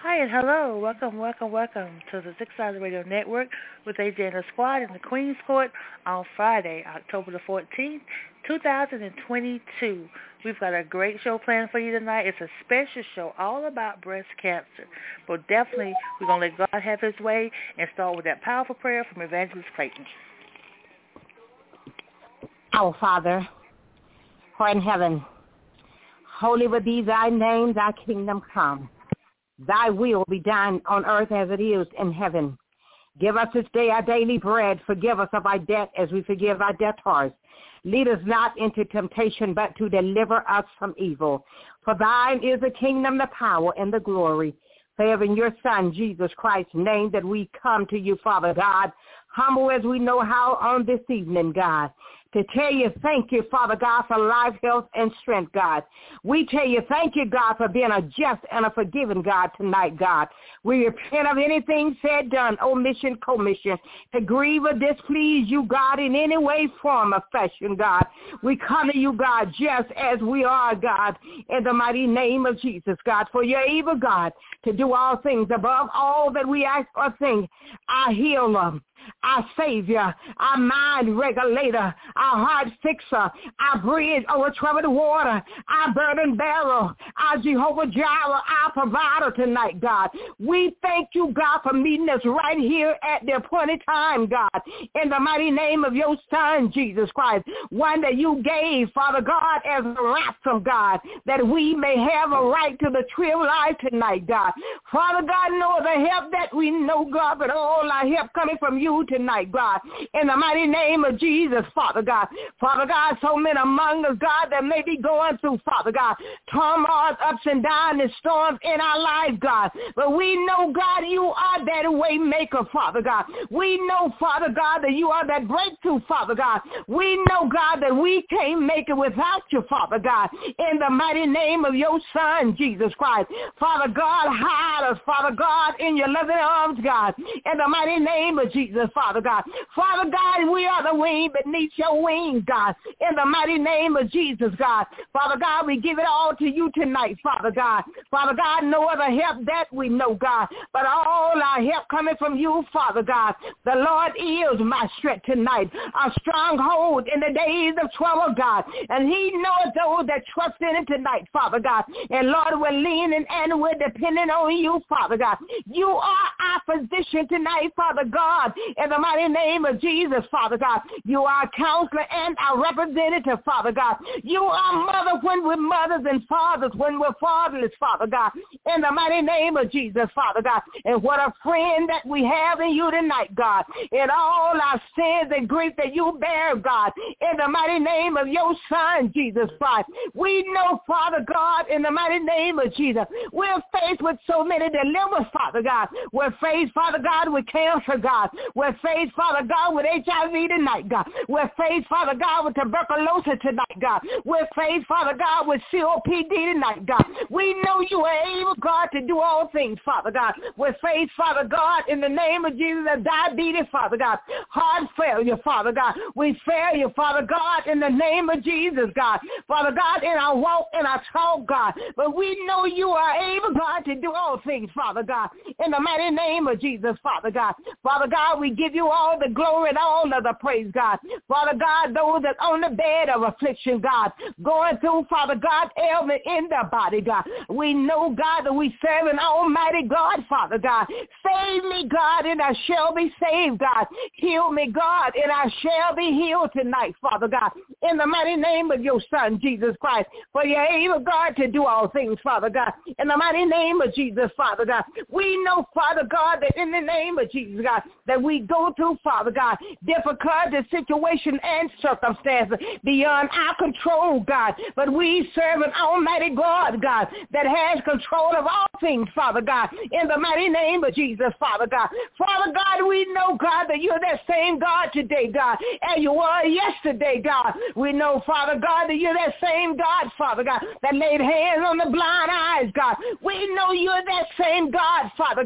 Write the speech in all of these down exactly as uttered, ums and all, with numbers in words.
Hi and hello. Welcome, welcome, welcome to the Six Sides Radio Network with A J and the Squad in the Queen's Court on Friday, October the fourteenth, two thousand twenty-two. We've got a great show planned for you tonight. It's a special show all about breast cancer. But definitely, we're going to let God have his way and start with that powerful prayer from Evangelist Clayton. Our Father, who art in heaven, holy would be thy name, thy kingdom come. Thy will be done on earth as it is in heaven. Give us this day our daily bread. Forgive us of our debt as we forgive our debtors. Lead us not into temptation, but to deliver us from evil. For thine is the kingdom, the power, and the glory. Forever in your Son, Jesus Christ's name, that we come to you, Father God, humble as we know how on this evening, God, to tell you thank you, Father God, for life, health, and strength, God. We tell you thank you, God, for being a just and a forgiving God tonight, God. We repent of anything said, done, omission, commission, to grieve or displease you, God, in any way, form, or fashion, God. We come to you, God, just as we are, God, in the mighty name of Jesus, God. For you're able, God, to do all things above all that we ask or think. Our healer, our Savior, our mind regulator, our heart fixer, our bridge over troubled water, our burden bearer, our Jehovah Jireh, our provider tonight, God. We thank you, God, for meeting us right here at the appointed time, God, in the mighty name of your Son, Jesus Christ, one that you gave, Father God, as a ransom, God, that we may have a right to the tree of life tonight, God. Father God, no other help that we know, God, but all our help coming from you tonight, God, in the mighty name of Jesus, Father God. Father God, so many among us, God, that may be going through, Father God, turmoil, ups and downs and storms in our lives, God. But we know, God, you are that way maker, Father God. We know, Father God, that you are that breakthrough, Father God. We know, God, that we can't make it without you, Father God, in the mighty name of your Son, Jesus Christ. Father God, hide us, Father God, in your loving arms, God, in the mighty name of Jesus, Father God. Father God, we are the wing beneath your wings, God, in the mighty name of Jesus, God. Father God, we give it all to you tonight, Father God. Father God, no other help that we know, God, but all our help coming from you, Father God. The Lord is my strength tonight, a stronghold in the days of trouble, God, and he knows those that trust in him tonight, Father God. And Lord, we're leaning and we're depending on you, Father God. You are our physician tonight, Father God, in the mighty name of Jesus, Father God. You are our counselor and our representative, Father God. You are mother when we're mothers and fathers when we're fatherless, Father God, in the mighty name of Jesus, Father God. And what a friend that we have in you tonight, God, in all our sins and grief that you bear, God, in the mighty name of your Son, Jesus Christ. We know, Father God, in the mighty name of Jesus, we're faced with so many dilemmas, Father God. We're faced, Father God, with cancer, God. We're faced, Father God, with H I V tonight, God. We're faced, Father God, with tuberculosis tonight, God. We're faced, Father God, with C O P D tonight, God. We know you are able, God, to do all things, Father God. We're faced, Father God, in the name of Jesus, of diabetes, Father God. Heart failure, Father God. We fail you, Father God, in the name of Jesus, God. Father God, in our walk, in our talk, God. But we know you are able, God, to do all things, Father God, in the mighty name of Jesus, Father God. Father God, we give you all the glory and all of the praise, God. Father God, those that on the bed of affliction, God, going through, Father God, ailment in their body, God. We know, God, that we serve an almighty God, Father God. Save me, God, and I shall be saved, God. Heal me, God, and I shall be healed tonight, Father God, in the mighty name of your Son, Jesus Christ. For you're able, God, to do all things, Father God, in the mighty name of Jesus, Father God. We know, Father God, that in the name of Jesus, God, that we go through, Father God, difficult situation and circumstances beyond our control, God. But we serve an almighty God, God, that has control of all things, Father God, in the mighty name of Jesus, Father God. Father God, we know, God, that you're that same God today, God, and you were yesterday, God. We know, Father God, that you're that same God, Father God, that laid hands on the blind eyes, God. We know you're that same God, Father God, that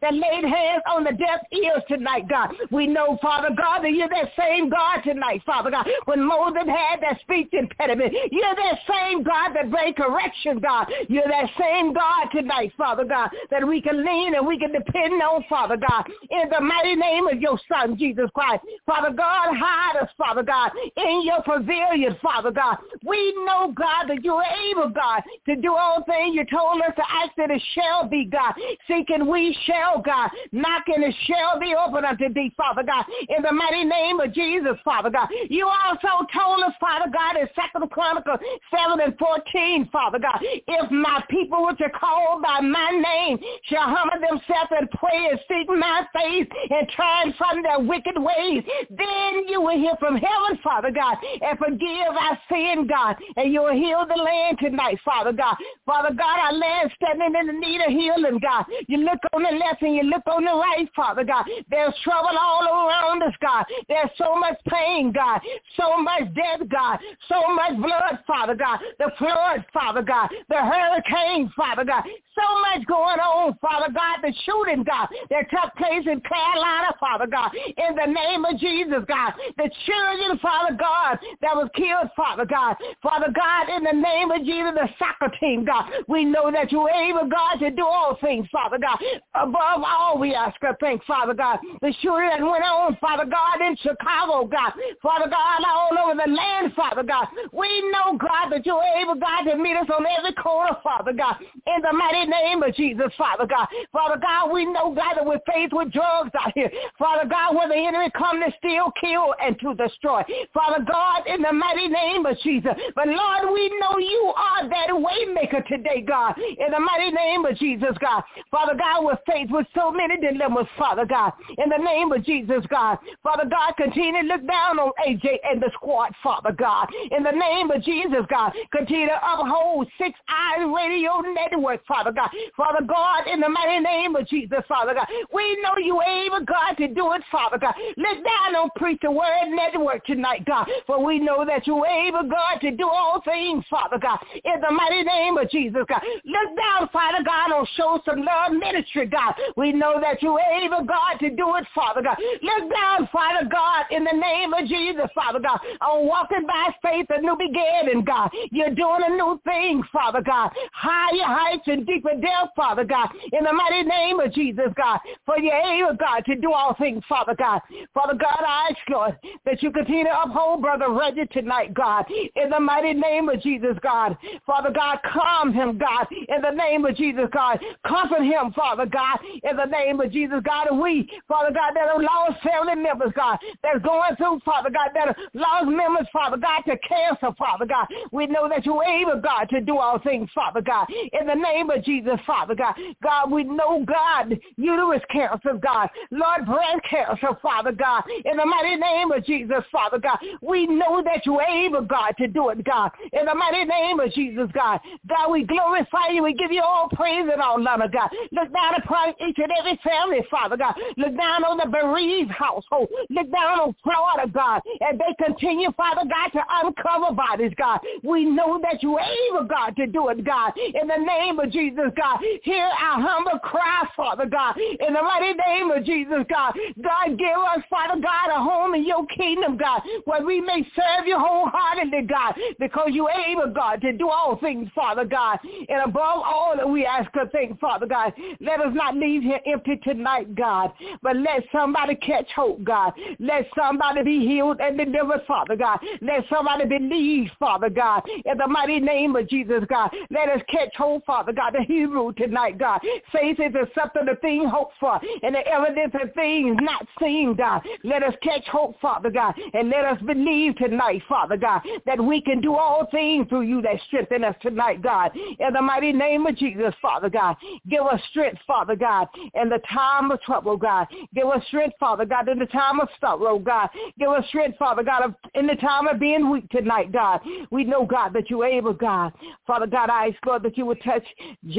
that laid hands on the deaf ears tonight, God. We know, Father God, that you're that same God tonight, Father God. When Moses had that speech impediment, you're that same God that brings correction, God. You're that same God tonight, Father God, that we can lean and we can depend on, Father God, in the mighty name of your Son, Jesus Christ. Father God, hide us, Father God, in your pavilion, Father God. We know, God, that you are able, God, to do all things. You told us to ask that it shall be, God. Seeking we shall, God. Knocking it shall be open unto thee, Father God, in the mighty name of Jesus, Father God. You also told us, Father God, in Second Chronicles seven and fourteen, Father God, if my people which are called by my name shall humble themselves and pray and seek my face and turn from their wicked ways, then you will hear from heaven, Father God, and forgive our sin, God, and you will heal the land tonight, Father God. Father God, our land standing in the need of healing, God. You look on the left and you look on the right, Father God. There's trouble all around us, God. There's so much pain, God, so much death, God, so much blood, Father God, the flood, Father God, the hurricane, Father God, so much going on, Father God, the shooting, God, that took place in Carolina, Father God, in the name of Jesus, God, the children, Father God, that was killed, Father God, Father God, in the name of Jesus, the soccer team, God, we know that you're able, God, to do all things, Father God. Above all, we ask a thank, Father God, the shooting that went on, Father God, in Chicago, God, Father God, all over the land, Father God, we know, God, that you're able, God, to meet us on every corner, Father God, in the mighty name of Jesus, Father God. Father God, we know, God, that we're faced with drugs out here, Father God, where the enemy come to steal, kill, and to destroy, Father God, in the mighty name of Jesus. But Lord, we know you are that way maker today, God, in the mighty name of Jesus, God. Father God, we're faced with so many dilemmas, Father God, in the name of Jesus, God. Father God, continue to look down on A J and the squad, Father God, in the name of Jesus, God. Continue to uphold Six Eyes Radio Network, Father God. Father God, in the mighty name of Jesus, Father God, we know you able, God, to do it, Father God. Look down on Preach the Word Network tonight, God, for we know that you're able, God, to do all things, Father God, in the mighty name of Jesus, God. Look down, Father God, on Show Some Love Ministry, God. We know that you're able, God, to do it, Father God. Look down, Father God, in the name of Jesus, Father God, on Walking by Faith, a new beginning, God. You're doing a new thing, Father God. Higher heights and deeper depth, Father God, in the mighty name of Jesus, God, for you're able, God, to do all things, Father God. Father God, I ask, Lord, that you continue to uphold Brother Reggie tonight, God, in the mighty name of Jesus, God. Father God, calm him, God, in the name of Jesus, God. Comfort him, Father God, in the name of Jesus, God. And we, Father God, that are lost family members, God, that's going through, Father God, that are lost members, Father God, to cancer, Father God. We know that you're able, God, to do all things, Father God, in the name of Jesus, Father God. God, we know, God, uterus cancer, God, Lord, breast cancer, Father God, in the mighty name of Jesus, Father God. We know that you're able, God, to do it, God, in the mighty name of Jesus, God. God, we glorify you. We give you all praise and all honor, God. Look down upon each and every family, Father God. Look down on the bereaved household. Look down on Florida, God, and they continue, Father God, to uncover bodies, God. We know that you're able, God, to do it, God, in the name of Jesus, God. Hear our humble cry, Father God, in the mighty name of Jesus, God. God, give us, Father God, a home in your kingdom, God, where we may serve you wholeheartedly, God, because you're able, God, to do all things, Father God. And above all that we ask a thing, Father God, let us not leave here empty tonight, God, but let somebody catch hope, God. Let somebody be healed and delivered, Father God. Let somebody believe, Father God, in the mighty name of Jesus, God. Let us catch hold, Father God, the Hebrew tonight, God. Faith is the substance of things hoped for and the evidence of things not seen, God. Let us catch hope, Father God, and let us believe tonight, Father God, that we can do all things through you that strengthen us tonight, God. In the mighty name of Jesus, Father God, give us strength, Father God, in the time of trouble, God. Give us strength, Father God, in the time of sorrow, God. Give us strength, Father God, in the time of being weak tonight, God. We know, God, that you're able, God. Father God, I ask, Lord, that you would touch J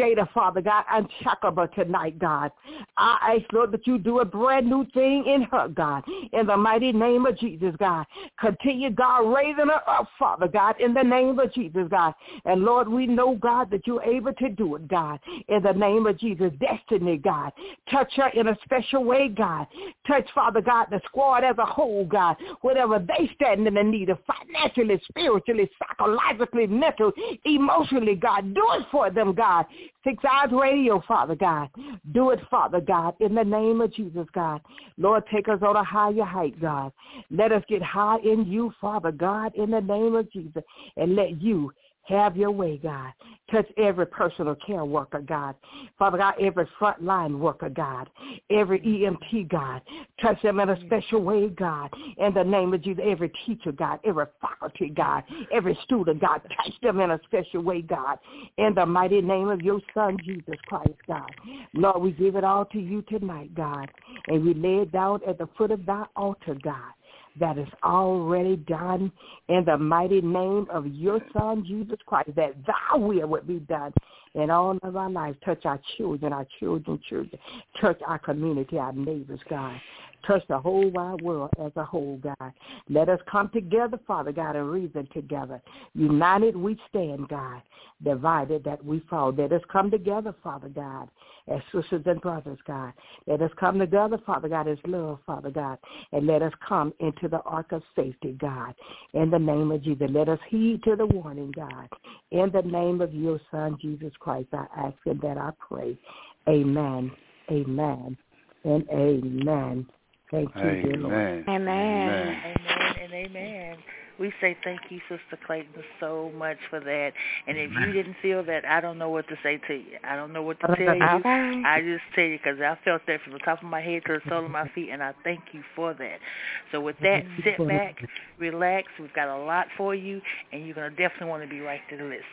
Jada, Father God, unshakable tonight, God. I ask, Lord, that you do a brand new thing in her, God, in the mighty name of Jesus, God. Continue, God, raising her up, Father God, in the name of Jesus, God. And, Lord, we know, God, that you're able to do it, God, in the name of Jesus. Destiny, God. Touch her in a special way, God. Touch, Father God, the squad as a whole, God, whatever they stand in the need of, financially, spiritually, psychologically, mental, emotionally, God. Do it for them, God. Six Hours Radio, Father God. Do it, Father God, in the name of Jesus, God. Lord, take us on a higher height, God. Let us get high in you, Father God, in the name of Jesus, and let you have your way, God. Touch every personal care worker, God. Father God, every frontline worker, God. Every E M T, God. Touch them in a special way, God. In the name of Jesus, every teacher, God. Every faculty, God. Every student, God. Touch them in a special way, God. In the mighty name of your Son, Jesus Christ, God. Lord, we give it all to you tonight, God. And we lay it down at the foot of thy altar, God. That is already done in the mighty name of your Son, Jesus Christ, that thy will would be done in all of our lives. Touch our children, our children's children. Touch our community, our neighbors, God. Touch the whole wide world as a whole, God. Let us come together, Father God, and reason together. United we stand, God. Divided that we fall. Let us come together, Father God, as sisters and brothers, God. Let us come together, Father God, as love, Father God. And let us come into the ark of safety, God. In the name of Jesus, let us heed to the warning, God. In the name of your Son, Jesus Christ, I ask and that I pray. Amen, amen, and amen. Thank you, amen. dear Lord. Amen. Amen. Amen and amen. We say thank you, Sister Clayton, so much for that. And if you didn't feel that, I don't know what to say to you. I don't know what to tell you. Okay. I just tell you because I felt that from the top of my head to the sole of my feet, and I thank you for that. So with that, sit back, relax. We've got a lot for you, and you're going to definitely want to be right there to listen.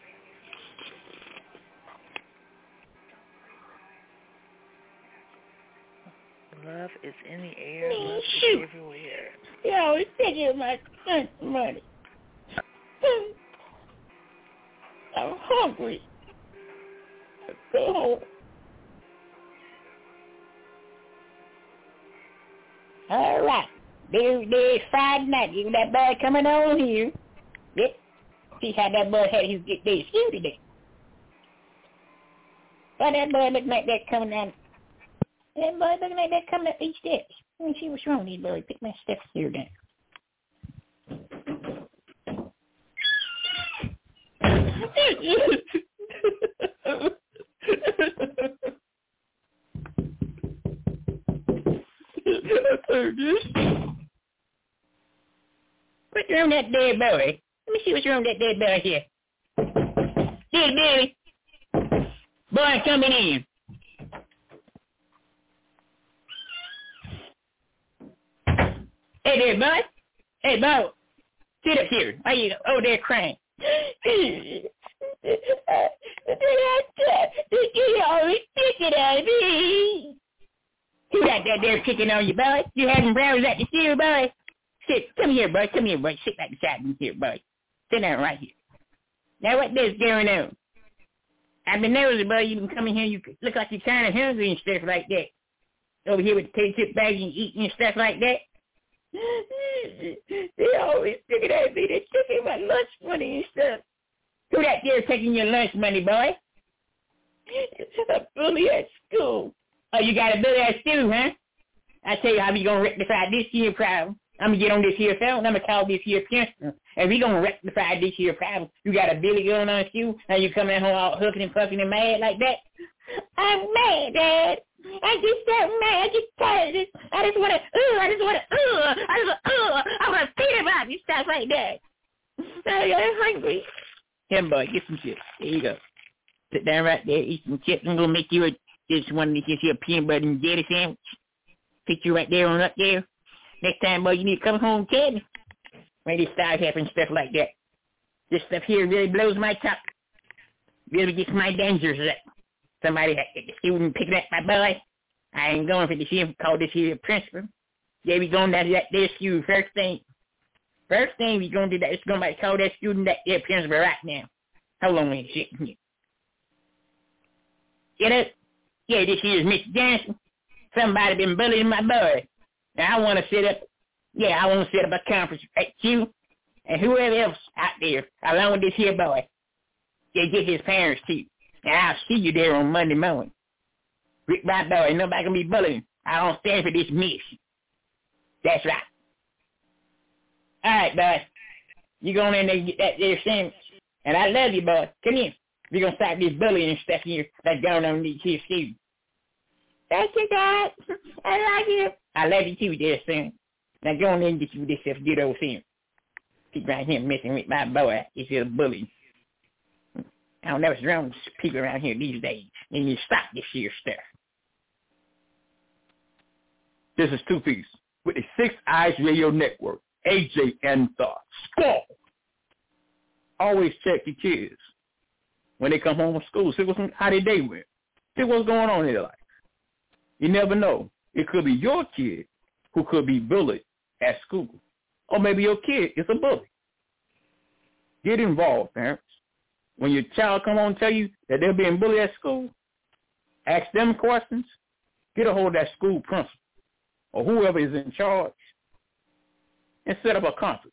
Love is in the air. Love is everywhere. Yeah, we're taking my son's money. I'm hungry. Go home. All right. There, there's Friday night. You got that boy coming on here. Yep. See how that boy had his get there excuse today. Why that boy look like that coming down? That boy looking like that coming up these steps. Let me see what's wrong with these boys. Pick my steps here down. What's wrong with that dead boy? Let me see what's wrong with that dead boy here. Dead baby. Boy coming in. Hey there, bud. Hey, Bo. Sit up here. Why you over there crying? You always picking on me. Who that that there picking on you, boy? You having browsers at the steer, boy? Sit. Come here, boy. Come here, boy. Sit right beside me here, boy. Sit down right here. Now, what this going on? I've been noticing, boy, you can come in here, you look like you're kind of hungry and stuff like that. Over here with the potato chip bag and eating and stuff like that. They always picking at me. They're taking my lunch money and stuff. Who that there taking your lunch money, boy? A bully at school. Oh, you got a bully at school, huh? I tell you how we gonna rectify this here problem. I'm gonna get on this here phone. I'm gonna call this here principal, and we gonna rectify this here problem. You got a bully going on school, and you coming home all hooking and puffing and mad like that? I'm mad, Dad. I just so mad. I just tired of this. I just want to, uh, I just want to, uh, I just want to, uh, I want to feed him up and stuff like that. I got hungry. Here, boy, get some chips. There you go. Sit down right there, eat some chips. I'm going to make you a, just one of these here peanut butter and jelly sandwich. Pick you right there on up there. Next time, boy, you need to come home and tell me. When they start having stuff like that. This stuff here really blows my top. Really gets my dangers up. Somebody at the student picking up my boy. I ain't going for this here, call this here principal. Yeah, we going down to that there school first thing. First thing we going to do that is going to call that student that there principal right now. How long is it sitting here? Get up. Yeah, this here's Mister Johnson. Somebody been bullying my boy. Now I want to set up, yeah, I want to set up a conference at you and whoever else out there along with this here boy. They get his parents too. And I'll see you there on Monday morning. Rick, my boy, nobody can be bullying. I don't stand for this mess. That's right. All right, boy. You go in there and get that there sandwich. And I love you, boy. Come here. We're going to stop this bullying and stuff here that's going on in these here students. Thank you, God. I like you. I love you too, there, son. Now go on in and get you this stuff good old thing. Keep right here messing with my boy. He's a bully. I don't know what's wrong with people around here these days. They need to stop this here stuff. This is Two Piece with the Six Eyes Radio Network. A J and the Squall. Always check your kids when they come home from school. See what's, how their day went. See what's going on in their life. You never know. It could be your kid who could be bullied at school. Or maybe your kid is a bully. Get involved, parents. When your child come on and tell you that they're being bullied at school, ask them questions. Get a hold of that school principal or whoever is in charge and set up a conference.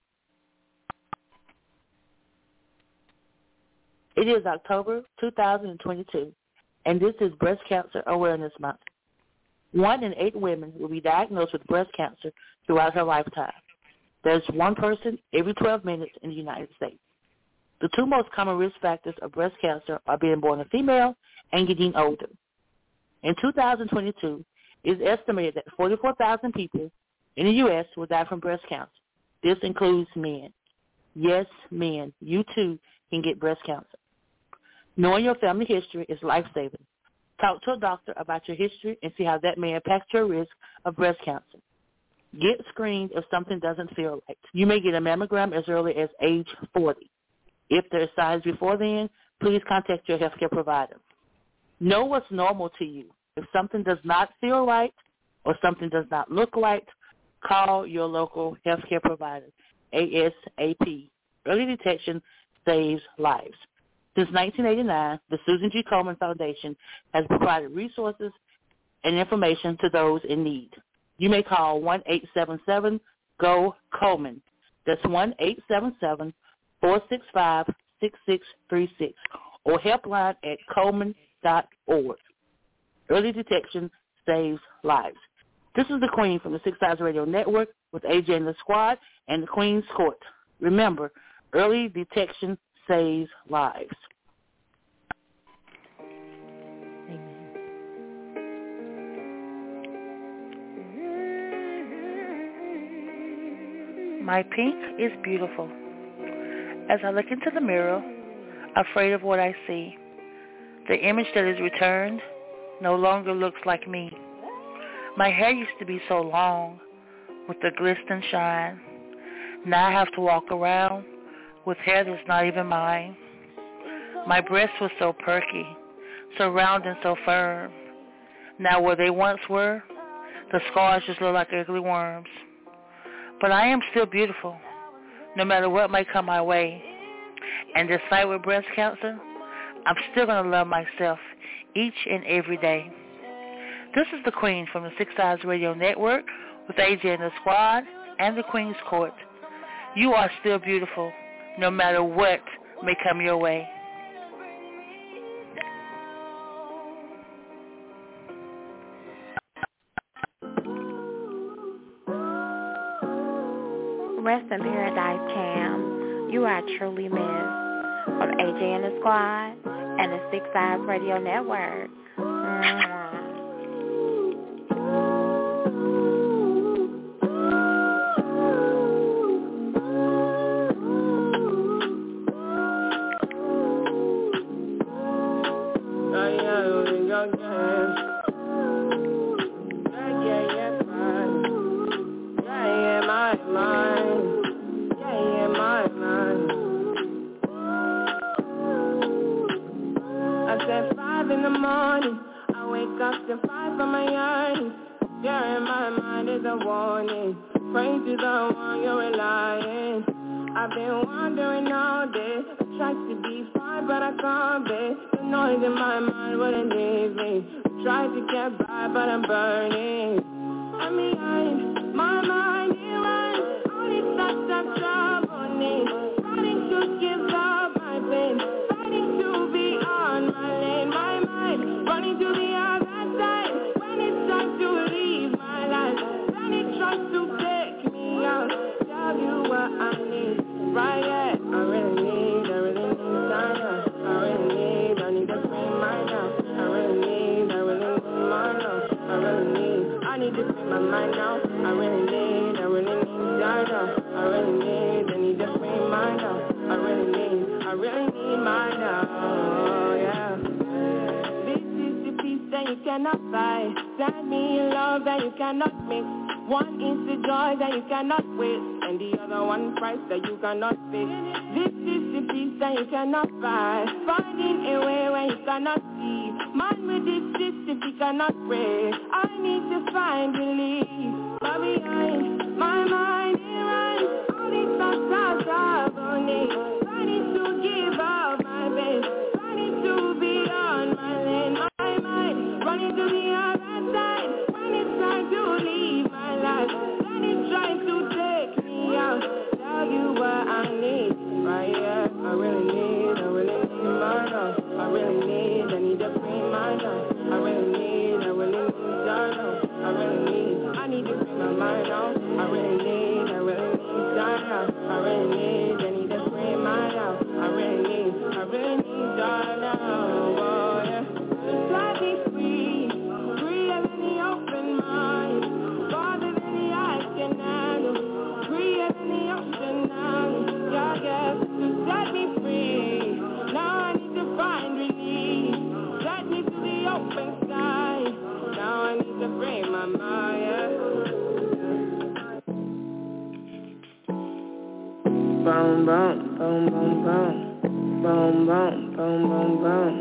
It is October two thousand twenty-two, and this is Breast Cancer Awareness Month. One in eight women will be diagnosed with breast cancer throughout her lifetime. There's one person every twelve minutes in the United States. The two most common risk factors of breast cancer are being born a female and getting older. In two thousand twenty-two, it is estimated that forty-four thousand people in the U S will die from breast cancer. This includes men. Yes, men, you too can get breast cancer. Knowing your family history is life-saving. Talk to a doctor about your history and see how that may impact your risk of breast cancer. Get screened if something doesn't feel right. You may get a mammogram as early as age forty. If there are signs before then, please contact your healthcare provider. Know what's normal to you. If something does not feel right or something does not look right, call your local healthcare provider, ASAP. Early detection saves lives. Since nineteen eighty-nine, the Susan G. Komen Foundation has provided resources and information to those in need. You may call one eight seven seven, G O, Komen. That's one eight seven seven, four six five, six six three six or helpline at komen dot org. Early detection saves lives. This is the Queen from the Six Eyes Radio Network with A J and the Squad and the Queen's Court. Remember, early detection saves lives. Amen. My pink is beautiful. As I look into the mirror, afraid of what I see, the image that is returned no longer looks like me. My hair used to be so long with the glisten and shine. Now I have to walk around with hair that's not even mine. My breasts were so perky, so round and so firm. Now where they once were, the scars just look like ugly worms. But I am still beautiful, no matter what might come my way. And despite with breast cancer, I'm still going to love myself each and every day. This is the Queen from the Six Eyes Radio Network with A J and the Squad and the Queen's Court. You are still beautiful, no matter what may come your way. Rest in paradise, Cam. You are truly missed. From A J and the Squad and the Six Eyes Radio Network. Mm-hmm. I've been wondering all day. I tried to be fine, but I can't be. The noise in my mind wouldn't leave me. I tried to get by, but I'm burning. I'm behind, my mind, it runs. All these thoughts of trouble me. Starting to give up my pain. Fighting to be on my lane. My mind, running to the other side. When it's time to leave my life, then it tries to take me out. Tell you what I need, right yet. I really need, I really need time now. I really need, I need to free mind now. I really need, I really need my love. I really need, I need to free my mind now. I really need, I really need time now. I really need, I need to free mind now. I really need, I really need mine now, yeah. This is the peace that you cannot buy. Send me love that you cannot mix. One is the joy that you cannot waste, and the other one price that you cannot fix. This is the peace that you cannot buy. Finding a way where you cannot see. Man with this system he cannot pray. I need to find relief. But behind my mind it runs. All these thoughts are agony. Trying to give up my best. Trying to be on my lane. My mind running to the other side. When it's time to leave my life, then it's trying to take me out. Tell you what I need, right here. I really need, I really need my love. I really need, I need to free my love. I really need, I really need your love. I really need, I need to free my mind out. I really need, I really need your love. I really need, I need to free my love. I really need, I really need your love. Oh, yeah. Let me free, free as any open mind. Farther than the eye can handle. Free as any ocean now. Yeah, yeah. Just set me free. Now I need to find relief. Set me to the open sky. Now I need to free my mind, yeah. Boom, boom, boom, boom, boom. Boom, boom, boom, boom, boom.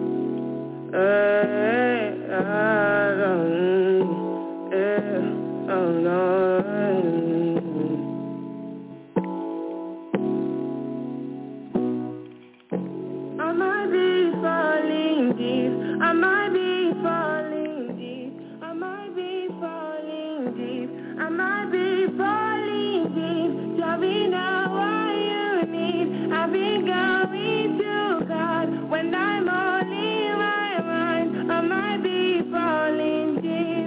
Hey, I don't, yeah, oh no. I might be falling deep. I might be falling deep. I might be falling deep. I might be falling deep. Tell me now what you need. I've been going to God when I'm only my mind. I might be falling deep.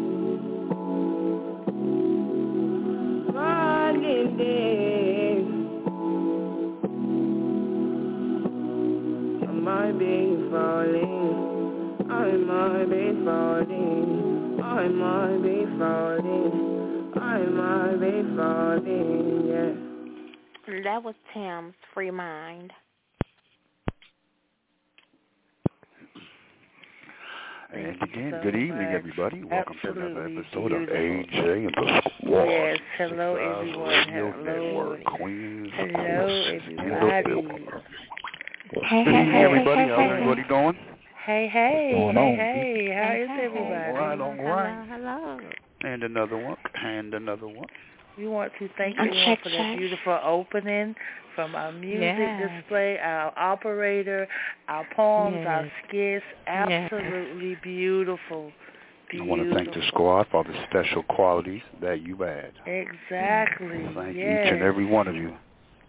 Falling deep. I might be falling. I might be falling. I might be falling. I might be falling, yeah. That was Tim's Free Mind. And again, so good evening, much. everybody. Welcome Absolutely to another episode beautiful. of A J and the Squad. Yes, hello everyone. Radio Hello. Network, Queens. Hello everybody. Hey, hey, hey, hey, everybody. hey, How's hey, everybody hey. doing? Hey, hey, What's hey, on? hey. How hey, is hey, everybody? All right, all right. Hello, hello. And another one. And another one. We want to thank And everyone check, for check. that beautiful opening, from our music Yes. display, our operator, our poems, Yes. our skits. Absolutely Yes. beautiful. I want to thank the squad for the special qualities that you add. Exactly. Thank yes. each and every one of you.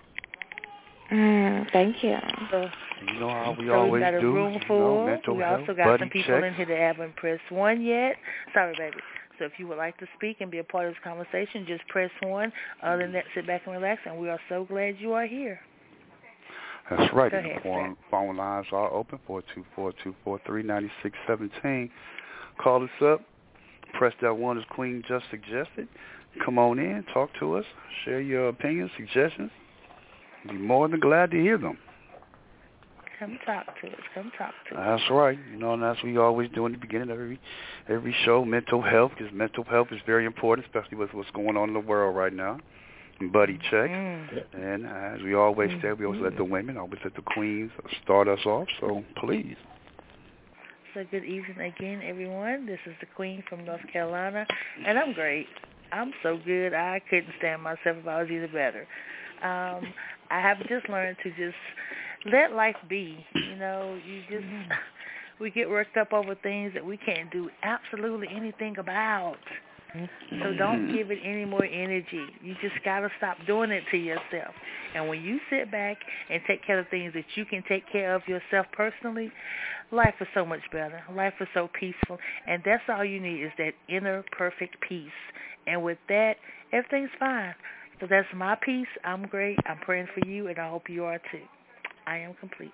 Mm, thank you. So, you know how we so always we got a do. room You full. know, mental we health, also got some buddy people checks. in here that haven't pressed one yet. Sorry, baby. So if you would like to speak and be a part of this conversation, just press one. Other than that, sit back and relax, and we are so glad you are here. That's right. Go And ahead, the phone, phone lines are open, four two four, two four three, nine six one seven. Call us up. Press that one as Queen just suggested. Come on in, talk to us, share your opinions, suggestions. Be more than glad to hear them. Come talk to us. Come talk to us. That's right. You know, and that's what we always do in the beginning of every every show, mental health, because mental health is very important, especially with what's going on in the world right now. Buddy check. Mm. And as we always mm. say, we always let the women, always let the queens start us off. So please. So good evening again, everyone. This is the Queen from North Carolina, and I'm great. I'm so good. I couldn't stand myself if I was either better. Um, I have just learned to just let life be. You know, you just we get worked up over things that we can't do absolutely anything about. So don't give it any more energy. You just got to stop doing it to yourself. And when you sit back and take care of things that you can take care of yourself personally, life is so much better. Life is so peaceful. And that's all you need is that inner perfect peace. And with that, everything's fine. So that's my peace. I'm great. I'm praying for you, and I hope you are too. I am complete.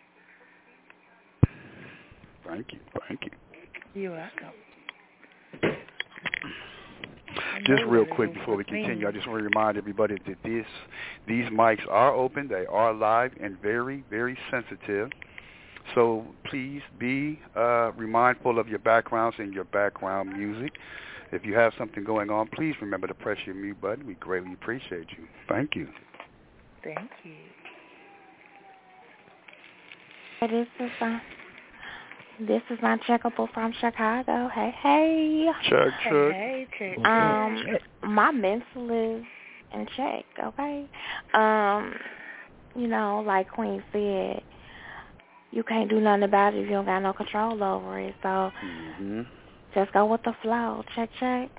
Thank you. Thank you. You're welcome. Just real quick before we continue, I just want to remind everybody that this, these mics are open, they are live and very, very sensitive. So please be uh, mindful of your backgrounds and your background music. If you have something going on, please remember to press your mute button. We greatly appreciate you. Thank you. Thank you. This is my, this is my checkable from Chicago. Hey, hey. Check, check. Hey, hey, check. Um, my mental is in check, okay? Um, you know, like Queen said, you can't do nothing about it if you don't got no control over it. So mm-hmm. just go with the flow. Check, check.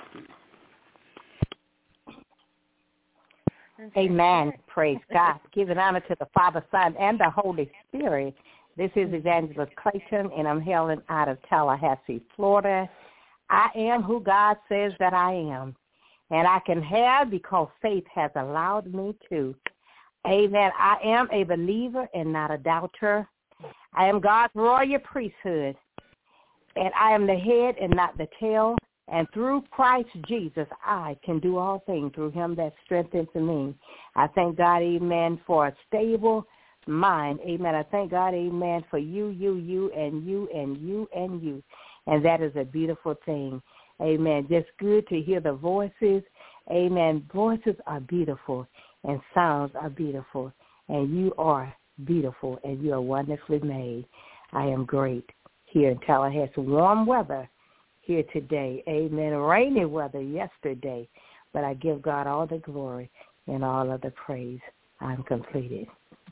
Amen. Praise God. Giving honor to the Father, Son, and the Holy Spirit. This is Evangelist Clayton, and I'm hailing out of Tallahassee, Florida. I am who God says that I am, and I can have because faith has allowed me to. Amen. I am a believer and not a doubter. I am God's royal priesthood, and I am the head and not the tail. And through Christ Jesus, I can do all things through him that strengthens me. I thank God, amen, for a stable mind. Amen. I thank God, amen, for you, you, you, and you, and you, and you. And that is a beautiful thing. Amen. Just good to hear the voices. Amen. Voices are beautiful, and sounds are beautiful. And you are beautiful, and you are wonderfully made. I am great here in Tallahassee. Warm weather here today. Amen. Rainy weather yesterday. But I give God all the glory and all of the praise. I'm completed.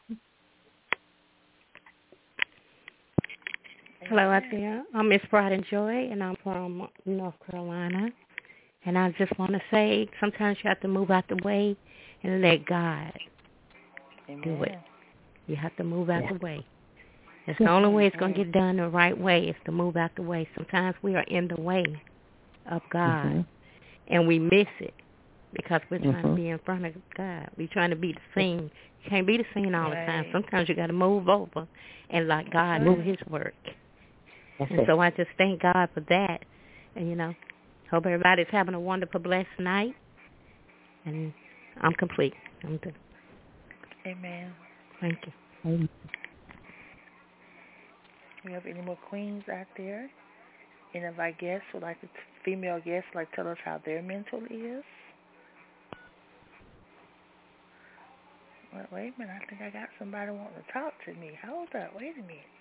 Hello out there. I'm Miss Pride and Joy, and I'm from North Carolina. And I just want to say sometimes you have to move out the way and let God Amen. do it. You have to move out yeah. the way. It's the only way it's going to get done the right way is to move out the way. Sometimes we are in the way of God, mm-hmm. and we miss it because we're trying mm-hmm. to be in front of God. We're trying to be the scene. You can't be the scene all right. the time. Sometimes you got to move over and let God mm-hmm. do his work. That's and it. So I just thank God for that. And, you know, hope everybody's having a wonderful, blessed night. And I'm complete. I'm done. Amen. Thank you. Amen. Do we have any more queens out there? Any of our guests would like to, female guests, like tell us how their mental is? Well, wait a minute. I think I got somebody wanting to talk to me. Hold up. Wait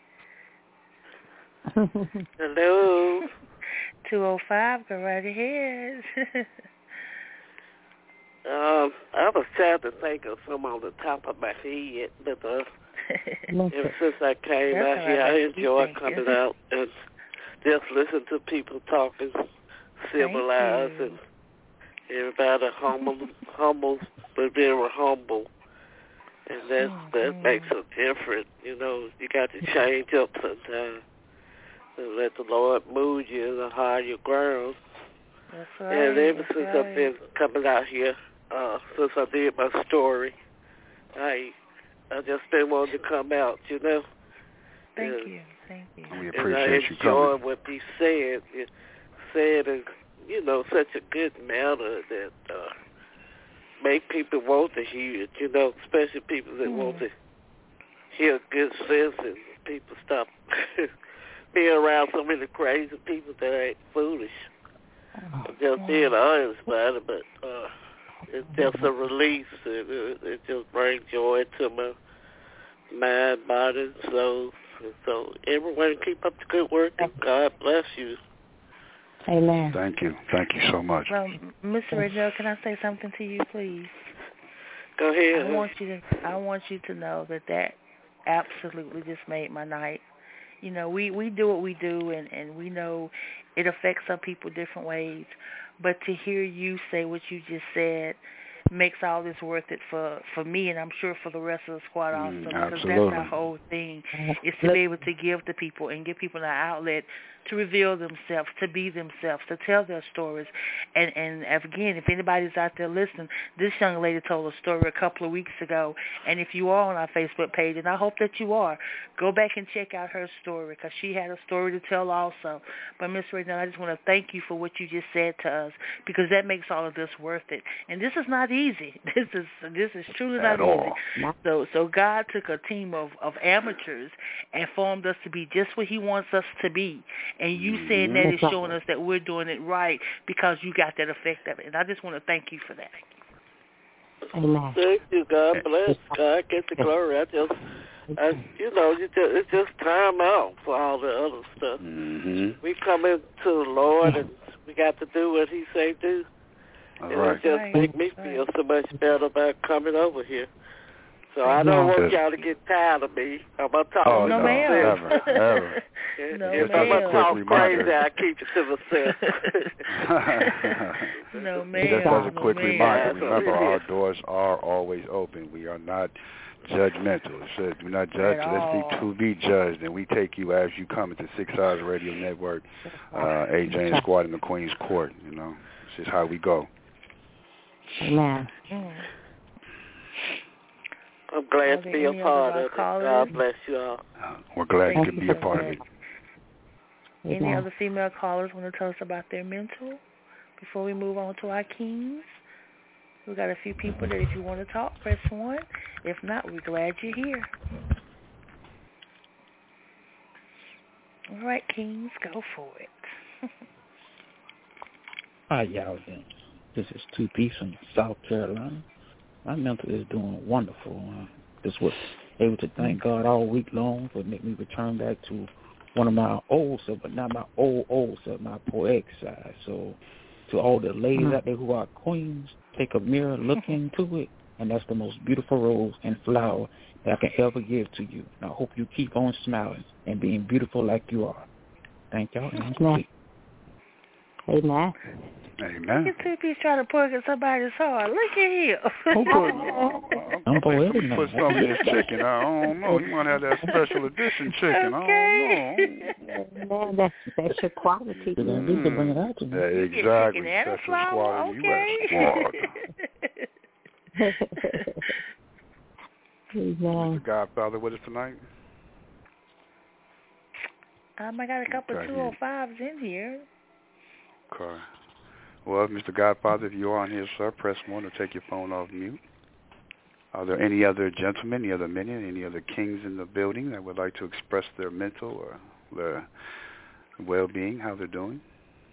a minute. Hello. two oh five, go right ahead. um, I was trying to think of some on the top of my head, but uh, ever since I came That's out here, I enjoy coming out and just listen to people talking, civilized, and everybody humble, humble, but very humble. And that oh, that man. makes a difference. You know, you got to change up sometimes and let the Lord move you in the higher ground. That's right. And ever That's since right. I've been coming out here, uh, since I did my story, I I just been wanting to come out, you know. Thank and, you. Thank you. We appreciate you coming. And I enjoy what he said. He said in, you know, such a good manner that uh, make people want to hear it, you know, especially people that mm. want to hear good sense, and people stop being around so many crazy people that ain't foolish. Oh, just being honest about it, but uh, it's just a release. It, it, it just brings joy to my mind, body, and soul. And so everyone keep up the good work, and God bless you. Amen. Thank you. Thank you so much. Well, Mister Riddell, can I say something to you, please? Go ahead. I want you to I want you to know that that absolutely just made my night. You know, we, we do what we do, and, and we know it affects some people different ways. But to hear you say what you just said makes all this worth it for, for me, and I'm sure for the rest of the squad also, Mm, because absolutely. that's our whole thing, is to be able to give to people and give people an outlet to reveal themselves, to be themselves, to tell their stories. And, and again, if anybody's out there listening, this young lady told a story a couple of weeks ago, and if you are on our Facebook page, and I hope that you are, go back and check out her story, because she had a story to tell also. But Miss Reynell, I just want to thank you for what you just said to us, because that makes all of this worth it. And this is not easy. This is this is truly At not all. easy. So so God took a team of, of amateurs and formed us to be just what he wants us to be. And you saying that is showing us that we're doing it right, because you got that effect of it. And I just want to thank you for that. Amen. Thank you. God bless. God get the glory. I just, I, you know, you just, it's just time out for all the other stuff. Mm-hmm. We come into the Lord, and we got to do what he say do. All And right. it just Right. make me feel so much better about coming over here. So I don't Yeah. want y'all to get tired of me. I'm going to talk Oh, no, no, ma'am. never, never. No, if Just I'm as a going to quick talk reminder. crazy, I keep it to myself. No, ma'am. Just as a No, quick ma'am. reminder, Yeah, remember so- our doors are always open. We are not judgmental. It said, do not judge, At let's all. be to be judged. And we take you as you come into Six Eyes Radio Network, uh, A J and Squad in the Queen's Court. You know, this is how we go. Amen. Mm. I'm glad Are to there be a any part other of it. callers? God bless you all. Uh, we're glad you Thank could you be a for part of that. it. Any Amen. other female callers want to tell us about their mental before we move on to our kings? We've got a few people that if you want to talk, press one. If not, we're glad you're here. All right, kings, go for it. Hi, y'all. Again. This is Two Piece from South Carolina. My mental is doing wonderful. Uh, just was able to thank God all week long for making me return back to one of my old self, but not my old, old self, my poetic side. So to all the ladies Mhm. out there who are queens, take a mirror, look into it, and that's the most beautiful rose and flower that I can ever give to you. And I hope you keep on smiling and being beautiful like you are. Thank y'all. And I'm complete. Amen. Amen. Look at Two Piece trying to poke at somebody's heart. Look at him. Who put, I'm, I'm I'm poetic put now. some in this chicken. I don't know. You might have that special edition chicken. Okay. I don't know. Amen. That's, that's your quality. You're going to bring it out to me. Yeah, You get exactly. chicken and a Special flower, squad, okay. U S squad. Amen. Mister Godfather with us tonight? Um, I got a couple Okay. of two oh fives in here. Okay. Well, Mister Godfather, if you are on here, sir, press one to take your phone off mute. Are there any other gentlemen, any other men, any other kings in the building that would like to express their mental or their well-being, how they're doing?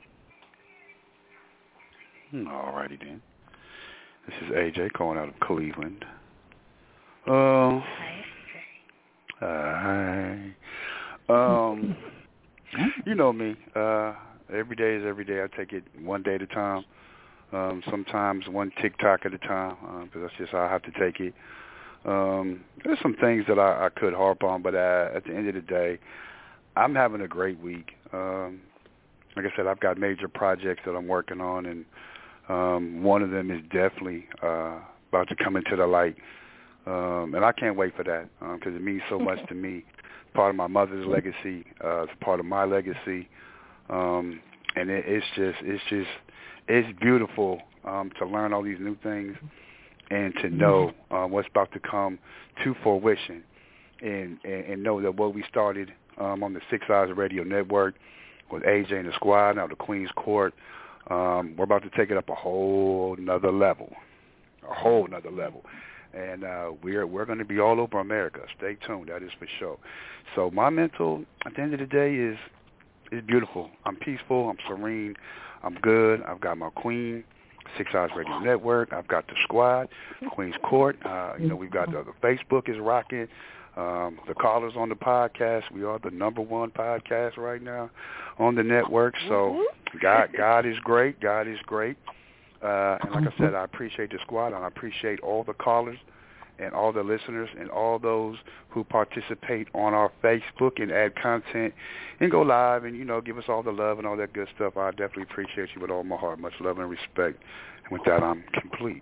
All righty then. This is A J calling out of Cleveland. Oh. Uh, hi. Um, you know me. Uh, every day is every day. I take it one day at a time. Um, sometimes one TikTok at a time, because uh, that's just how I have to take it. Um, there's some things that I, I could harp on, but uh, at the end of the day, I'm having a great week. Um, like I said, I've got major projects that I'm working on, and um, one of them is definitely uh, about to come into the light. Um, and I can't wait for that because um, it means so much to me. Part of my mother's legacy, uh, it's part of my legacy, um, and it, it's just, it's just, it's beautiful um, to learn all these new things and to know uh, what's about to come to fruition, and, and, and know that what we started um, on the Six Eyes Radio Network with A J and the Squad, now the Queen's Court, um, we're about to take it up a whole nother level, a whole nother level. And uh, we're we're going to be all over America. Stay tuned. That is for sure. So my mental, at the end of the day, is is beautiful. I'm peaceful. I'm serene. I'm good. I've got my queen, Six Eyes Radio Network. I've got the Squad, Queen's Court. Uh, you know, we've got the, the Facebook is rocking. Um, the callers on the podcast. We are the number one podcast right now on the network. So God, God is great. God is great. Uh, and like I said, I appreciate the squad, and I appreciate all the callers and all the listeners and all those who participate on our Facebook and add content and go live and, you know, give us all the love and all that good stuff. I definitely appreciate you with all my heart. Much love and respect. And with that, I'm complete.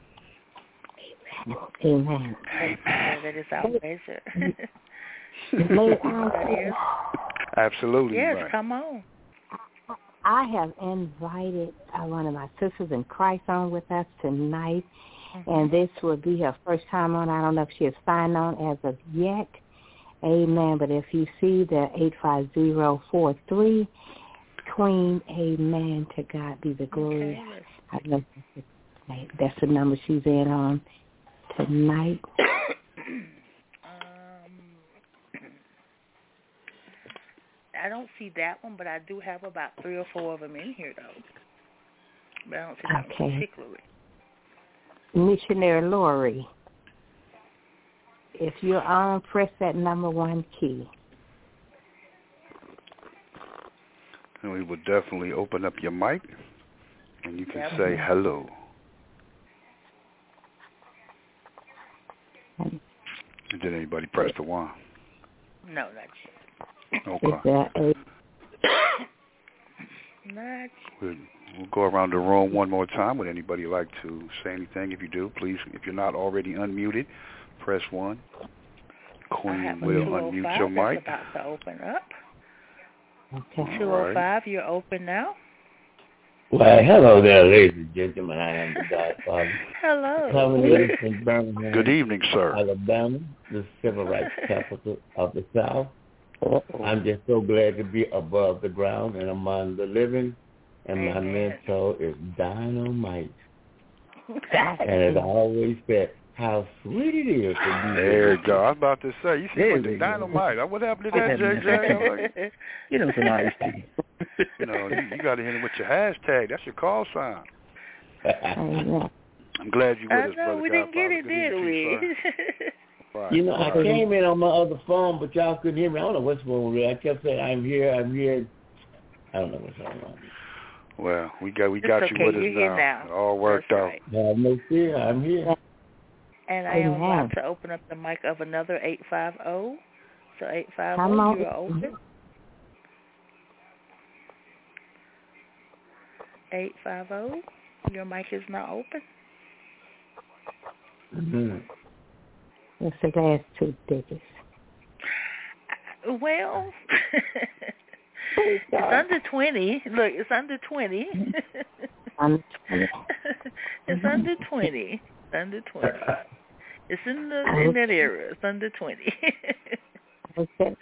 Amen. Amen. That is our pleasure. Absolutely. Yes, right. come on. I have invited uh, one of my sisters in Christ on with us tonight, mm-hmm. and this will be her first time on. I don't know if she has signed on as of yet. Amen. But if you see the eight five zero four three, Queen, amen, to God be the glory. Okay. I know that's the number she's in on tonight. I don't see that one, but I do have about three or four of them in here, though. But I don't see that okay. one particularly. Missionary Lori, if you're on, press that number one key. And we will definitely open up your mic, and you can yep. say hello. And did anybody press the one? No, not yet. Okay. Is that a not we'll, we'll go around the room one more time. Would anybody like to say anything? If you do, please, if you're not already unmuted, press one. Queen will unmute your mic. That's about to open up. Okay. two oh five, you're open now. Well, hello there, ladies and gentlemen. I am the Godfather. Hello. Coming in from Birmingham. Good evening, sir. Alabama, the civil rights capital of the South. I'm just so glad to be above the ground and among the living, and my Amen. mentor is Dynamite. And as I always said, how sweet it is to be there. You go. I was about to say, you see, with the Dynamite. What happened to that, J J? You know, some nice You know, you, you got to hit it with your hashtag. That's your call sign. I'm glad you with I us, know, brother. we didn't get it, did we? Right. You know, I came in on my other phone, but y'all couldn't hear me. I don't know what's going on. I kept saying, I'm here, I'm here. I don't know what's going on. Well, we got we got it's you okay. with us You're now. now. It all worked That's out. Right. No, no fear. I'm here. And I am about to open up the mic of another eight five zero. So eight five zero, you're open. eight five zero, your mic is now open. Mm-hmm. What's the last two digits? Well, it's under twenty. Look, it's under twenty. Under twenty. It's under twenty. It's under twenty. It's in the in that area. It's under twenty. Okay.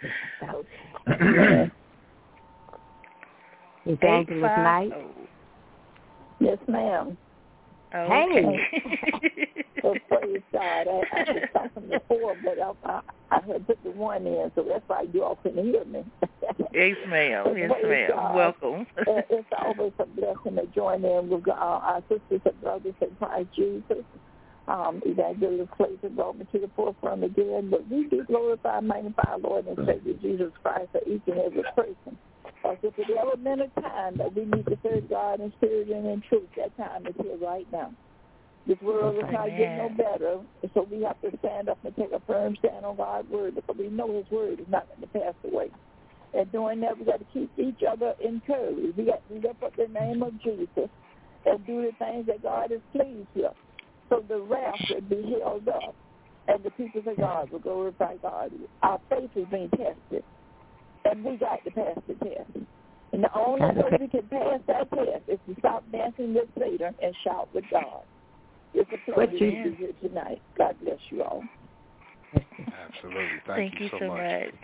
Evangelist Knight. Yes, ma'am. Okay. Hey. So praise God. I, I was talking before, but I, I, I had put the one in, so that's why you all couldn't hear me. Yes, ma'am. Yes, ma'am. God. Welcome. It's always a blessing to join in with our, our sisters and brothers in Christ Jesus. Um, Evangelist Clayton brought me to the forefront again, but we do glorify and magnify our Lord and Savior Jesus Christ for each and every person. Because if it ever been a time that we need to serve God in spirit and in truth, that time is here right now. This world is not getting no better, so we have to stand up and take a firm stand on God's word, because we know his word is not going to pass away. And doing that, we got to keep each other encouraged. We got to lift up the name of Jesus and do the things that God is pleased with. So the wrath will be held up, and the people of God will glorify God. Our faith is being tested, and we got to pass the test. And the only way we can pass that test is to stop dancing with Satan and shout with God. It's a pleasure to be here tonight. God bless you all. Absolutely. Thank, Thank you, you so, so much. much.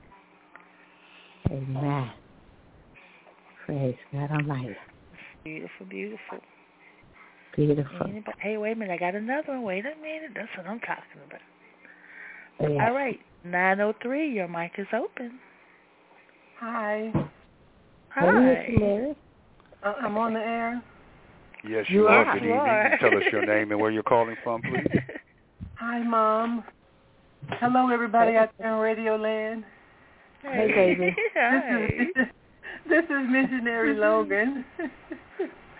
Amen. Praise God Almighty. Beautiful, beautiful. Beautiful. Anybody? Hey, wait a minute. I got another one. Wait a minute. That's what I'm talking about. Yeah. All right. nine oh three, your mic is open. Hi. Hi. Hey, uh, I'm on the air. Yes, you, you are. are. Good evening. Are. Tell us your name and where you're calling from, please. Hi, Mom. Hello, everybody out there in Radio Land. Hey, hey baby. Hi. This is, this is Missionary Logan.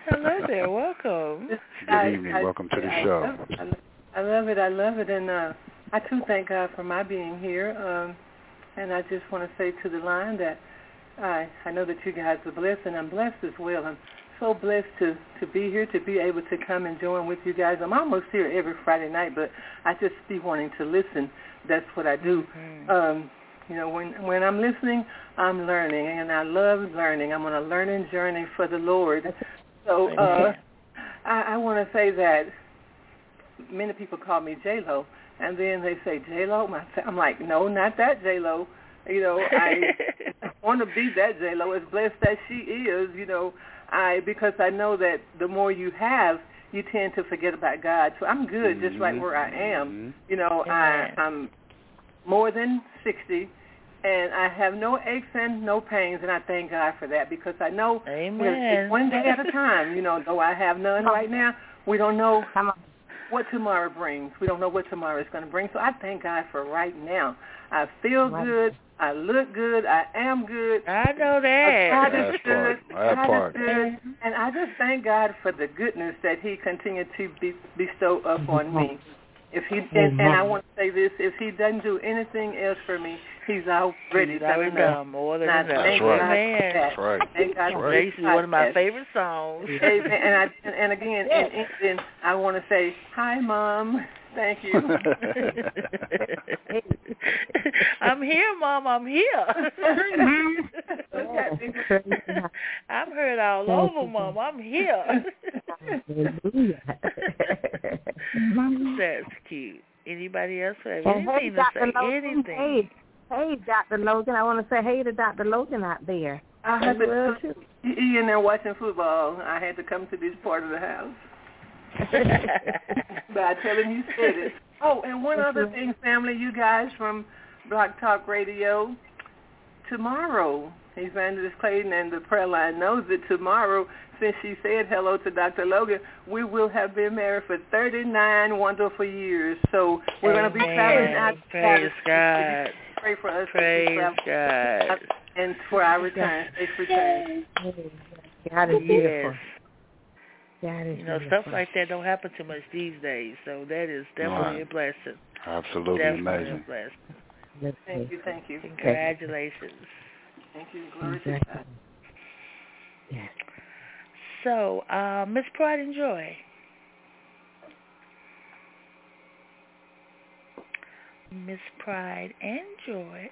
Hello there. Welcome. Good I, evening. I, Welcome to the I, show. I, I love it. I love it. And uh, I, too, thank God for my being here. Um, and I just want to say to the line that I, I know that you guys are blessed, and I'm blessed as well. I'm so blessed to, to be here, to be able to come and join with you guys. I'm almost here every Friday night, but I just be wanting to listen. That's what I do. Mm-hmm. Um, you know, when when I'm listening, I'm learning, and I love learning. I'm on a learning journey for the Lord. So uh, I, I want to say that many people call me J-Lo, and then they say, J-Lo? I'm like, no, not that J-Lo. You know, I want to be that J-Lo, as blessed as she is, you know, I because I know that the more you have, you tend to forget about God. So I'm good just right where I am. Mm-hmm. You know, I, I'm more than sixty, and I have no aches and no pains, and I thank God for that because I know it's one day at a time. You know, though I have none right now, we don't know what tomorrow brings. We don't know what tomorrow is going to bring. So I thank God for right now. I feel good. I look good. I am good. I know that. God is good. God is good. And I just thank God for the goodness that he continued to be, bestow upon me. If he and, and I want to say this, if he doesn't do anything else for me, he's already done enough. More than enough. That's right. That's right. Thank God for This is one of my favorite songs. Amen. And I and, and again, and, and I want to say, hi, Mom. Thank you. I'm here, Mom. I'm here. I'm heard all over, Mom. I'm here. That's cute. Anybody else have anything to say? Anything? Hey, hey, Doctor Logan. I want to say hey to Doctor Logan out there. I had to, he in there watching football. I had to come to this part of the house. But I tell him you said it. Oh, and one other thing, family, you guys from Block Talk Radio, tomorrow, Evangelist Clayton and the prayer line knows that tomorrow, since she said hello to Doctor Logan, we will have been married for thirty-nine wonderful years. So we're going to be traveling out. Praise God. Pray for us. Praise God. And for our return, safe return. God is beautiful. That is you know, beautiful. Stuff like that don't happen too much these days, so that is definitely right. a blessing. Absolutely definitely amazing. A blessing. Thank you, thank you. Congratulations. Thank you, glory to God. Yes. So, uh, Miss Pride and Joy. Miss Pride and Joy.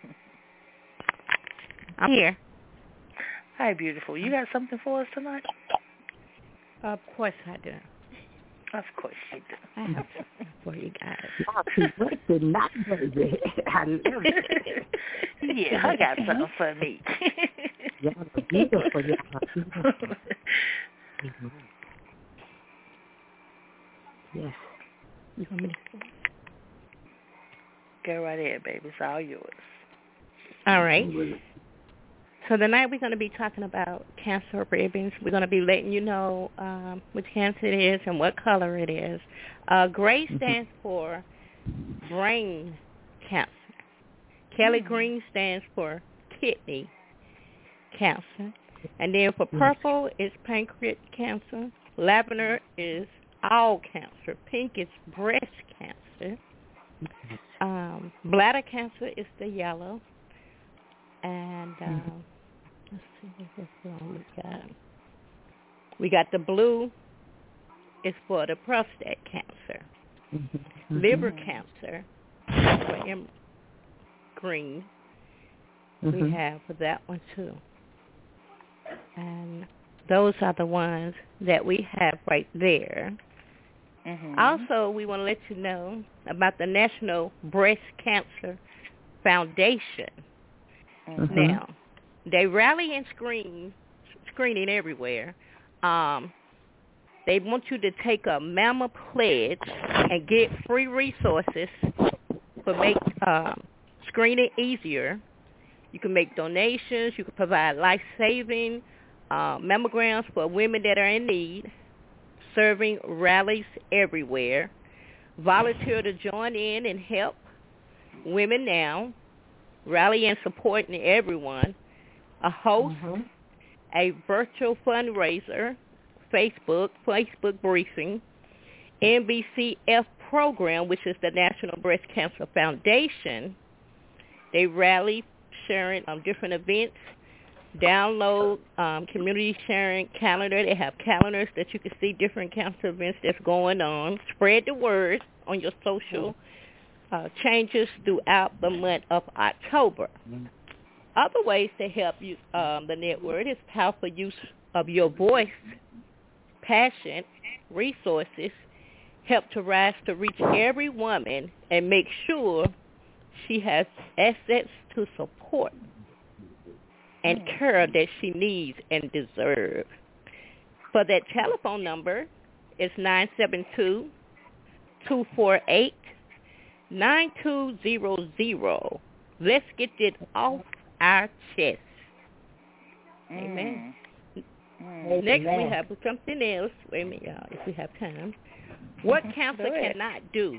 I'm here. Hi, beautiful. You got something for us tonight? Of course I do. Of course you do. I have something for you guys. I love it. Yeah, I got something for me. Y'all are beautiful. Y'all are beautiful. Yes. You want me to? Go right ahead, baby. It's all yours. All right. So tonight we're going to be talking about cancer ribbons. We're going to be letting you know um, which cancer it is and what color it is. Uh, gray stands for brain cancer. Kelly green stands for kidney cancer. And then for purple is pancreatic cancer. Lavender is all cancer. Pink is breast cancer. Um, bladder cancer is the yellow. And um, let's see what one we got. We got the blue is for the prostate cancer. Mm-hmm. Liver cancer for em- green. Mm-hmm. We have for that one too. And those are the ones that we have right there. Mm-hmm. Also, we want to let you know about the National Breast Cancer Foundation. Mm-hmm. Now, they rally and screen, screening everywhere. Um, they want you to take a Mama Pledge and get free resources for make um, screening easier. You can make donations. You can provide life-saving uh, mammograms for women that are in need, serving rallies everywhere. Volunteer to join in and help Women Now, rally and supporting everyone, a host, mm-hmm. a virtual fundraiser, Facebook, Facebook Briefing, N B C F program, which is the National Breast Cancer Foundation. They rally, sharing um, different events. Download um, community sharing calendar. They have calendars that you can see different cancer events that's going on. Spread the word on your social uh, changes throughout the month of October. Other ways to help you, um, the network is powerful use of your voice, passion, resources, help to rise to reach every woman and make sure she has assets to support and care that she needs and deserves. For that telephone number, it's nine seven two, two four eight, nine two zero zero. Let's get it off our chest. Amen. Mm. Next, we have something else. Wait a minute, y'all, if we have time. What cancer cannot do?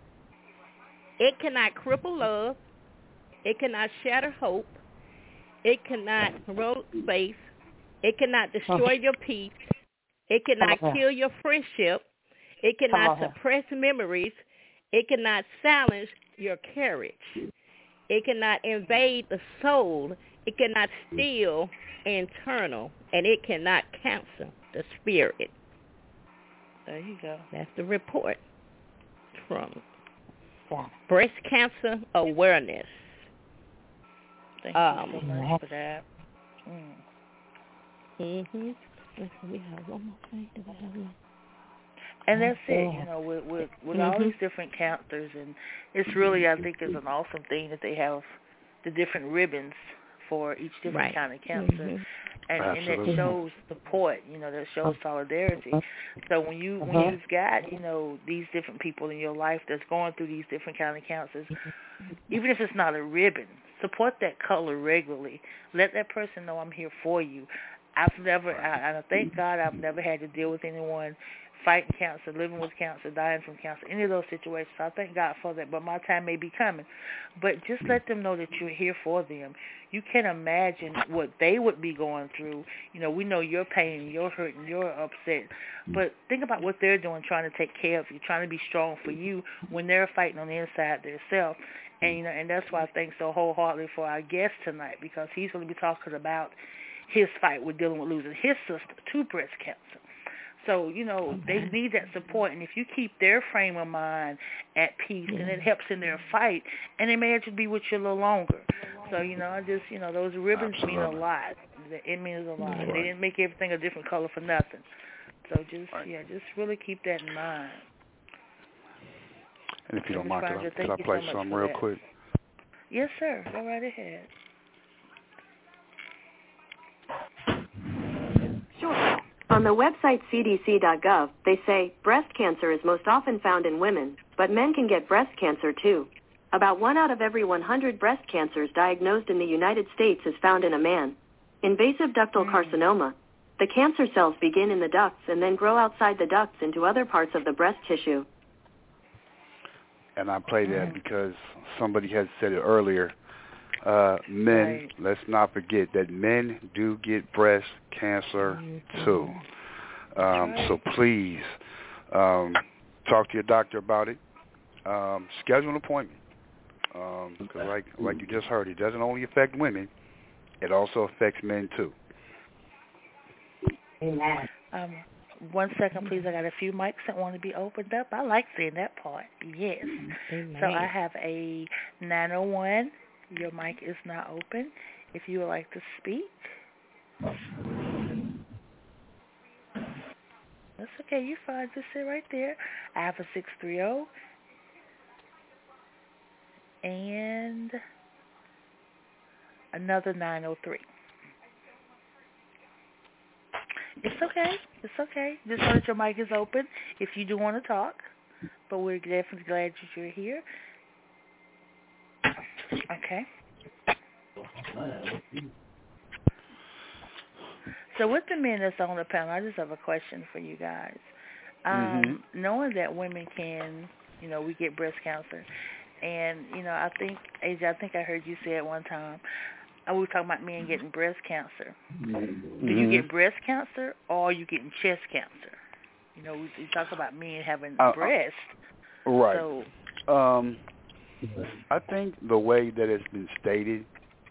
It cannot cripple love. It cannot shatter hope. It cannot erode faith. It cannot destroy your peace. It cannot kill your friendship. It cannot suppress memories. It cannot silence your courage. It cannot invade the soul. It cannot steal internal. And it cannot cancel the spirit. There you go. That's the report from Breast Cancer Awareness. Thank um, you so much for that. Mm. Mhm. We have one more thing. Do we have one? And that's it, you know, with with, with mm-hmm. all these different cancers, and it's really, I think, it's an awesome thing that they have the different ribbons for each different right. kind of cancer, mm-hmm. and, and that shows support, you know, that shows solidarity. So when you when uh-huh. you've got, you know, these different people in your life that's going through these different kind of cancers, even if it's not a ribbon, support that color regularly. Let that person know I'm here for you. I've never, I, I thank God, I've never had to deal with anyone fighting cancer, living with cancer, dying from cancer, any of those situations. I thank God for that, but my time may be coming. But just let them know that you're here for them. You can imagine what they would be going through. You know, we know your pain, your hurt, and your upset. But think about what they're doing, trying to take care of you, trying to be strong for you when they're fighting on the inside themselves. And, you know, and that's why I thank so wholeheartedly for our guest tonight, because he's going to be talking about his fight with dealing with losing his sister to breast cancer. So, you know, they need that support. And if you keep their frame of mind at peace, yeah. and it helps in their fight, and they may actually be with you a little longer. So, you know, I just, you know, those ribbons Absolutely. mean a lot. It means a lot. Right. They didn't make everything a different color for nothing. So just, right. yeah, just really keep that in mind. And if you don't mind, could I, could I play so something real that. quick? Yes, sir. Go right ahead. Sure. On the website C D C dot gov, they say breast cancer is most often found in women, but men can get breast cancer too. About one out of every one hundred breast cancers diagnosed in the United States is found in a man. Invasive ductal mm. carcinoma. The cancer cells begin in the ducts and then grow outside the ducts into other parts of the breast tissue. And I play that because somebody had said it earlier. Uh, men, right. let's not forget that men do get breast cancer mm-hmm. too. Um, right. So please um, talk to your doctor about it. Um, schedule an appointment. Um, because like like you just heard, it doesn't only affect women; it also affects men too. Amen. Um, one second, please. I got a few mics that want to be opened up. I like seeing that part. Yes. Amen. So I have a nine oh one. Your mic is now open. If you would like to speak. That's okay. You're fine. Just sit right there. I have a six three zero. And another nine oh three. It's okay. It's okay. Just know that your mic is open if you do want to talk. But we're definitely glad that you're here. Okay. So with the men that's on the panel, I just have a question for you guys. Um, mm-hmm. Knowing that women can, you know, we get breast cancer, and, you know, I think, A J, I think I heard you say at one time, and we were talking about men getting breast cancer. Mm-hmm. Do you get breast cancer or are you getting chest cancer? You know, we, we talk about men having uh, breast. Right. So, um, I think the way that it's been stated,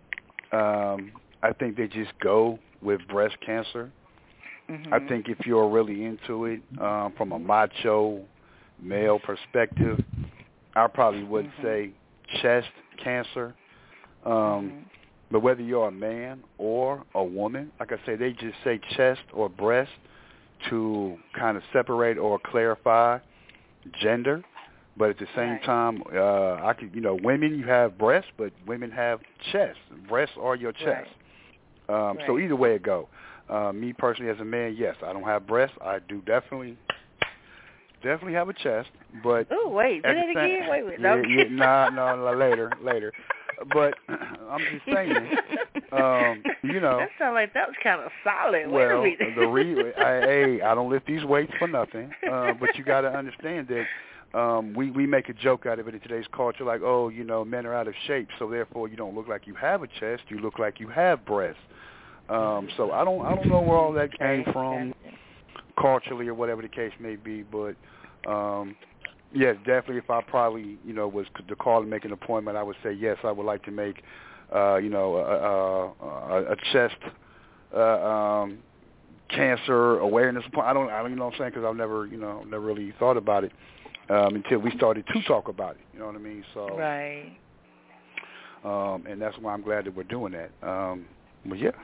um, I think they just go with breast cancer. mm-hmm. I think if you're really into it, um, from a macho male perspective, I probably would mm-hmm. say chest cancer. Um, mm-hmm. But whether you're a man or a woman, like I say, they just say chest or breast to kind of separate or clarify gender. But at the same right. time, uh, I could, you know, women, you have breasts, but women have chest. Breasts are your chest. Right. Um, right. So either way it go. Uh, me personally as a man, yes, I don't have breasts. I do definitely, definitely have a chest. But oh wait, do that same, again. Wait, wait, yeah, no, yeah, nah, no, no, later, later. But I'm just saying, um, you know. That sounded like that was kind of solid. Well, Wait a minute. the re- I, hey, I don't lift these weights for nothing. Uh, but you got to understand that um, we we make a joke out of it in today's culture, like, oh, you know, men are out of shape, so therefore you don't look like you have a chest, you look like you have breasts. Um, so I don't I don't know where all that came from, culturally or whatever the case may be, but. Um, Yes, definitely. If I probably, you know, was to call and make an appointment, I would say yes. I would like to make, uh, you know, a, a, a chest uh, um, cancer awareness appointment. I don't, I don't, you know what I'm saying? Because I've never, you know, never really thought about it um, until we started to talk about it. You know what I mean? So, right. Um, and that's why I'm glad that we're doing that. Um, but yeah.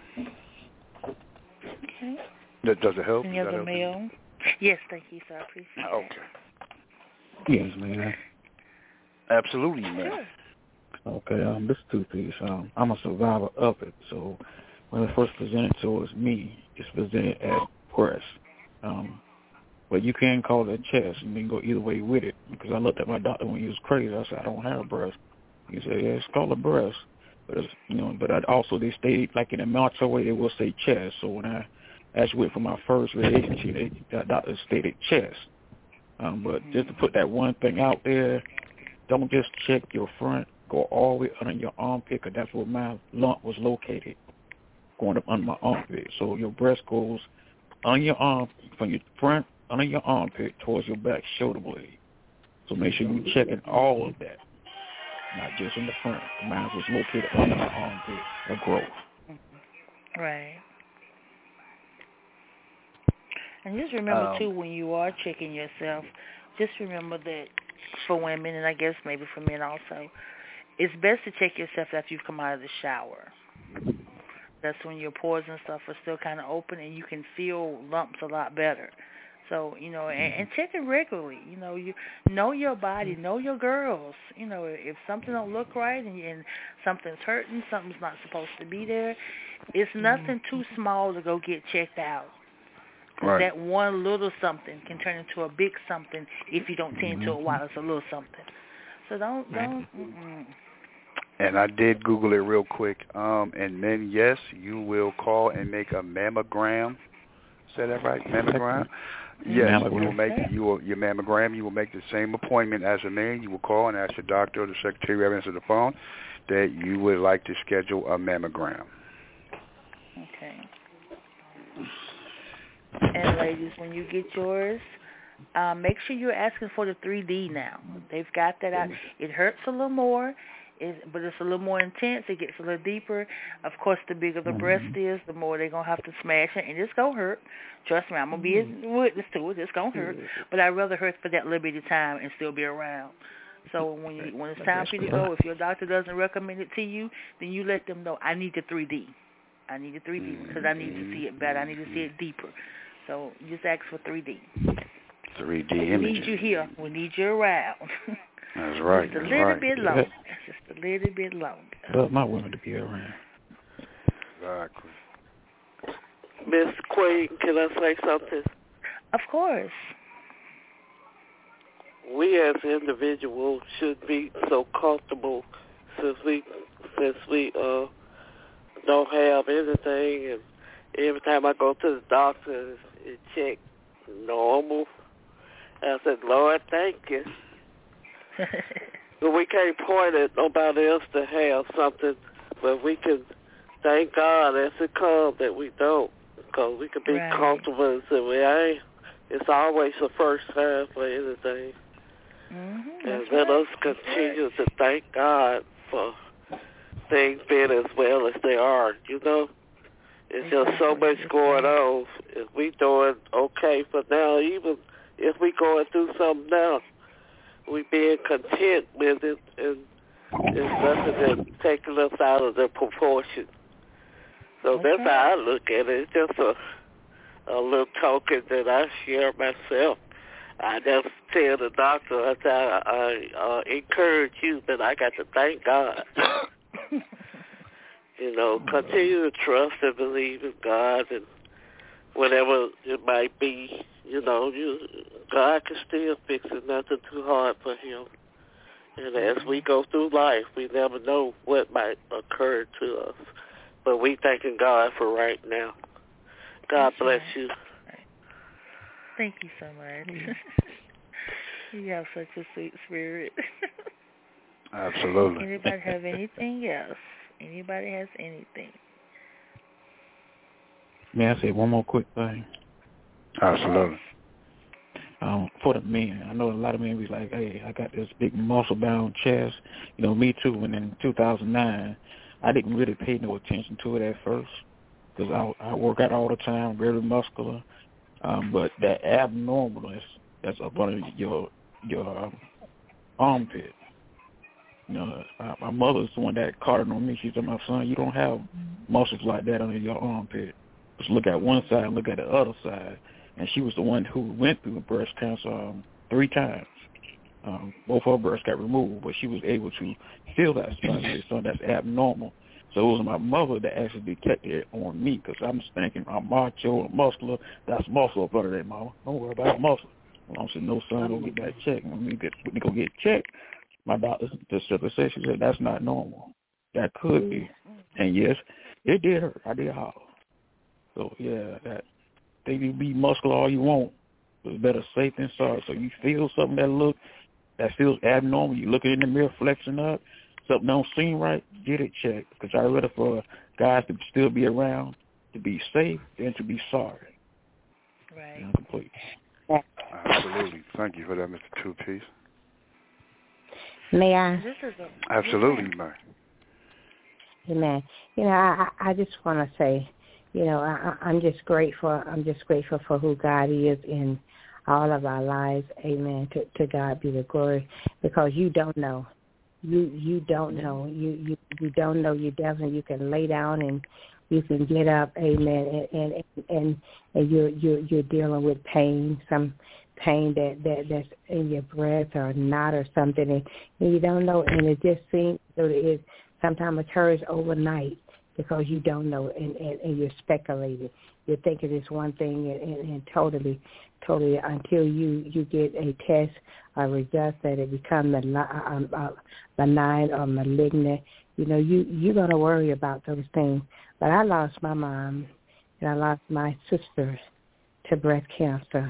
Okay. Does, does it help? Any other mail? Yes, thank you, sir. I appreciate it. Okay. Yes, man. Absolutely, man. Sure. Okay, um, this two-piece, um, I'm a survivor of it, so when it first presented towards me, it's presented as breast. Um, but you can call it chest, and then go either way with it, because I looked at my doctor when he was crazy. I said, I don't have breast. He said, yeah, it's called a breast. But, it's, you know, but I also, they stated, like in a macho way, they will say chest. So when I actually went for my first relationship, they, that doctor stated chest. Um, but just to put that one thing out there, don't just check your front. Go all the way under your armpit, because that's where my lump was located, going up under my armpit. So your breast goes on your arm, from your front, under your armpit, towards your back shoulder blade. So make sure you're checking all of that, not just in the front. Mine was located under my armpit, a growth. Right. And just remember, Um, too, when you are checking yourself, just remember that for women, and I guess maybe for men also, it's best to check yourself after you've come out of the shower. That's when your pores and stuff are still kind of open, and you can feel lumps a lot better. So, you know, and, and check it regularly. You know, you know your body, know your girls. You know, if something don't look right and, and something's hurting, something's not supposed to be there, it's nothing too small to go get checked out. Right. That one little something can turn into a big something if you don't tend to it while it's a little something. So don't, don't. Mm-mm. And I did Google it real quick. Um, and men, yes, you will call and make a mammogram. Say that right? Mammogram? Yes, Mammogram. you will make you will, your mammogram. You will make the same appointment as a man. You will call and ask your doctor or the secretary who answers the phone that you would like to schedule a mammogram. Okay. And ladies, when you get yours, um, make sure you're asking for the three D now. They've got that out. It hurts a little more, it, but it's a little more intense. It gets a little deeper. Of course, the bigger the breast is, the more they're going to have to smash it, and it's going to hurt. Trust me, I'm going to be a witness to it. It's going to hurt. But I'd rather hurt for that little bit of time and still be around. So when you, when it's time for you to go, if your doctor doesn't recommend it to you, then you let them know, I need the three D. I need the three D because I need to see it better. I need to see it deeper. So you just ask for three D. three D we imaging. We need you here. We need you around. That's right. Just a That's little right. bit longer. Just a little bit longer. I love my women to be around. Exactly. Miss Queen, can I say something? Of course. We as individuals should be so comfortable since we since we uh don't have anything, and every time I go to the doctor, it check normal. I said, Lord, thank you. But we can't point at nobody else to have something, but we can thank God as it comes that we don't, because we can be right. comfortable and say, well, I ain't. It's always the first time for anything. Mm-hmm, and let right. us continue to thank God for things being as well as they are, you know. It's just so much going on. If we doing okay for now, even if we going through something now, we being content with it, and it's nothing that's taking us out of the proportion. So that's, that's how I look at it. It's just a a little token that I share myself. I just tell the doctor, I, tell, I uh, encourage you that I got to thank God. You know, continue to trust and believe in God, and whatever it might be, you know, you, God can still fix it. Nothing too hard for him. And as we go through life, we never know what might occur to us. But we thanking God for right now. God That's bless right. you. Thank you so much. You have such a sweet spirit. Absolutely. Anybody have anything else? Anybody has anything? May I say one more quick thing? Absolutely. Um, for the men, I know a lot of men be like, hey, I got this big muscle-bound chest. You know, me too. And in two thousand nine, I didn't really pay no attention to it at first because I, I work out all the time, very muscular. Um, but that abnormalness that's up under your your um, armpit. You know, uh, my mother's the one that caught it on me. She said, "My son, you don't have muscles like that under your armpit. Just look at one side and look at the other side." And she was the one who went through breast cancer um, three times. Um, both her breasts got removed, but she was able to feel that stuff. So that's abnormal. So it was my mother that actually detected it on me because I'm thinking I'm macho and muscular. That's muscle up under there, mama. Don't worry about muscle. Well, I said, no, son, go get that checked. When we, get, when we go get checked, my doctor just simply said, she said, that's not normal. That could be. And, yes, it did hurt. I did holler. So, yeah, that they can be muscular all you want. It's better safe than sorry. So you feel something that look, that feels abnormal. You look in the mirror flexing up. Something don't seem right, get it checked. Because I'd rather for guys to still be around, to be safe, than to be sorry. Right. And I'm complete. Absolutely. Thank you for that, Mister Two-Piece. May I? This is a, Absolutely, man. Amen. You know, I, I just want to say, you know, I, I'm just grateful. I'm just grateful for who God is in all of our lives. Amen. To, to God be the glory, because you don't know. You you don't know. You you you don't know. You definitely you can lay down and you can get up. Amen. And and and, and you're you're you're dealing with pain. Some pain that, that that's in your breath or not or something, and, and you don't know. And it just seems that it sometimes occurs overnight because you don't know, and, and, and you're speculating. You're thinking it's one thing, and, and, and totally, totally until you, you get a test or result that it becomes um, uh, benign or malignant. You know, you, you're going to worry about those things. But I lost my mom, and I lost my sister to breast cancer.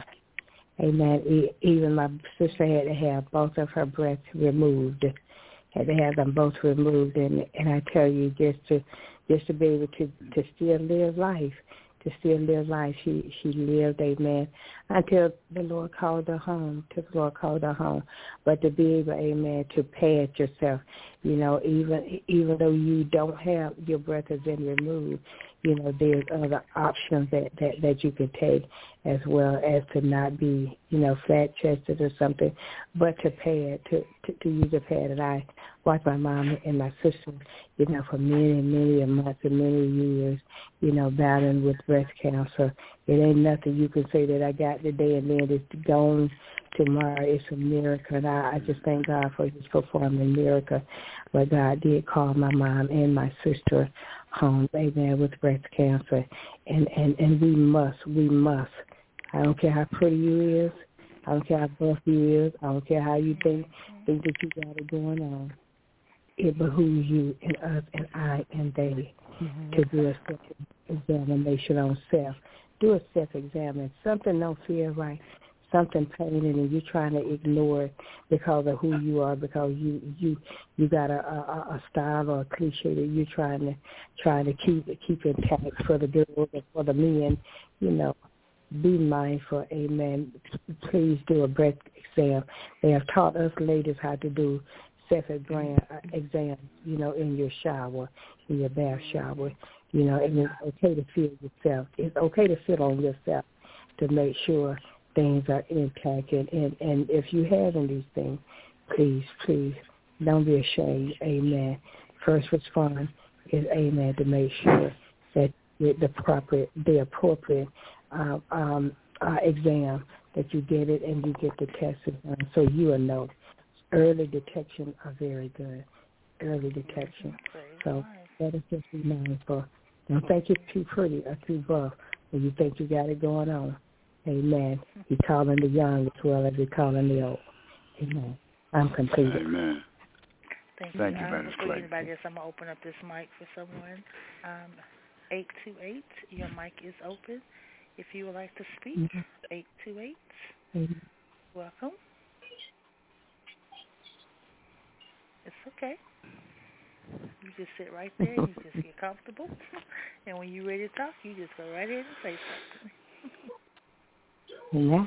Amen. Even my sister had to have both of her breasts removed. Had to have them both removed, and and I tell you, just to just to be able to to still live life, to still live life, she she lived, amen, until the Lord called her home. Till the Lord called her home. But to be able, amen, to pay it yourself, you know, even even though you don't have your breath has been removed, you know, there's other options that, that, that you could take as well as to not be, you know, flat-chested or something, but to pay it, to, to, to use a pad. And I watched my mom and my sister, you know, for many, many months and many years, you know, battling with breast cancer. It ain't nothing you can say that I got today and then it's gone tomorrow. It's a miracle. And I, I just thank God for his performing miracle. But God did call my mom and my sister home, amen, with breast cancer. And, and, and we must, we must. I don't care how pretty you is. I don't care how buff you is. I don't care how you think, think that you got it going on. It behooves you and us and I and they mm-hmm. to do a self-examination on self. Do a self-examine. Something don't feel right. something pain and you're trying to ignore it because of who you are, because you you you got a, a, a style or a cliche that you're trying to trying to keep keep intact for the girls and for the men, you know. Be mindful, amen. Please do a breath exam. They have taught us ladies how to do self-exam, exam, you know, in your shower, in your bath shower. You know, and it's okay to feel yourself. It's okay to feel on yourself to make sure things are intact. And, and, and if you have any of these things, please, please don't be ashamed, amen. First respond is, amen, to make sure that the proper, the appropriate uh, um, uh, exam, that you get it and you get the test done so you will know. Early detection are very good. Early detection. So that is just be mindful. Don't think you're too pretty or too buff when you think you got it going on. Amen. He's calling the young as well as he's calling the old. Amen. I'm complete. Amen. Thank, Thank you. you, Um, Evangelist before Clay. anybody else, I'm going to open up this mic for someone. Um, eight two eight, your mic is open. If you would like to speak, mm-hmm. eight two eight, mm-hmm. Welcome. It's okay. You just sit right there and you just get comfortable. And when you're ready to talk, you just go right in and say something. Yeah.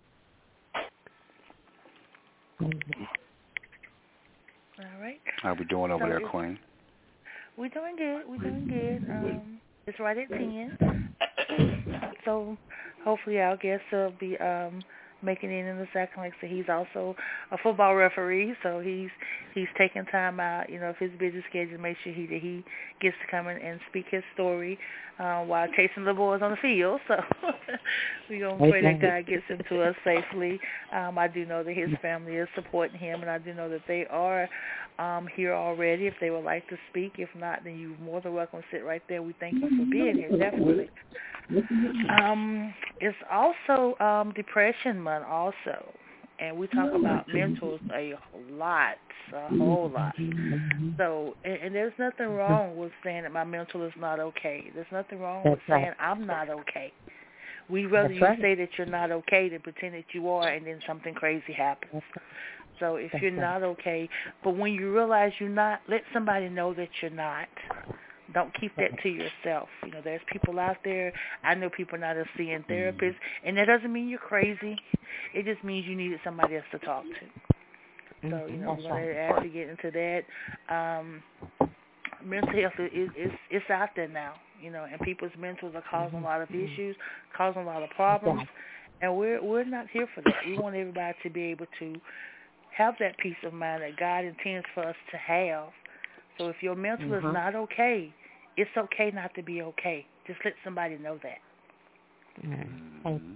All right. How we doing over so there, Queen? We're doing good. We're doing good. Um, it's right at ten. So hopefully our guest will be um, making it in the second. Like I said, he's also a football referee, so he's he's taking time out, you know, of his busy schedule to make sure he that he gets to come in and speak his story uh, while chasing the boys on the field. So we're going to pray that God gets him to us safely. Um, I do know that his family is supporting him, and I do know that they are um, here already if they would like to speak. If not, then you're more than welcome to sit right there. We thank you for being here, definitely. Um, it's also um, Depression Month also, and we talk about mentors a lot, a whole lot. So, and, and there's nothing wrong with saying that my mental is not okay. There's nothing wrong That's with saying right. I'm not okay. We'd rather That's you right. say that you're not okay than pretend that you are, and then something crazy happens. So if That's you're right. not okay, but when you realize you're not, let somebody know that you're not. Don't keep that to yourself. You know, there's people out there. I know people now that are seeing therapists, and that doesn't mean you're crazy. It just means you needed somebody else to talk to. So, you know, we're going to actually get into that. Um, mental health is, is it's out there now, you know, and people's mentals are causing a lot of issues, causing a lot of problems, and we're we're not here for that. We want everybody to be able to have that peace of mind that God intends for us to have. So if your mental mm-hmm. is not okay, it's okay not to be okay. Just let somebody know that. Mm-hmm.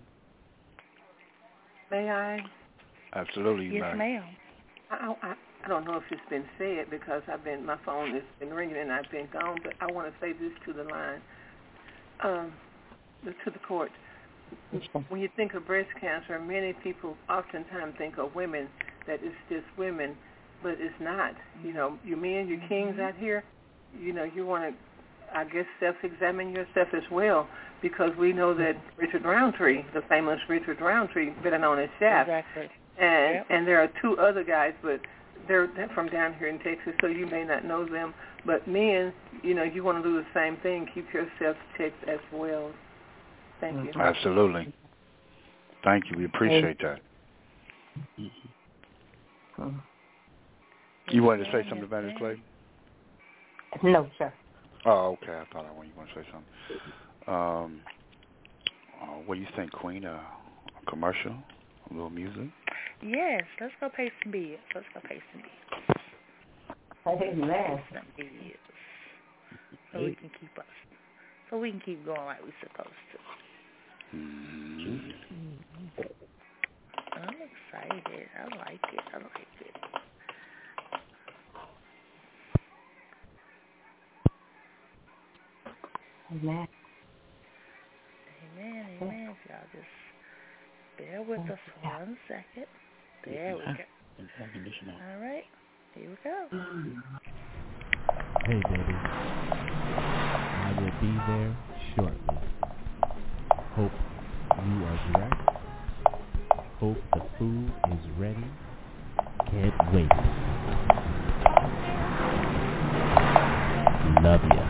May I? Absolutely, yes, ma'am. ma'am. I, I I don't know if it's been said because I've been my phone has been ringing and I've been gone, but I want to say this to the line, um, to the court. When you think of breast cancer, many people oftentimes think of women, that it's just women. But it's not. You know, you men, you kings out here, you know, you want to, I guess, self-examine yourself as well, because we know that Richard Roundtree, the famous Richard Roundtree, better known as Shaft, exactly. and yep. and there are two other guys, but they're, they're from down here in Texas, so you may not know them. But men, you know, you want to do the same thing. Keep yourself checked as well. Thank you. Absolutely. Thank you. We appreciate that. Mm-hmm. You wanted to say something, Evangelist Clay? No, sir. Oh, okay. I thought I wanted you want to say something. Um, uh, what do you think, Queen? Uh, a commercial? A little music? Yes. Let's go pay some bills. Let's go pay some bills. Amen. Some bills. So we can keep us. So we can keep going like we're supposed to. Mm-hmm. I'm excited. I like it. I like it. Amen. Amen, amen. If y'all just bear with us for one second. There we go. All right. Here we go. Hey, baby. I will be there shortly. Hope you are dressed. Hope waited. Love ya.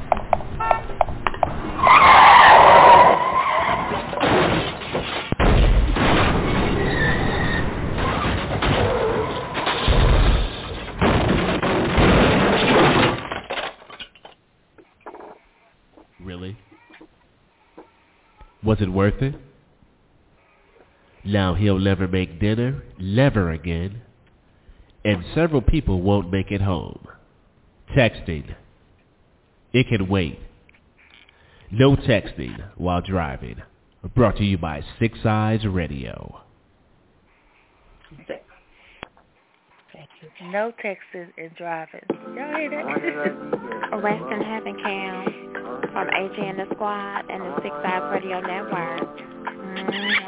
Really? Was it worth it? Now he'll never make dinner, never again, and several people won't make it home. Texting. It can wait. No texting while driving. Brought to you by Six Eyes Radio. No texting and driving. Y'all hear that? Rest in Heaven, Cam, from A J and the Squad and the Six Eyes Radio Network. Mm-hmm.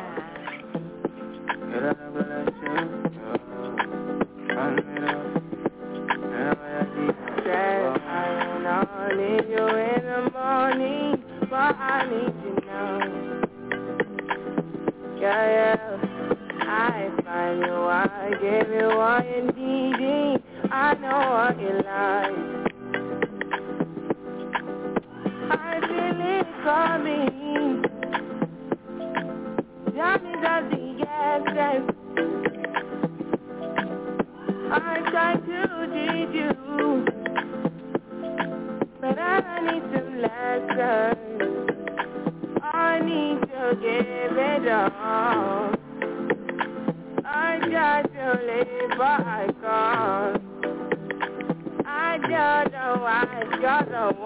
I need you in the morning, but I need you now. Yeah, yeah. I find you, I give you all you need. I know what you like. I feel it coming. Tell me that the essence. I try to teach you, but I need some lessons. I need to give it all. I just to live, but I can't. I don't know why you're the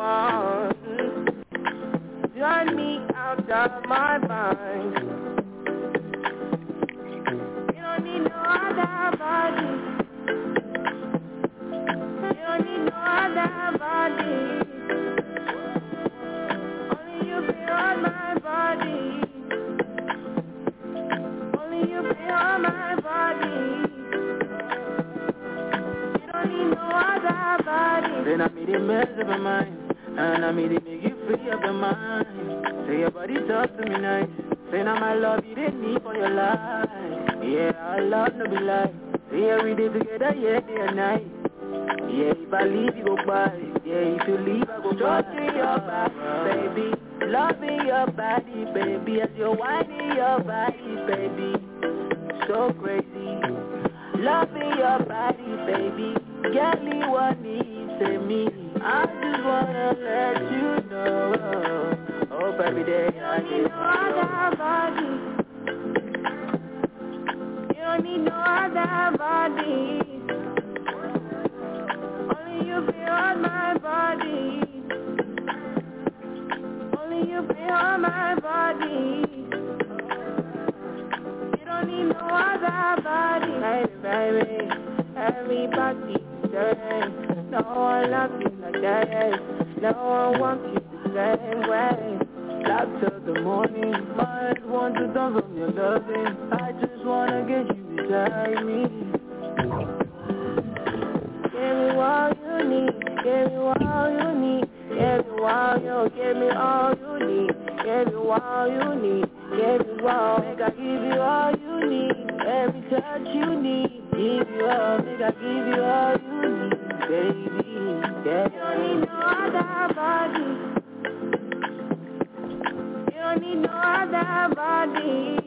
one. Drawn me out of my mind. You don't need no other body. You don't need no other body. Only you feel on my body. Only you feel on my body. You don't need no other body. Then I made it mess up my mind, and I made it make you free up your mind. Say your body talk to me nice. Say now my love you didn't need for your life. Yeah, our love no be lie. Say every day together, yeah, day and night. Yeah, if I leave you go by. Yeah, if you leave I go by. Trust in your body, baby. Loving your body, baby. As you're whining your body, baby. So crazy. Loving your body, baby. Get me what needs in me. I just wanna let you know. Hope every day I need no other body. You don't need no other body. Only you feel on my body. Only you feel on my body. You don't need no other body. Baby, baby, everybody say no one loves you like that. No one wants you the same way. Love till the morning, my head wants to dance on your loving. I just wanna get you beside me. Give me all you need, give me all you need. Give me all you, give me all you need. Give me all you need, give me all. Make I give you all you need. Every touch you need, give you all. Make I give you all you need, baby. Yeah. You don't need no other body. You don't need no other body.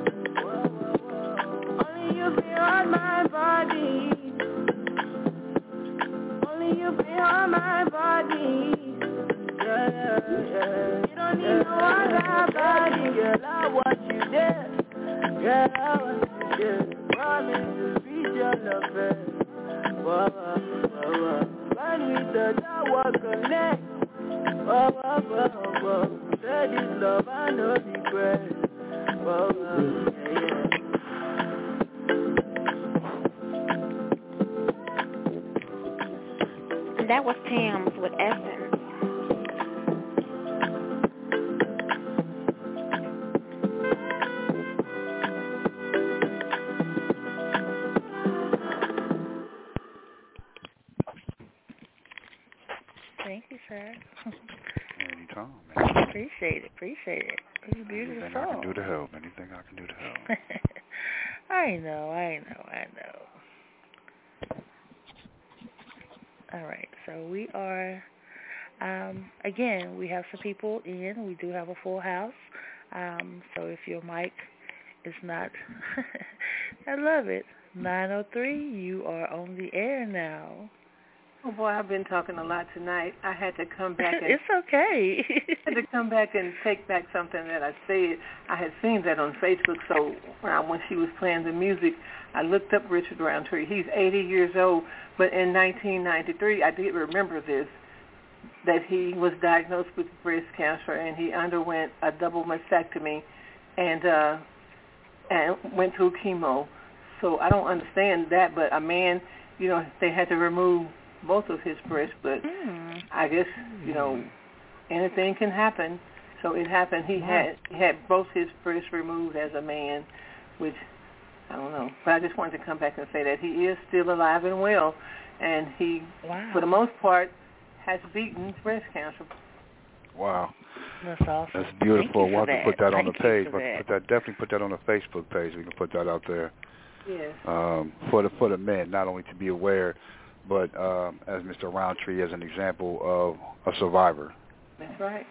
Only you feel on my body. Only you feel on my body. Yeah, yeah, yeah. You don't need no other body. Girl, I want you there. Girl, I want you there. Promise to reach your love. Whoa, whoa, whoa. When we touch, I walk connect. Whoa, whoa, whoa, whoa. Say this love, I know regret. Whoa, whoa, yeah, yeah. That was Tams with Essence. Thank you, sir. Anytime, man. Appreciate it, appreciate it. It was a beautiful Anything song. I can do to help. Anything I can do to help. I know, I know, I know. All right. So we are, um, again, we have some people in. We do have a full house. Um, so if your mic is not, I love it. nine oh three, you are on the air now. Oh, boy, I've been talking a lot tonight. I had to come back and... It's okay. I had to come back and take back something that I said. I had seen that on Facebook, so uh, when she was playing the music, I looked up Richard Roundtree. He's eighty years old, but in nineteen ninety-three, I did remember this, that he was diagnosed with breast cancer, and he underwent a double mastectomy and, uh, and went through chemo. So I don't understand that, but a man, you know, they had to remove both of his breasts, but mm. I guess, you know, anything can happen. So it happened. He wow. had he had both his breasts removed as a man, which I don't know. But I just wanted to come back and say that he is still alive and well, and he, wow. for the most part, has beaten breast cancer. Wow. That's awesome. That's beautiful. We'll have to put that Thank on the page. But put that definitely put that on the Facebook page. We can put that out there. Yes. Um, for the for the men, not only to be aware, but um, as Mister Roundtree as an example of a survivor. That's right.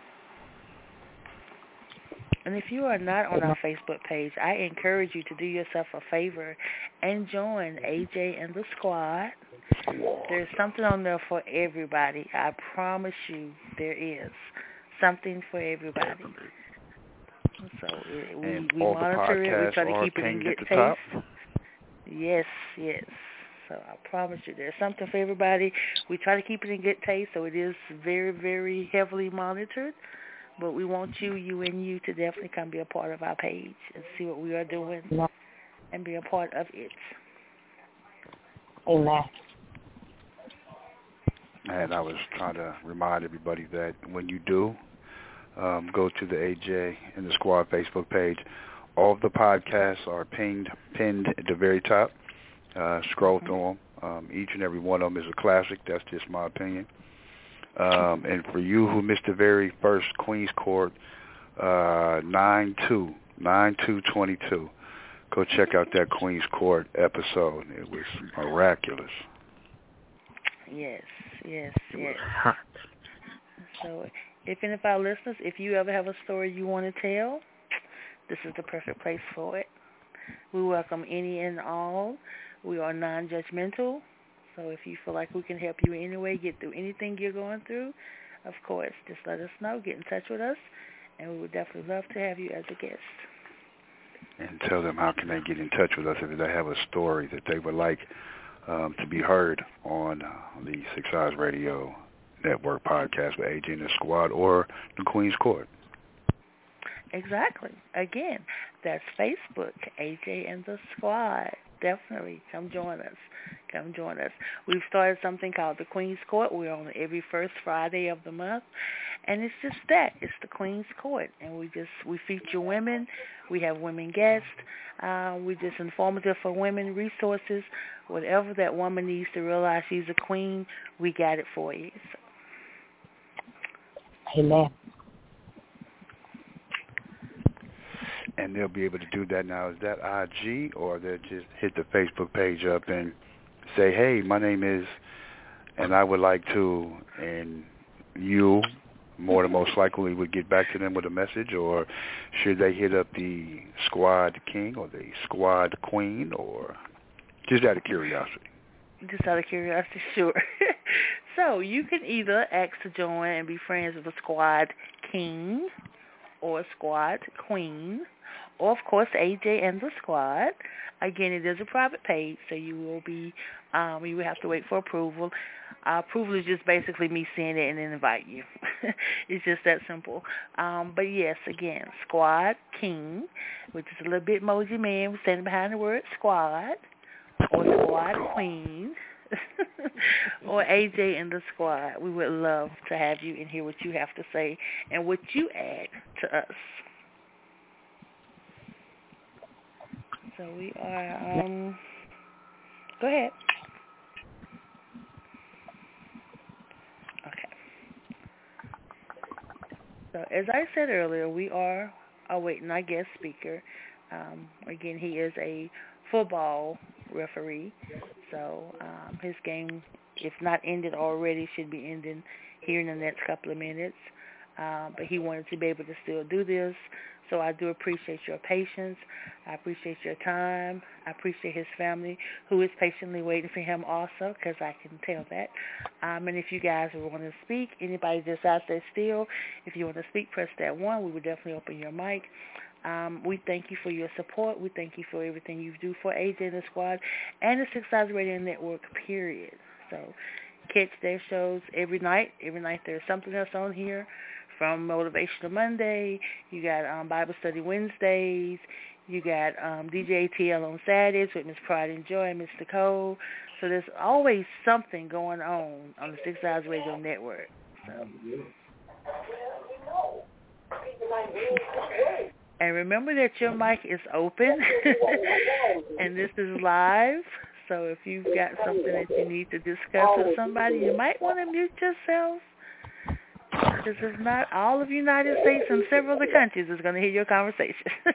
And if you are not on our Facebook page, I encourage you to do yourself a favor and join A J and the Squad. Squad. There's something on there for everybody. I promise you there is something for everybody. So it, we, and we all monitor the it. We try to keep it in good taste. Yes, yes. So I promise you there's something for everybody. We try to keep it in good taste, so it is very, very heavily monitored. But we want you, you and you, to definitely come be a part of our page and see what we are doing and be a part of it. Amen. And I was trying to remind everybody that when you do, um, go to the A J and the Squad Facebook page. All of the podcasts are pinned, pinned at the very top. Uh, scroll mm-hmm. through them. Um, each and every one of them is a classic. That's just my opinion. Um, and for you who missed the very first Queen's Court, uh, nine two, nine two twenty-two, go check out that Queen's Court episode. It was miraculous. Yes, yes, yes. So if any of our listeners, if you ever have a story you want to tell, this is the perfect place for it. We welcome any and all. We are non-judgmental. So if you feel like we can help you in any way, get through anything you're going through, of course, just let us know. Get in touch with us, and we would definitely love to have you as a guest. And tell them how can they get in touch with us if they have a story that they would like um, to be heard on uh, the Six Eyes Radio Network podcast with A J and the Squad or the Queen's Court. Exactly. Again, that's Facebook, A J and the Squad. Definitely come join us. Come join us. We've started something called the Queen's Court. We're on every first Friday of the month. And it's just that. It's the Queen's Court. And we just, we feature women. We have women guests. Uh, we just informative for women, resources. Whatever that woman needs to realize she's a queen, we got it for you. So. Amen. And they'll be able to do that now. Is that I G, or they'll just hit the Facebook page up and say, hey, my name is, and I would like to, and you more than most likely would get back to them with a message, or should they hit up the Squad King or the Squad Queen, or just out of curiosity? Just out of curiosity, sure. So you can either ask to join and be friends with the Squad King or Squad Queen, or, of course, A J and the Squad. Again, it is a private page, so you will be, um, you will have to wait for approval. Uh, approval is just basically me seeing it and then invite you. It's just that simple. Um, but, yes, again, Squad King, which is a little bit emoji man standing behind the word Squad, or Squad Queen, or A J and the Squad. We would love to have you and hear what you have to say and what you add to us. So we are, um, go ahead. Okay. So as I said earlier, we are awaiting our guest speaker. Um, again, he is a football referee. So um, his game if not ended already, should be ending here in the next couple of minutes. Um, but he wanted to be able to still do this. So I do appreciate your patience. I appreciate your time. I appreciate his family, who is patiently waiting for him also, because I can tell that. Um, and if you guys want to speak, anybody that's out there still, if you want to speak, press that one. We will definitely open your mic. Um, we thank you for your support. We thank you for everything you do for A J and the Squad and the Six Eyes Radio Network, period. So catch their shows every night. Every night there's something else on here. From Motivational Monday, you got um, Bible Study Wednesdays, you got um, D J A T L on Saturdays with Miss Pride and Joy and Miss Nicole. So there's always something going on on the Six Eyes Radio Network. So. And remember that your mic is open, and this is live. So if you've got something that you need to discuss with somebody, you might want to mute yourself. This is not all of the United States and several other countries is going to hear your conversation.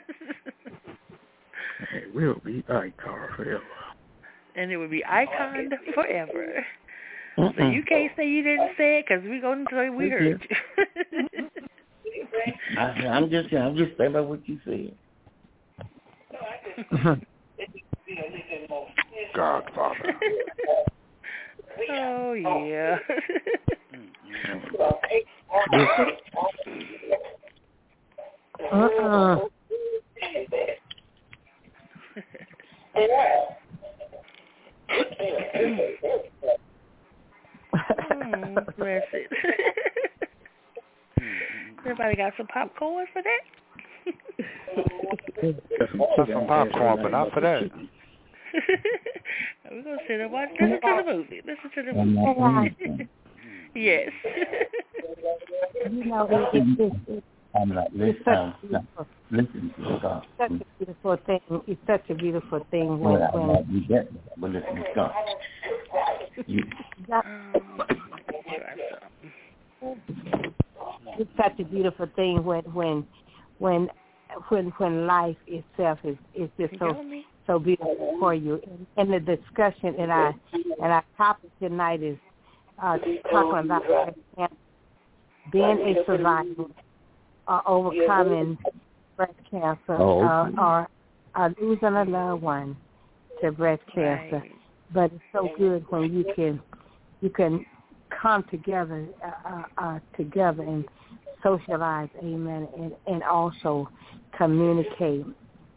It will be icon forever. And it will be iconed forever. Mm-mm. So you can't say you didn't say it because we're going to say we heard you. I, I'm just I'm just saying about what you said. Godfather. Oh, yeah. Uh-uh. mm, bless it. Everybody got some popcorn for that? Got some popcorn, but not for that. We're going to sit and watch, listen to the movie. Listen to the movie. Yes. You know, it, it, it, I'm not listening. Listen to God. Such a beautiful thing. It's such a beautiful thing when Well, when. I'm not, you get me, but listen to God. You, It's such a beautiful thing when when when when when life itself is is just so so beautiful for you. And, and the discussion and our and our topic tonight is uh, talking about being a survivor, or overcoming breast cancer, oh, uh, or uh, losing a loved one to breast cancer. Right. But it's so good when you can you can come together uh, uh, together and socialize, amen, and, and also communicate,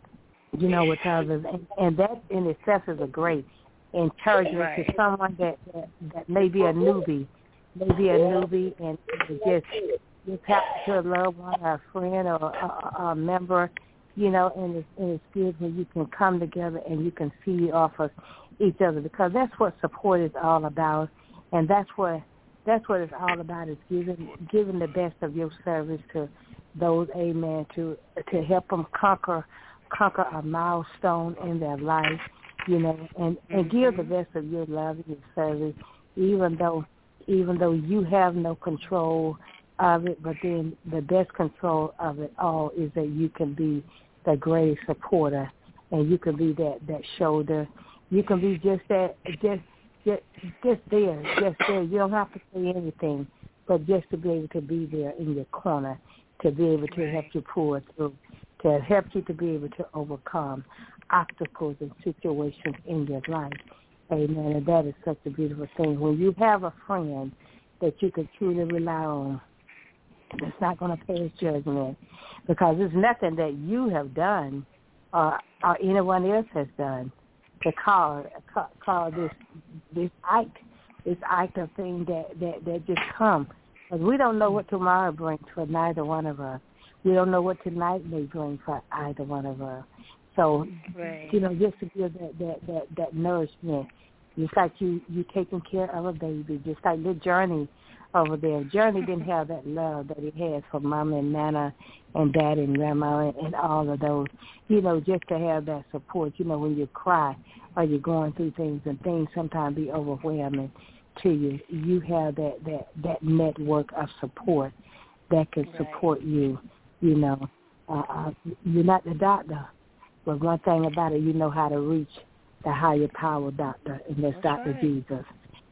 you know, with others. And, and that in itself is a great encouragement right. to someone that, that, that may be a newbie, maybe a newbie and just just happen to a loved one or a friend or a, a, a member, you know, and it's, and it's good when you can come together and you can feed off of each other, because that's what support is all about. And that's what that's what it's all about, is giving giving the best of your service to those, amen, to to help them conquer conquer a milestone in their life, you know, and, and give the best of your love and your service, even though even though you have no control of it, but then the best control of it all is that you can be the greatest supporter, and you can be that, that shoulder. You can be just that just Just, just there, just there. You don't have to say anything, but just to be able to be there in your corner, to be able to help you pull through, to help you to be able to overcome obstacles and situations in your life. Amen. And that is such a beautiful thing. When you have a friend that you can truly rely on, that's not going to pass judgment, because there's nothing that you have done or, or anyone else has done to call call, call this this act this act of thing that, that, that just come. Because we don't know what tomorrow brings for neither one of us. We don't know what tonight may bring for either one of us. So, right. you know, just to give that, that, that, that nourishment, just like you, you taking care of a baby, just like the Journey over there. Journey didn't have that love that he had for Mama and Nana and Dad and Grandma and, and all of those. You know, just to have that support, you know, when you cry or you're going through things and things sometimes be overwhelming to you, you have that, that, that network of support that can right. support you, you know. Uh, uh, you're not the doctor, but one thing about it, you know how to reach the higher power doctor, and that's, that's Doctor right. Jesus.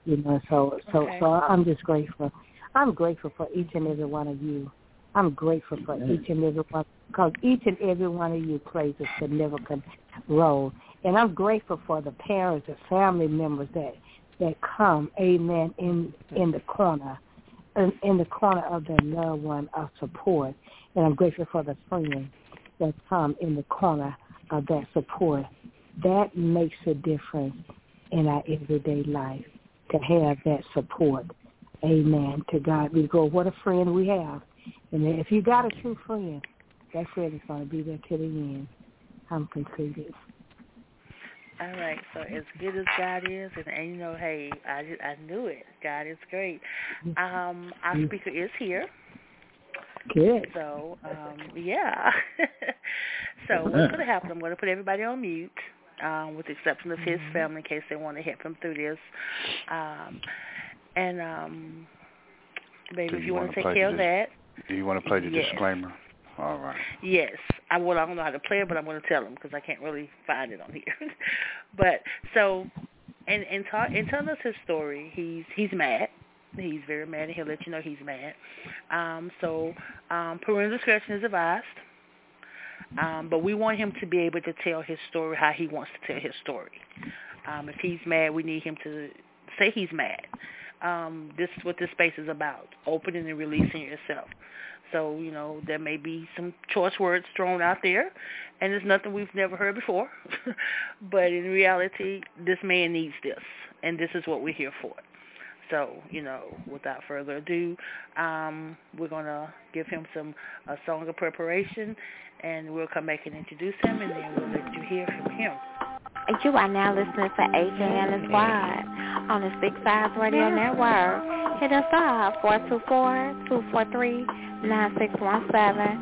You know, so so Okay. so I'm just grateful. I'm grateful for each and every one of you. I'm grateful for each and every one, because each and every one of you plays a significant role. And I'm grateful for the parents, the family members that that come, amen, in in the corner, in, in the corner of their loved one of support. And I'm grateful for the friends that come in the corner of that support. That makes a difference in our everyday life, to have that support. Amen. To God we go. What a friend we have. And if you got a true friend, that friend is going to be there to the end. I'm concluded. All right, so as good as God is, and, and you know, hey, I, just, I knew it. God is great. Um, our speaker is here. Good. So, um, yeah. So what's going to happen, I'm going to put everybody on mute, um, with the exception of his family in case they want to help him through this. Um, and, um, baby, if you, you want to take care of that. Do you want to play the yes. disclaimer? All right. Yes. I, well, I don't know how to play it, but I'm going to tell him because I can't really find it on here. But, so, and, and, talk, and telling us his story, he's he's mad. He's very mad, and he'll let you know he's mad. Um, so, um, parental discretion is advised. Um, but we want him to be able to tell his story how he wants to tell his story. Um, if he's mad, we need him to say he's mad. Um, this is what this space is about, opening and releasing yourself. So, you know, there may be some choice words thrown out there, and it's nothing we've never heard before. But in reality, this man needs this, and this is what we're here for. So, you know, without further ado, um, we're going to give him some a song of preparation, and we'll come back and introduce him, and then we'll let you hear from him. You are now listening to A J and the Squad on the Six Sides Radio Network. Hit us up, four two four, two four three, nine six one seven.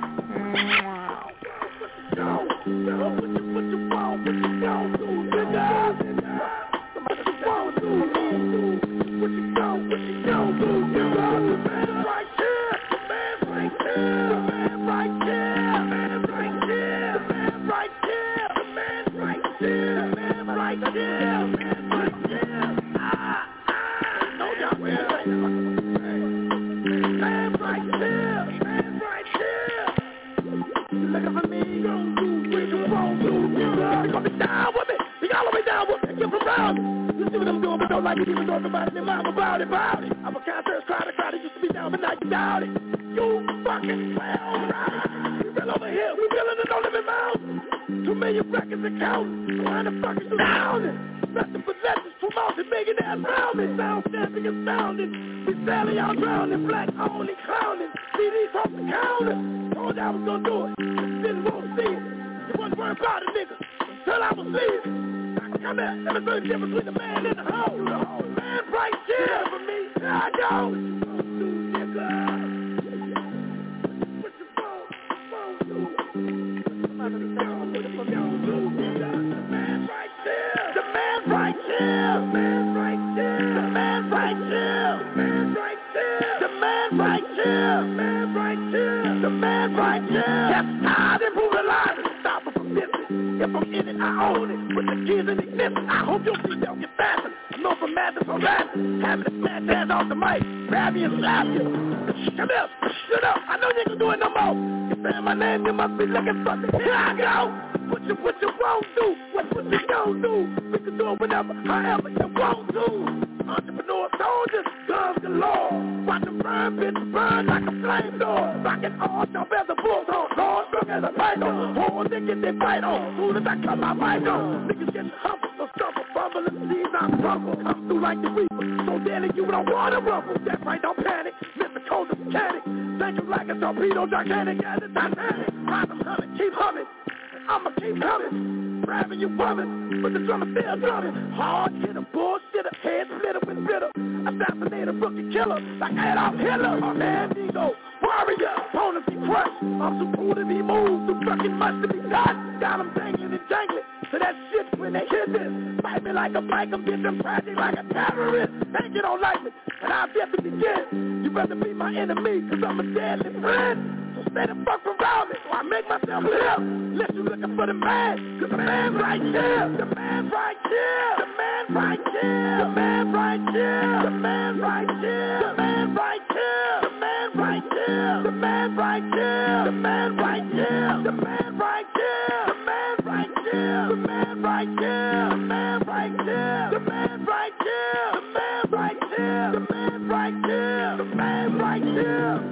Like you even talking about it, then mom about it, about it. I'm a contest crowd, a crowd that used to be down, but now you doubt it. You fucking well, right? We real over here, we real in the no limit mountain. Two million records and counting. Why the fuck is you drowning? Nothing but legends, two mountain millionaires round me. Sound stamping and sounding. We sailing out drowning, black only clowning. C Ds off the counter. Told you I was gonna do it. Didn't want to see it. You wasn't worried about it, nigga. Until I was leaving. Come here, let me tell you the difference between the man and the hoe. The man right here for me. Here I go. Nigga. What you want? Want to? The man right there. The man right there. The man right there. The man right there. The man right there. The man right there. The man right there. The man right there. Kept tired and brutalized. Stop it from missing. If I'm in it, I own it. With the keys in existence, I hope you'll see they'll get faster. No for madness or rapping. Having a smash hands off the mic. Grab you and slap you. Come here. Shut up. I know you ain't gonna do it no more. You saying my name, you must be looking for me. Here I go. What you, what you won't do. What, what you don't do. We can do it whenever, however you want to. Entrepreneur soldiers, guns galore. Watch them burn, bitch, burn like a flame door. Rockin' all jump as a bullhorn. Lord, look as a python. Hold they get their fight on. Soon as I come, my mic on. Niggas getting humble, so stumble, fumble, and see not crumble. Come through like the reaper. So deadly, you don't wanna rumble. That right, don't panic. Mister Cold mechanic. Think you like a torpedo, gigantic as a Titanic. Ride them humming, keep humming. I'ma keep coming, grabbing you woman, but the drummer still drumming. Hard hitter, bullshitter, head splitter with bitter. Assassinator, rookie killer, like Adolf Hitler. A man ego, warrior, opponents be crushed. I'm too cool to be moved, too fucking much to be done. Got them dangling and jangling, so that shit when they hit this. Fight me like a bike, I'm getting tragic like a terrorist. Think you don't like me, and I'll definitely begin. You better be my enemy, cause I'm a deadly friend. Stay the fuck around me, so I make myself live. Unless you looking for the man, cause the man right here, the man right here, the man man right here, the man right here, the man right here, the man right here, the man right here, the man right here, the man right here, the man right here, the man right here, the man right here, the man right here, the man right here, the man right here, the man right here, the man right here.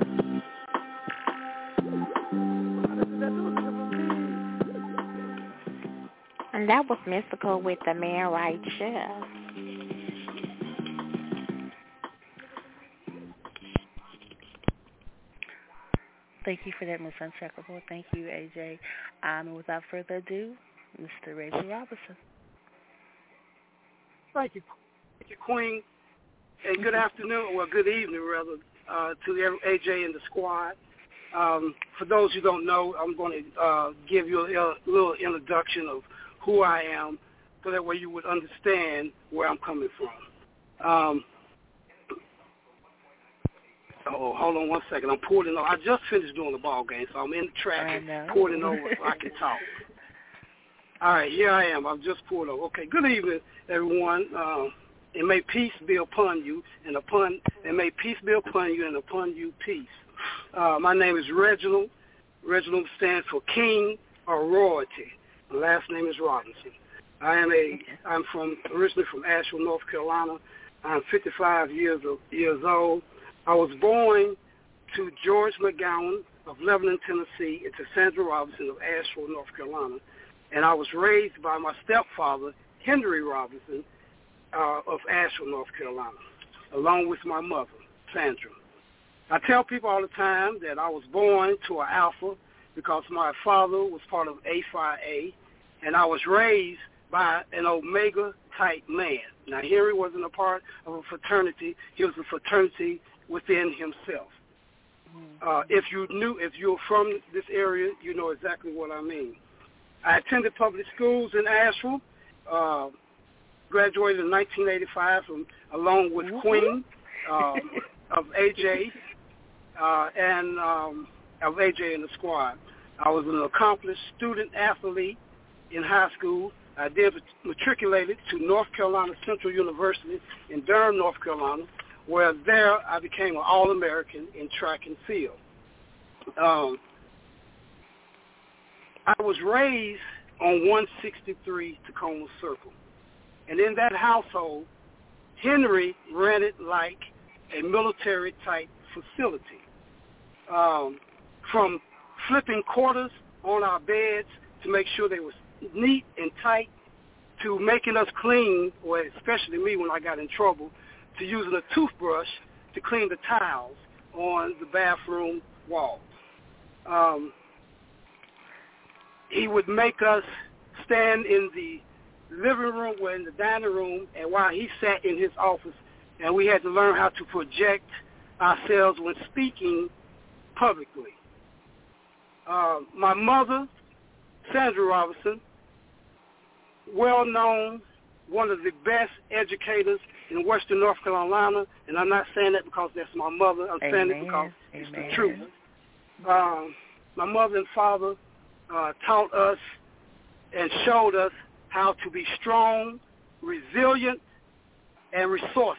And that was Mystical with The Man Right Here. Thank you for that, Miss Uncheckable. Thank you, A J. Um, and without further ado, Mister Reggie Robinson. Thank you. Thank you, Queen. And good afternoon, or good evening, rather, uh, to the A J and the squad. Um, for those who don't know, I'm going to uh, give you a, a little introduction of who I am, so that way you would understand where I'm coming from. Um, oh, hold on one second. I'm pulling over. I just finished doing the ball game, so I'm in the traffic, pulling over so I can talk. All right, here I am. I've just pulled over. Okay, good evening, everyone. Uh, and may peace be upon you, and upon and may peace be upon you, and upon you peace. Uh, my name is Reginald. Reginald stands for King or Royalty. My last name is Robinson. I am a. I'm from originally from Asheville, North Carolina. I'm fifty-five years of, years old. I was born to George McGowan of Lebanon, Tennessee, and to Sandra Robinson of Asheville, North Carolina. And I was raised by my stepfather, Henry Robinson, uh, of Asheville, North Carolina, along with my mother, Sandra. I tell people all the time that I was born to an Alpha because my father was part of A Phi A, and I was raised by an Omega-type man. Now, Henry wasn't a part of a fraternity. He was a fraternity within himself. Uh, if you knew, if you're from this area, you know exactly what I mean. I attended public schools in Asheville, uh, graduated in nineteen eighty-five from, along with Queen um, of A J uh, and um, of A J and the squad. I was an accomplished student athlete in high school. I then matriculated to North Carolina Central University in Durham, North Carolina, where there I became an All-American in track and field. Um, I was raised on one sixty-three Tacoma Circle. And in that household, Henry ran it like a military-type facility. Um, from flipping quarters on our beds to make sure they were neat and tight, to making us clean, or especially me when I got in trouble, to using a toothbrush to clean the tiles on the bathroom walls. Um, he would make us stand in the living room or in the dining room, and while he sat in his office, and we had to learn how to project ourselves when speaking publicly. Uh, my mother, Sandra Robinson, well-known, one of the best educators in Western North Carolina, and I'm not saying that because that's my mother. I'm Amen. saying it because Amen. It's the truth. Um, my mother and father uh, taught us and showed us how to be strong, resilient, and resourceful.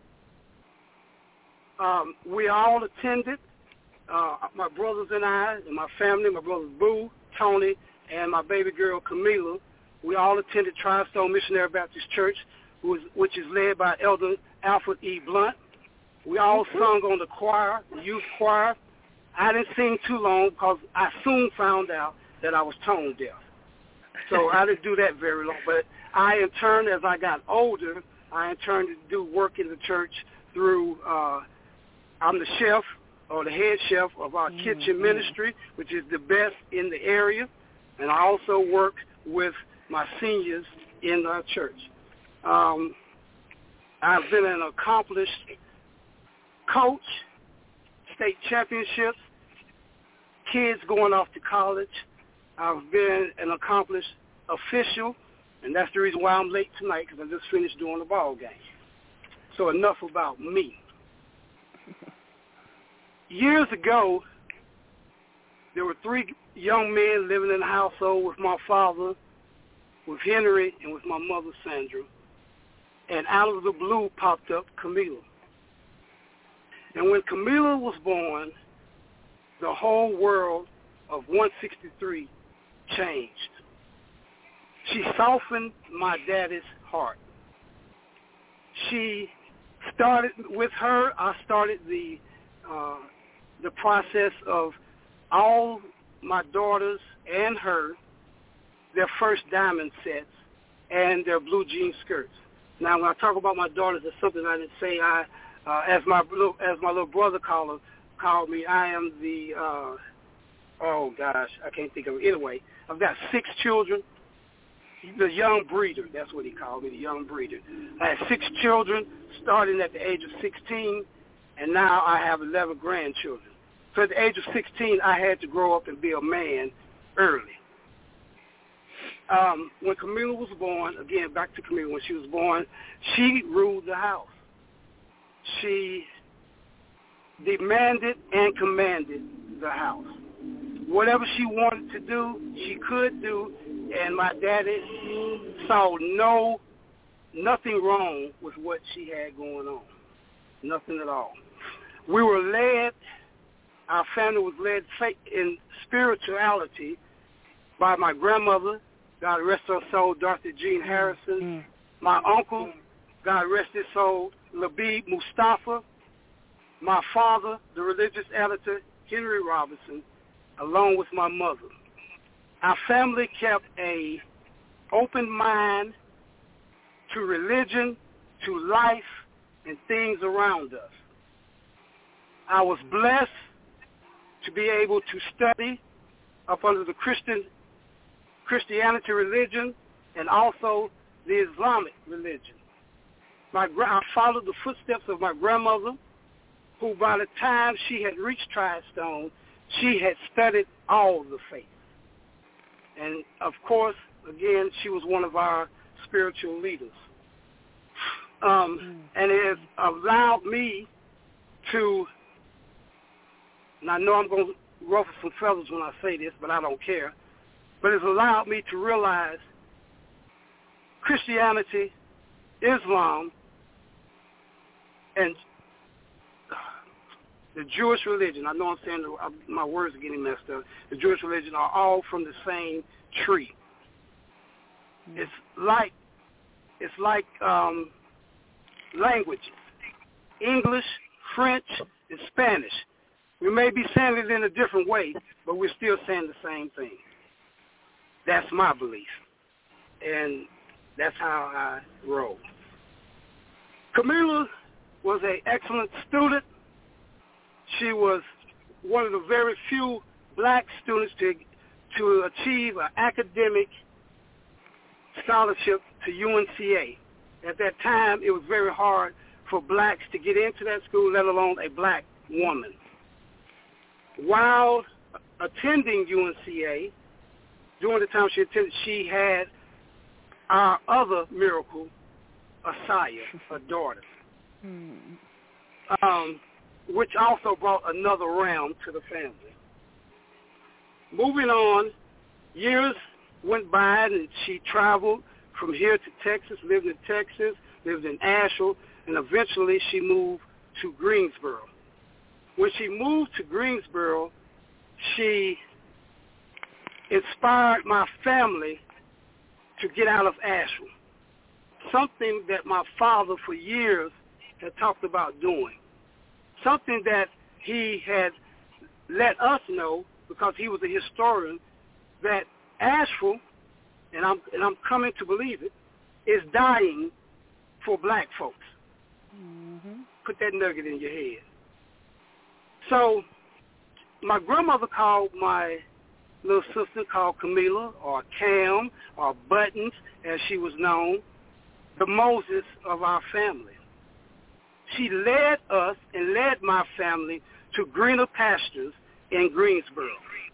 Um, we all attended, uh, my brothers and I, and my family, my brothers Boo, Tony, and my baby girl Camila, we all attended Tri-Stone Missionary Baptist Church, who is, which is led by Elder Alfred E. Blunt. We all sung on the choir, the youth choir. I didn't sing too long because I soon found out that I was tone deaf. So I didn't do that very long. But I, in turn, as I got older, I in turn to do work in the church through, uh, I'm the chef or the head chef of our mm-hmm. kitchen ministry, which is the best in the area. And I also work with my seniors in our church. Um, I've been an accomplished coach, state championships, kids going off to college. I've been an accomplished official, and that's the reason why I'm late tonight, because I just finished doing the ball game. So enough about me. Years ago, there were three young men living in a household with my father, with Henry, and with my mother, Sandra. and out of the blue popped up Camila. And when Camila was born, the whole world of one sixty-three changed. She softened my daddy's heart. She started, with her, I started the uh, the process of all my daughters and her, their first diamond sets and their blue jean skirts. Now, when I talk about my daughters, it's something I didn't say. I, uh, as my little, as my little brother called, called me, I am the, uh, oh gosh, I can't think of it. Anyway, I've got six children. The young breeder, that's what he called me, the young breeder. I had six children starting at the age of sixteen, and now I have eleven grandchildren. So at the age of sixteen, I had to grow up and be a man early. Um, when Camila was born, again, back to Camila, when she was born, she ruled the house. She demanded and commanded the house. Whatever she wanted to do, she could do, and my daddy saw no, nothing wrong with what she had going on. Nothing at all. We were led, our family was led in spirituality by my grandmother, God rest her soul, Dorothy Jean Harrison, mm. my uncle, God rest his soul, Labib Mustafa, my father, the religious editor, Henry Robinson, along with my mother. Our family kept a open mind to religion, to life, and things around us. I was blessed to be able to study up under the Christian Christianity religion and also the Islamic religion. My I followed the footsteps of my grandmother, who by the time she had reached Tri-Stone, she had studied all the faiths. And, of course, again, she was one of our spiritual leaders. Um, mm. And it has allowed me to, and I know I'm going to ruffle some feathers when I say this, but I don't care, but it's allowed me to realize Christianity, Islam, and the Jewish religion, I know I'm saying the, my words are getting messed up, the Jewish religion are all from the same tree. Mm. It's like, it's like um, languages, English, French, and Spanish. We may be saying it in a different way, but we're still saying the same thing. That's my belief, and that's how I roll. Camila was an excellent student. She was one of the very few black students to to achieve an academic scholarship to U N C A. At that time, it was very hard for blacks to get into that school, let alone a black woman. While attending U N C A, during the time she attended, she had our other miracle, Asaya, a daughter. Hmm. Um, which also brought another realm to the family. Moving on, years went by and she traveled from here to Texas, lived in Texas, lived in Asheville, and eventually she moved to Greensboro. When she moved to Greensboro, she inspired my family to get out of Asheville, something that my father for years had talked about doing. Something that he had let us know, because he was a historian, that Asheville, and I'm and I'm coming to believe it, is dying for black folks. Mm-hmm. Put that nugget in your head. So my grandmother called my little sister, called Camila, or Cam, or Buttons, as she was known, the Moses of our family. She led us and led my family to greener pastures in Greensboro.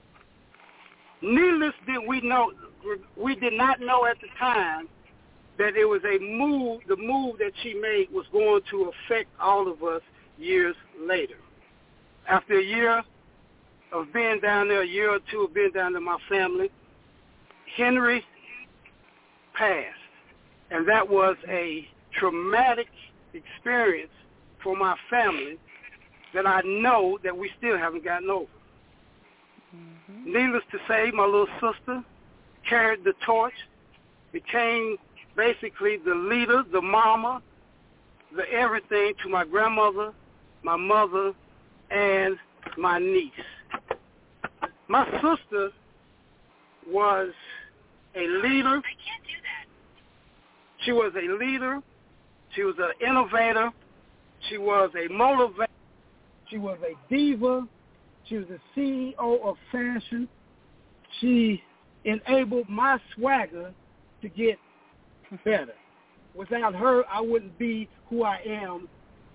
Needless did we know, we did not know at the time that it was a move, the move that she made was going to affect all of us years later. After a year of being down there, a year or two of being down there, my family, Henry passed. And that was a traumatic experience for my family that I know that we still haven't gotten over. Mm-hmm. Needless to say, my little sister carried the torch, became basically the leader, the mama, the everything to my grandmother, my mother, and my niece. My sister was a leader. I can't do that. She was a leader. She was an innovator. She was a motivator. She was a diva. She was the C E O of fashion. She enabled my swagger to get better. Without her, I wouldn't be who I am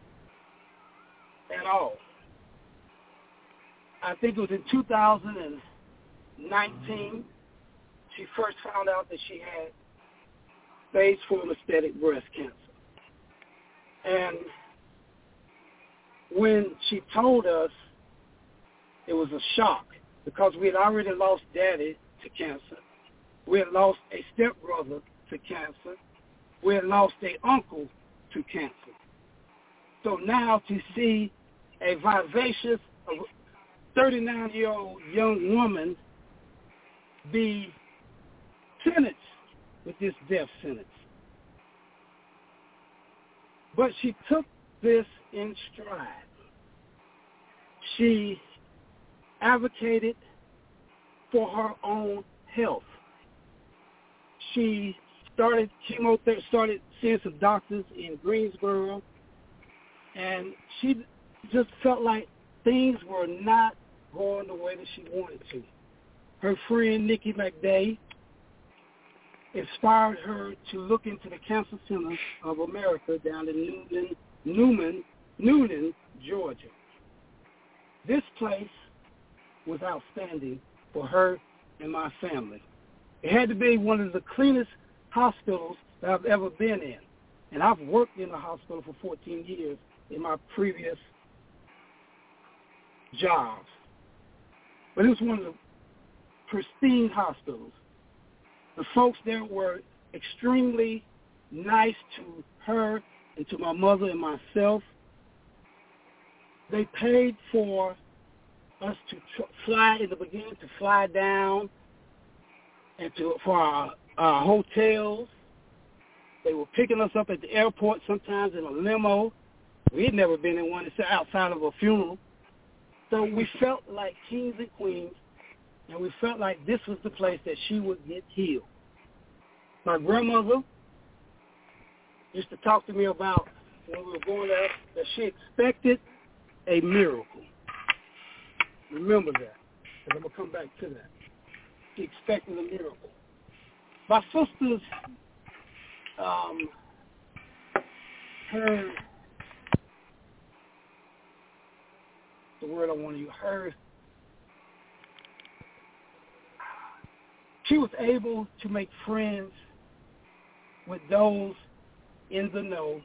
at all. I think it was in two thousand nineteen, she first found out that she had stage four metastatic breast cancer. And when she told us, it was a shock because we had already lost daddy to cancer. We had lost a stepbrother to cancer. We had lost an uncle to cancer. So now to see a vivacious thirty-nine-year-old young woman be sentenced with this death sentence. But she took this in stride. She advocated for her own health. She started chemotherapy, started seeing some doctors in Greensboro, and she just felt like things were not going the way that she wanted to. Her friend, Nikki McDay, inspired her to look into the Cancer Center of America down in Newnan, Newman, Newnan, Georgia. This place was outstanding for her and my family. It had to be one of the cleanest hospitals that I've ever been in. And I've worked in a hospital for fourteen years in my previous jobs. But it was one of the pristine hospitals. The folks there were extremely nice to her and to my mother and myself. They paid for us to tr- fly in the beginning, to fly down, and to for our, our hotels. They were picking us up at the airport, sometimes in a limo. We had never been in one outside of a funeral. So we felt like kings and queens, and we felt like this was the place that she would get healed. My grandmother used to talk to me about when we were going there that she expected a miracle. Remember that, because I'm going to come back to that. She expected a miracle. My sister's, um, her, the word I want to use, her, she was able to make friends with those in the know,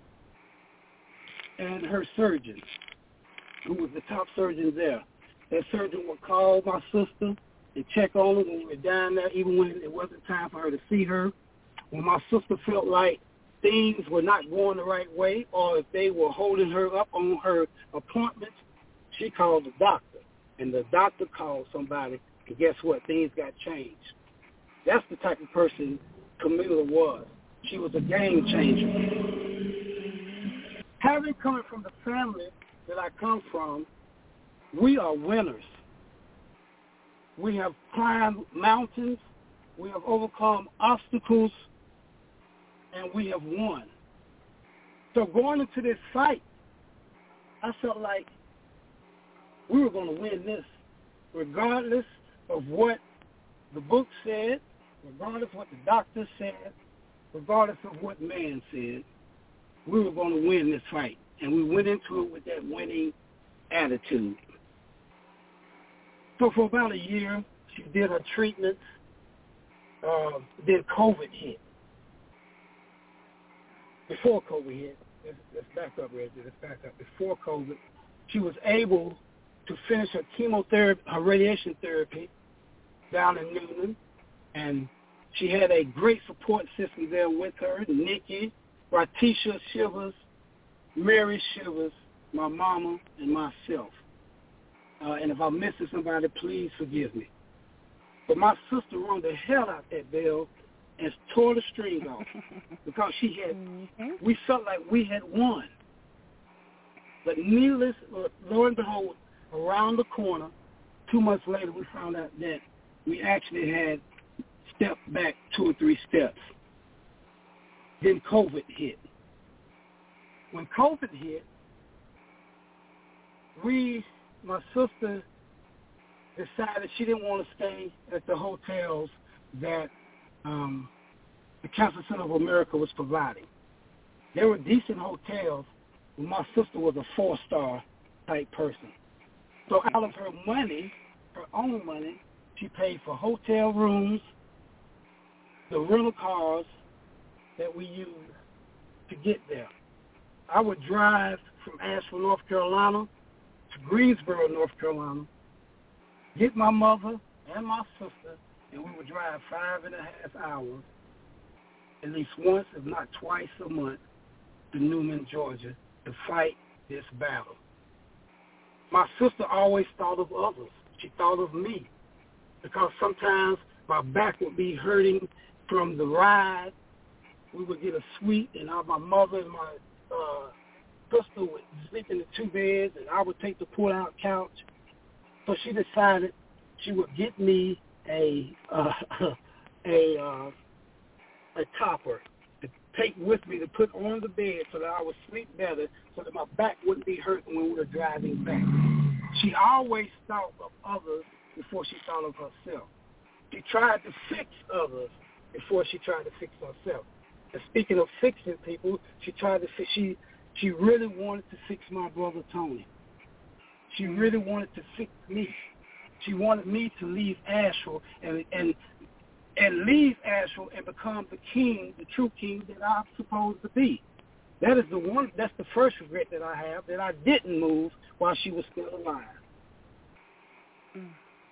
and her surgeon, who was the top surgeon there. That surgeon would call my sister and check on her when we were down there, even when it wasn't time for her to see her. When my sister felt like things were not going the right way, or if they were holding her up on her appointments, she called the doctor, and the doctor called somebody, and guess what? Things got changed. That's the type of person Camilla was. She was a game changer. Having coming from the family that I come from, we are winners. We have climbed mountains, we have overcome obstacles, and we have won. So going into this fight, I felt like we were going to win this, regardless of what the book said, regardless of what the doctor said, regardless of what man said. We were going to win this fight. And we went into it with that winning attitude. So for about a year, she did her treatments. Uh, then COVID hit. Before COVID hit, let's, let's back up, Reggie. Let's back up. Before COVID, she was able to finish her chemotherapy, her radiation therapy down in Newnan. And she had a great support system there with her, Nikki, Ratisha Shivers, Mary Shivers, my mama, and myself. Uh, and if I'm missing somebody, please forgive me. But my sister rung the hell out that bell and tore the string off because she had, mm-hmm. we felt like we had won. But needless, lo and behold, around the corner, two months later, we found out that we actually had stepped back two or three steps. Then COVID hit. When COVID hit, we, my sister, decided she didn't want to stay at the hotels that um, the Cancer Center of America was providing. They were decent hotels, but my sister was a four-star type person. So out of her money, her own money, she paid for hotel rooms, the rental cars that we used to get there. I would drive from Asheville, North Carolina to Greensboro, North Carolina, get my mother and my sister, and we would drive five and a half hours at least once, if not twice a month, to Newman, Georgia, to fight this battle. My sister always thought of others. She thought of me because sometimes my back would be hurting from the ride. We would get a suite, and I, my mother and my uh, sister would sleep in the two beds, and I would take the pull-out couch. So she decided she would get me a uh, a uh, a topper to take with me to put on the bed so that I would sleep better, so that my back wouldn't be hurting when we were driving back. She always thought of others before she thought of herself. She tried to fix others before she tried to fix herself. And speaking of fixing people, she tried to fix, she she really wanted to fix my brother Tony. She really wanted to fix me. She wanted me to leave Asheville and and and leave Asheville and become the king, the true king that I'm supposed to be. That is the one. That's the first regret that I have, that I didn't move while she was still alive. Mm.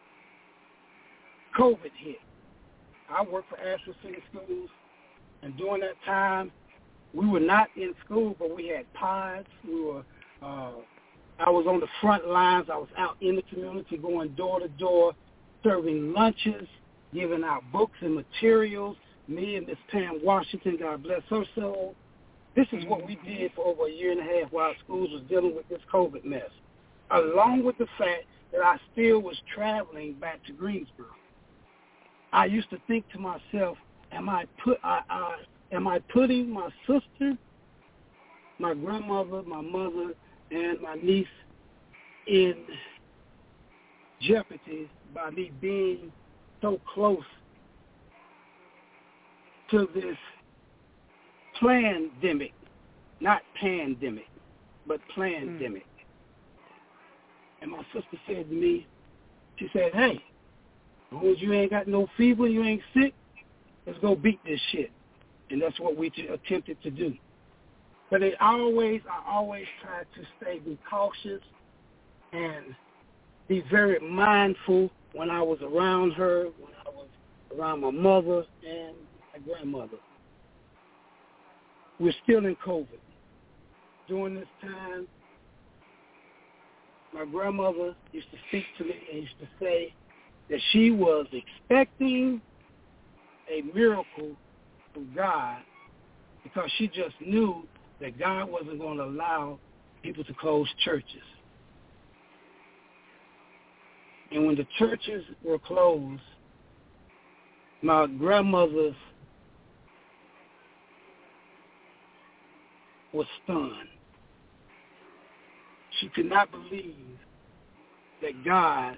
COVID hit. I worked for Asheville City Schools, and during that time, we were not in school, but we had pods. We were. Uh, I was on the front lines. I was out in the community, going door to door, serving lunches, giving out books and materials. Me and Miss Pam Washington, God bless her soul. This is what we did for over a year and a half while schools was dealing with this COVID mess, along with the fact that I still was traveling back to Greensboro. I used to think to myself, am I put I, I am I putting my sister, my grandmother, my mother, and my niece in jeopardy by me being so close to this plandemic, not pandemic, but plandemic. Mm. And my sister said to me, she said, hey, as long as you ain't got no fever, you ain't sick, let's go beat this shit. And that's what we t- attempted to do. But it always, I always tried to stay, be cautious and be very mindful when I was around her, when I was around my mother and my grandmother. We're still in COVID. During this time, my grandmother used to speak to me and used to say that she was expecting a miracle from God because she just knew that God wasn't going to allow people to close churches. And when the churches were closed, my grandmother was stunned. She could not believe that God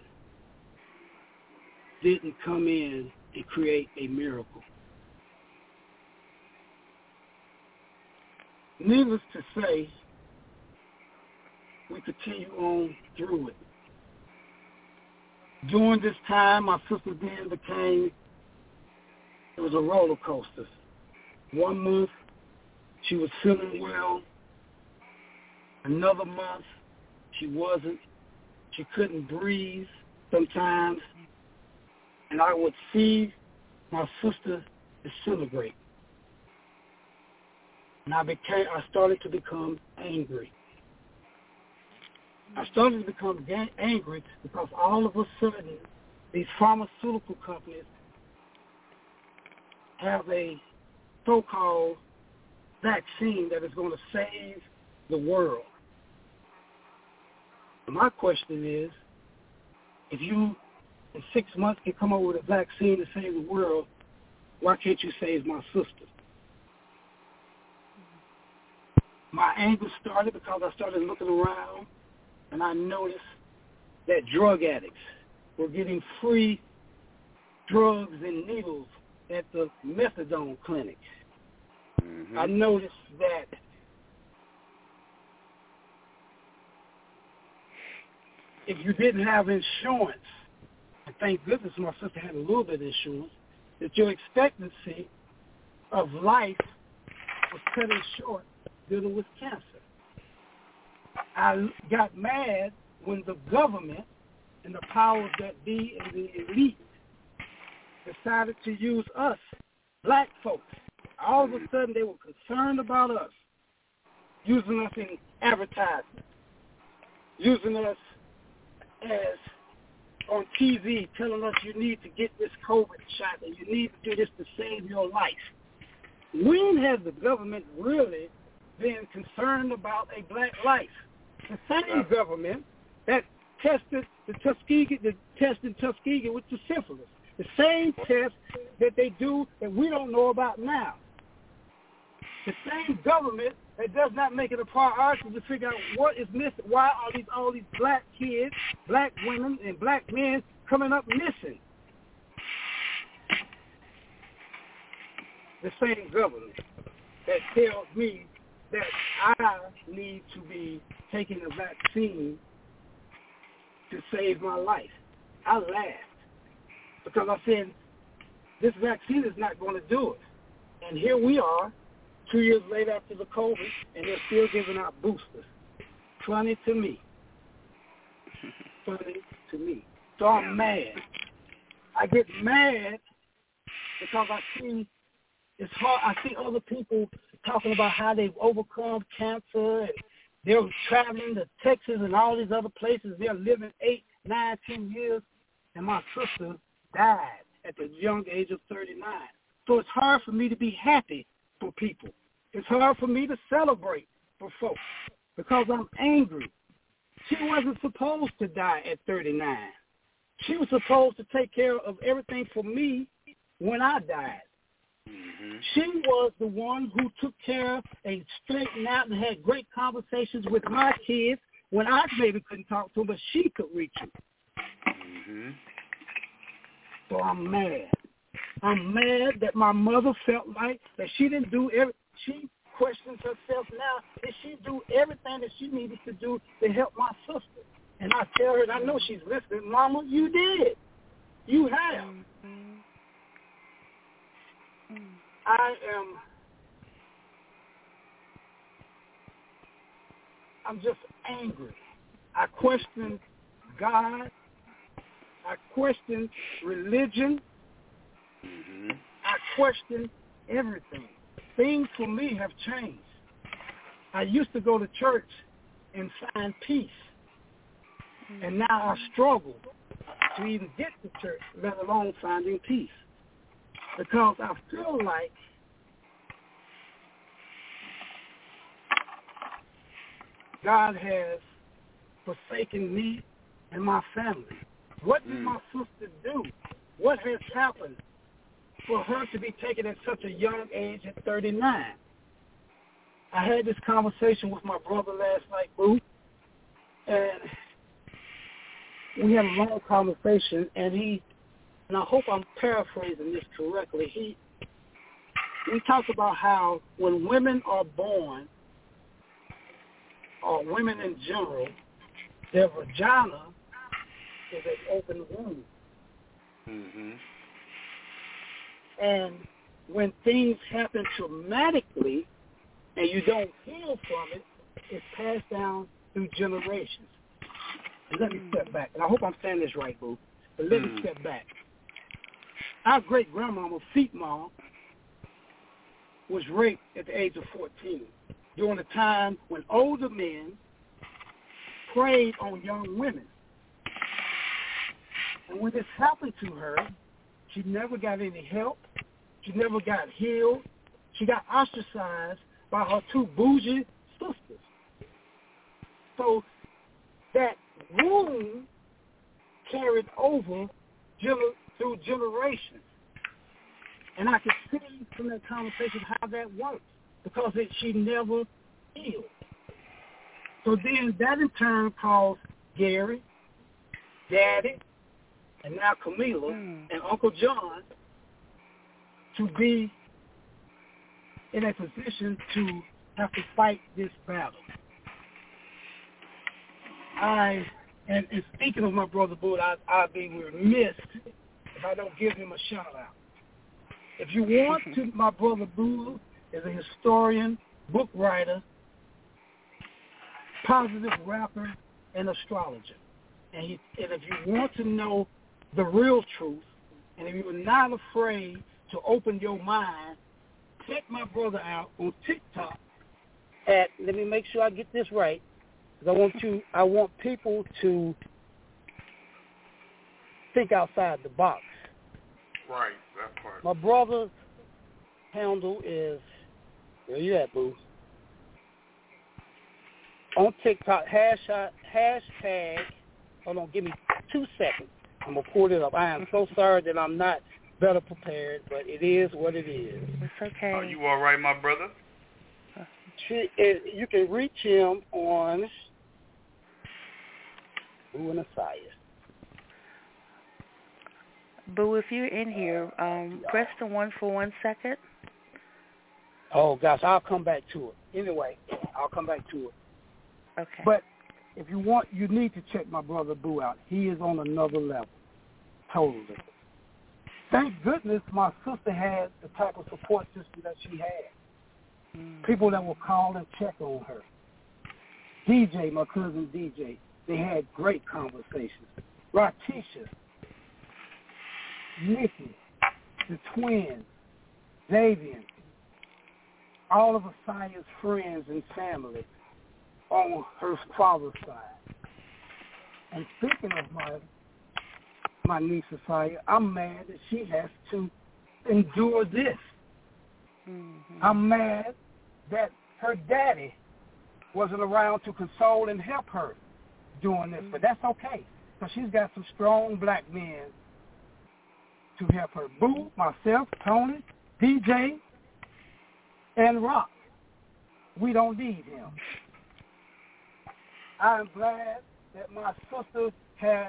didn't come in and create a miracle. Needless to say, we continue on through it. During this time, my sister then became, it was a roller coaster. One month, she was feeling well. Another month, she wasn't. She couldn't breathe sometimes. And I would see my sister disintegrate. And I became, I started to become angry. I started to become ga- angry because all of a sudden, these pharmaceutical companies have a so-called vaccine that is going to save the world. My question is, if you in six months can come up with a vaccine to save the world, why can't you save my sister? My anger started because I started looking around and I noticed that drug addicts were getting free drugs and needles at the methadone clinic. Mm-hmm. I noticed that if you didn't have insurance, and thank goodness my sister had a little bit of insurance, that your expectancy of life was cutting short dealing with cancer. I got mad when the government and the powers that be and the elite decided to use us, black folks. All of a sudden they were concerned about us, using us in advertising, using us as on T V, telling us you need to get this COVID shot and you need to do this to save your life. When has the government really been concerned about a black life? The same government that tested the Tuskegee, the tested Tuskegee with the syphilis. The same test that they do that we don't know about now. The same government that does not make it a priority to figure out what is missing. Why are these all these black kids, black women, and black men coming up missing? The same government that tells me that I need to be taking a vaccine to save my life. I laughed because I said, this vaccine is not going to do it. And here we are, two years later after the COVID, and they're still giving out boosters. Funny to me. Funny to me. So I'm mad. I get mad because I see it's hard. I see other people talking about how they've overcome cancer and they're traveling to Texas and all these other places. They're living eight, nine, ten years, and my sister died at the young age of thirty-nine. So it's hard for me to be happy for people. It's hard for me to celebrate for folks because I'm angry. She wasn't supposed to die at thirty-nine. She was supposed to take care of everything for me when I died. Mm-hmm. She was the one who took care and straightened out and had great conversations with my kids when I maybe couldn't talk to them, but she could reach them. Mm-hmm. So I'm mad. I'm mad that my mother felt like that she didn't do every. She questions herself now. Did she do everything that she needed to do to help my sister? And I tell her, and I know she's listening, Mama, you did. You have. Mm-hmm. I am, I'm just angry. I question God. I question religion. Mm-hmm. I question everything. Things for me have changed. I used to go to church and find peace. Mm-hmm. And now I struggle to even get to church, let alone finding peace. Because I feel like God has forsaken me and my family. What did mm. my sister do? What has happened for her to be taken at such a young age at thirty-nine? I had this conversation with my brother last night, Boo, and we had a long conversation, and he, and I hope I'm paraphrasing this correctly, he, we talked about how when women are born, or women in general, their vagina is an open wound. Mm-hmm. And when things happen traumatically and you don't heal from it, it's passed down through generations. And let me step back. And I hope I'm saying this right, Boo. But let mm. me step back. Our great-grandmama, Feet Mom, was raped at the age of fourteen during a time when older men preyed on young women. And when this happened to her, she never got any help. She never got healed. She got ostracized by her two bougie sisters. So that wound carried over gener- through generations. And I could see from that conversation how that works, because it, she never healed. So then that in turn caused Gary, Daddy, and now Camila mm. and Uncle John to be in a position to have to fight this battle. I, and, and speaking of my brother Boo, I, I'd be remiss if I don't give him a shout out. If you want to, my brother Boo is a historian, book writer, positive rapper, and astrologer. And, he, and if you want to know the real truth, and if you're not afraid to open your mind, check my brother out on TikTok at, let me make sure I get this right, because I want you, I want people to think outside the box. Right, that part. My brother's handle is, where you at, Boo? On TikTok, hashtag, hashtag, hold on, give me two seconds. I'm going to pull it up. I am so sorry that I'm not better prepared, but it is what it is. It's okay. Are you all right, my brother? She, it, you can reach him on Boo and Asaya. Boo, if you're in here, um, press the one for one second. Oh, gosh, I'll come back to it. Anyway, I'll come back to it. Okay. But if you want, you need to check my brother Boo out. He is on another level, totally. Thank goodness my sister had the type of support system that she had. Mm. People that will call and check on her. D J, my cousin D J, they had great conversations. Ratisha, Nikki, the twins, Davian, all of Asaya's friends and family on her father's side. And speaking of my my niece Asaya, I'm mad that she has to endure this. Mm-hmm. I'm mad that her daddy wasn't around to console and help her doing this, mm-hmm. but that's okay, because she's got some strong black men to help her. Boo, myself, Tony, D J, and Rock. We don't need him. I'm glad that my sister had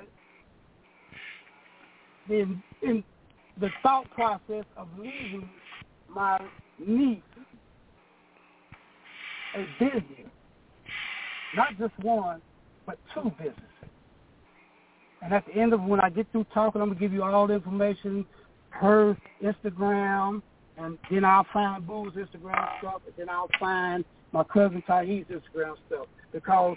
been in the thought process of leaving my niece a business. Not just one, but two businesses. And at the end of when I get through talking, I'm going to give you all the information, her Instagram, and then I'll find Boo's Instagram stuff, and then I'll find my cousin Tyhee's Instagram stuff, because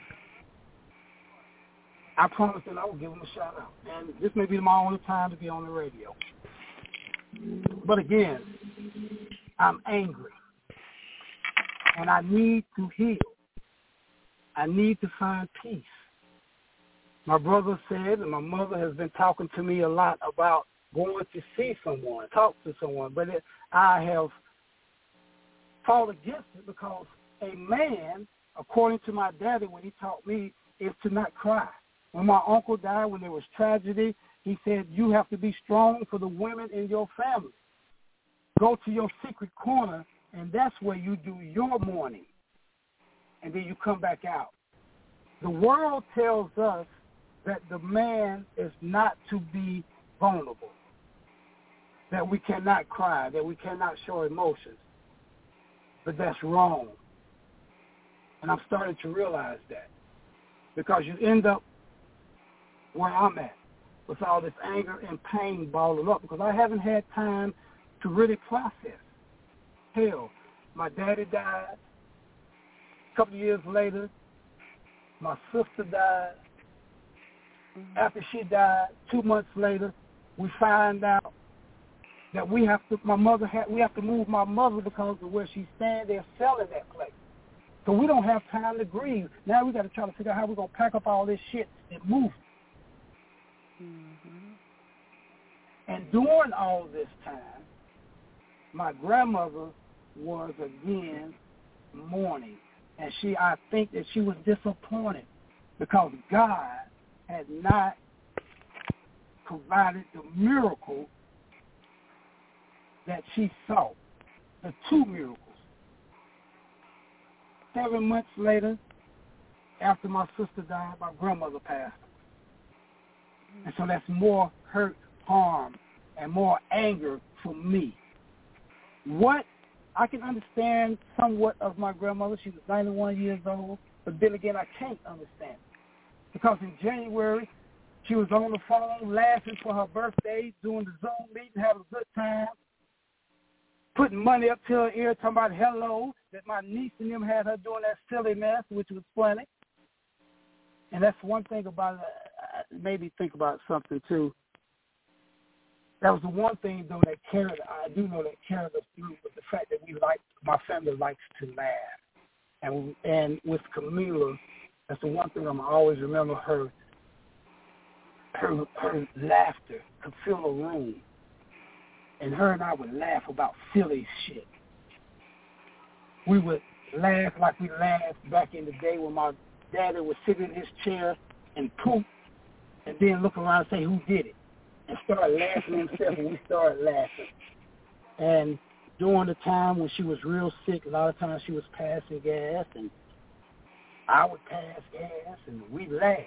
I promised that I would give him a shout out. And this may be my only time to be on the radio. But again, I'm angry. And I need to heal. I need to find peace. My brother said, and my mother has been talking to me a lot about going to see someone, talk to someone. But it, I have fought against it, because a man, according to my daddy when he taught me, is to not cry. When my uncle died, when there was tragedy, he said, you have to be strong for the women in your family. Go to your secret corner, and that's where you do your mourning. And then you come back out. The world tells us that the man is not to be vulnerable, that we cannot cry, that we cannot show emotions. But that's wrong. And I'm starting to realize that, because you end up where I'm at with all this anger and pain balling up, because I haven't had time to really process. Hell, my daddy died. A couple of years later, my sister died. After she died, two months later, we find out that we have to, my mother had, we have to move my mother because of where she's standing. They're selling that place. So we don't have time to grieve. Now we got to try to figure out how we're going to pack up all this shit and move. Mm-hmm. And during all this time, my grandmother was again mourning. And she, I think that she was disappointed because God had not provided the miracle that she saw, the two miracles. Seven months later, after my sister died, my grandmother passed. And so that's more hurt, harm, and more anger for me. What I can understand somewhat of my grandmother. She was ninety-one years old, but then again, I can't understand. Because in January, she was on the phone laughing for her birthday, doing the Zoom meeting, having a good time, putting money up to her ear, talking about hello, that my niece and them had her doing that silly mess, which was funny. And that's one thing about it. It made me think about something, too. That was the one thing, though, that carried, I do know that carried us through, was the fact that we like, my family likes to laugh. And and with Camila, that's the one thing I'm always remember her, her, her laughter could fill a room. And her and I would laugh about silly shit. We would laugh like we laughed back in the day when my daddy would sit in his chair and poop and then look around and say, who did it? And start laughing himself, and we started laughing. And during the time when she was real sick, a lot of times she was passing gas, and I would pass gas, and we laughed.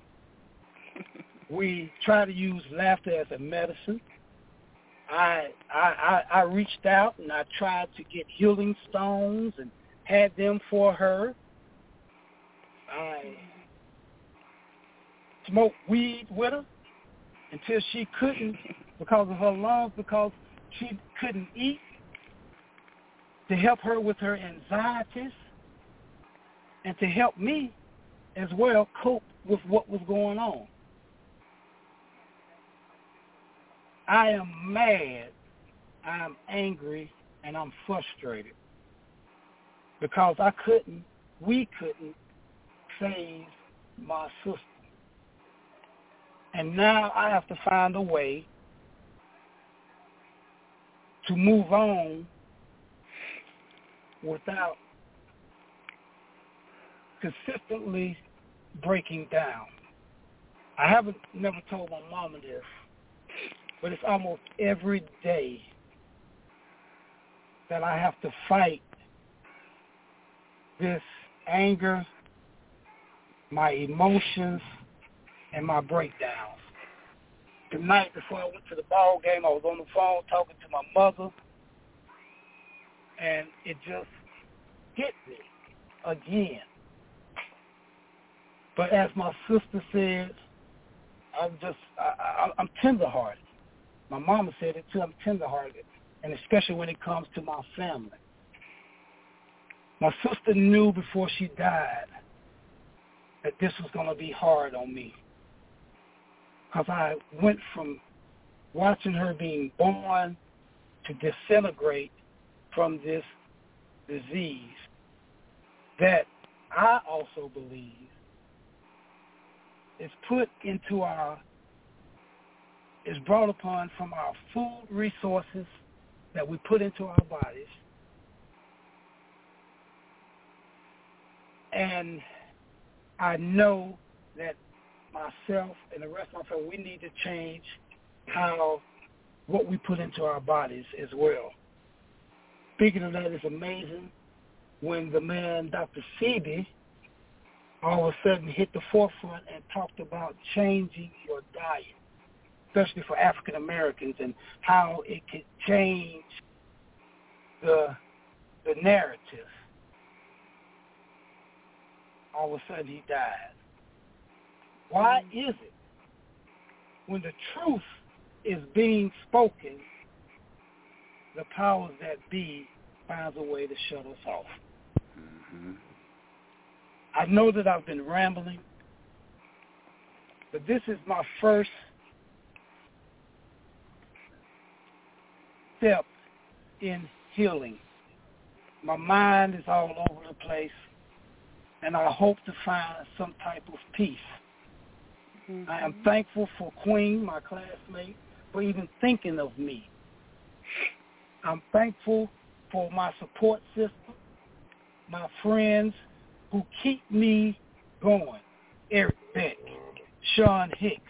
We try to use laughter as a medicine. I, I I I reached out and I tried to get healing stones and had them for her. I smoked weed with her until she couldn't because of her lungs, because she couldn't eat, to help her with her anxieties and to help me as well cope with what was going on. I am mad, I am angry, and I'm frustrated because I couldn't, we couldn't save my sister. And now I have to find a way to move on without consistently breaking down. I haven't never told my mama this, but it's almost every day that I have to fight this anger, my emotions, and my breakdowns. Tonight, before I went to the ball game, I was on the phone talking to my mother, and it just hit me again. But as my sister said, I'm just, I, I, I'm tenderhearted. My mama said it too, I'm tenderhearted, and especially when it comes to my family. My sister knew before she died that this was going to be hard on me, because I went from watching her being born to disintegrate from this disease that I also believe is put into our, is brought upon from our food resources that we put into our bodies. And I know that myself and the rest of my family, we need to change how, what we put into our bodies as well. Speaking of that, it's amazing when the man, Doctor Sebi, all of a sudden hit the forefront and talked about changing your diet, especially for African Americans, and how it could change the the narrative. All of a sudden he died. Why is it when the truth is being spoken, the powers that be finds a way to shut us off? Mm-hmm. I know that I've been rambling, but this is my first step in healing. My mind is all over the place, and I hope to find some type of peace. Mm-hmm. I am thankful for Queen, my classmate, for even thinking of me. I'm thankful for my support system, my friends who keep me going. Eric Beck, Sean Hicks,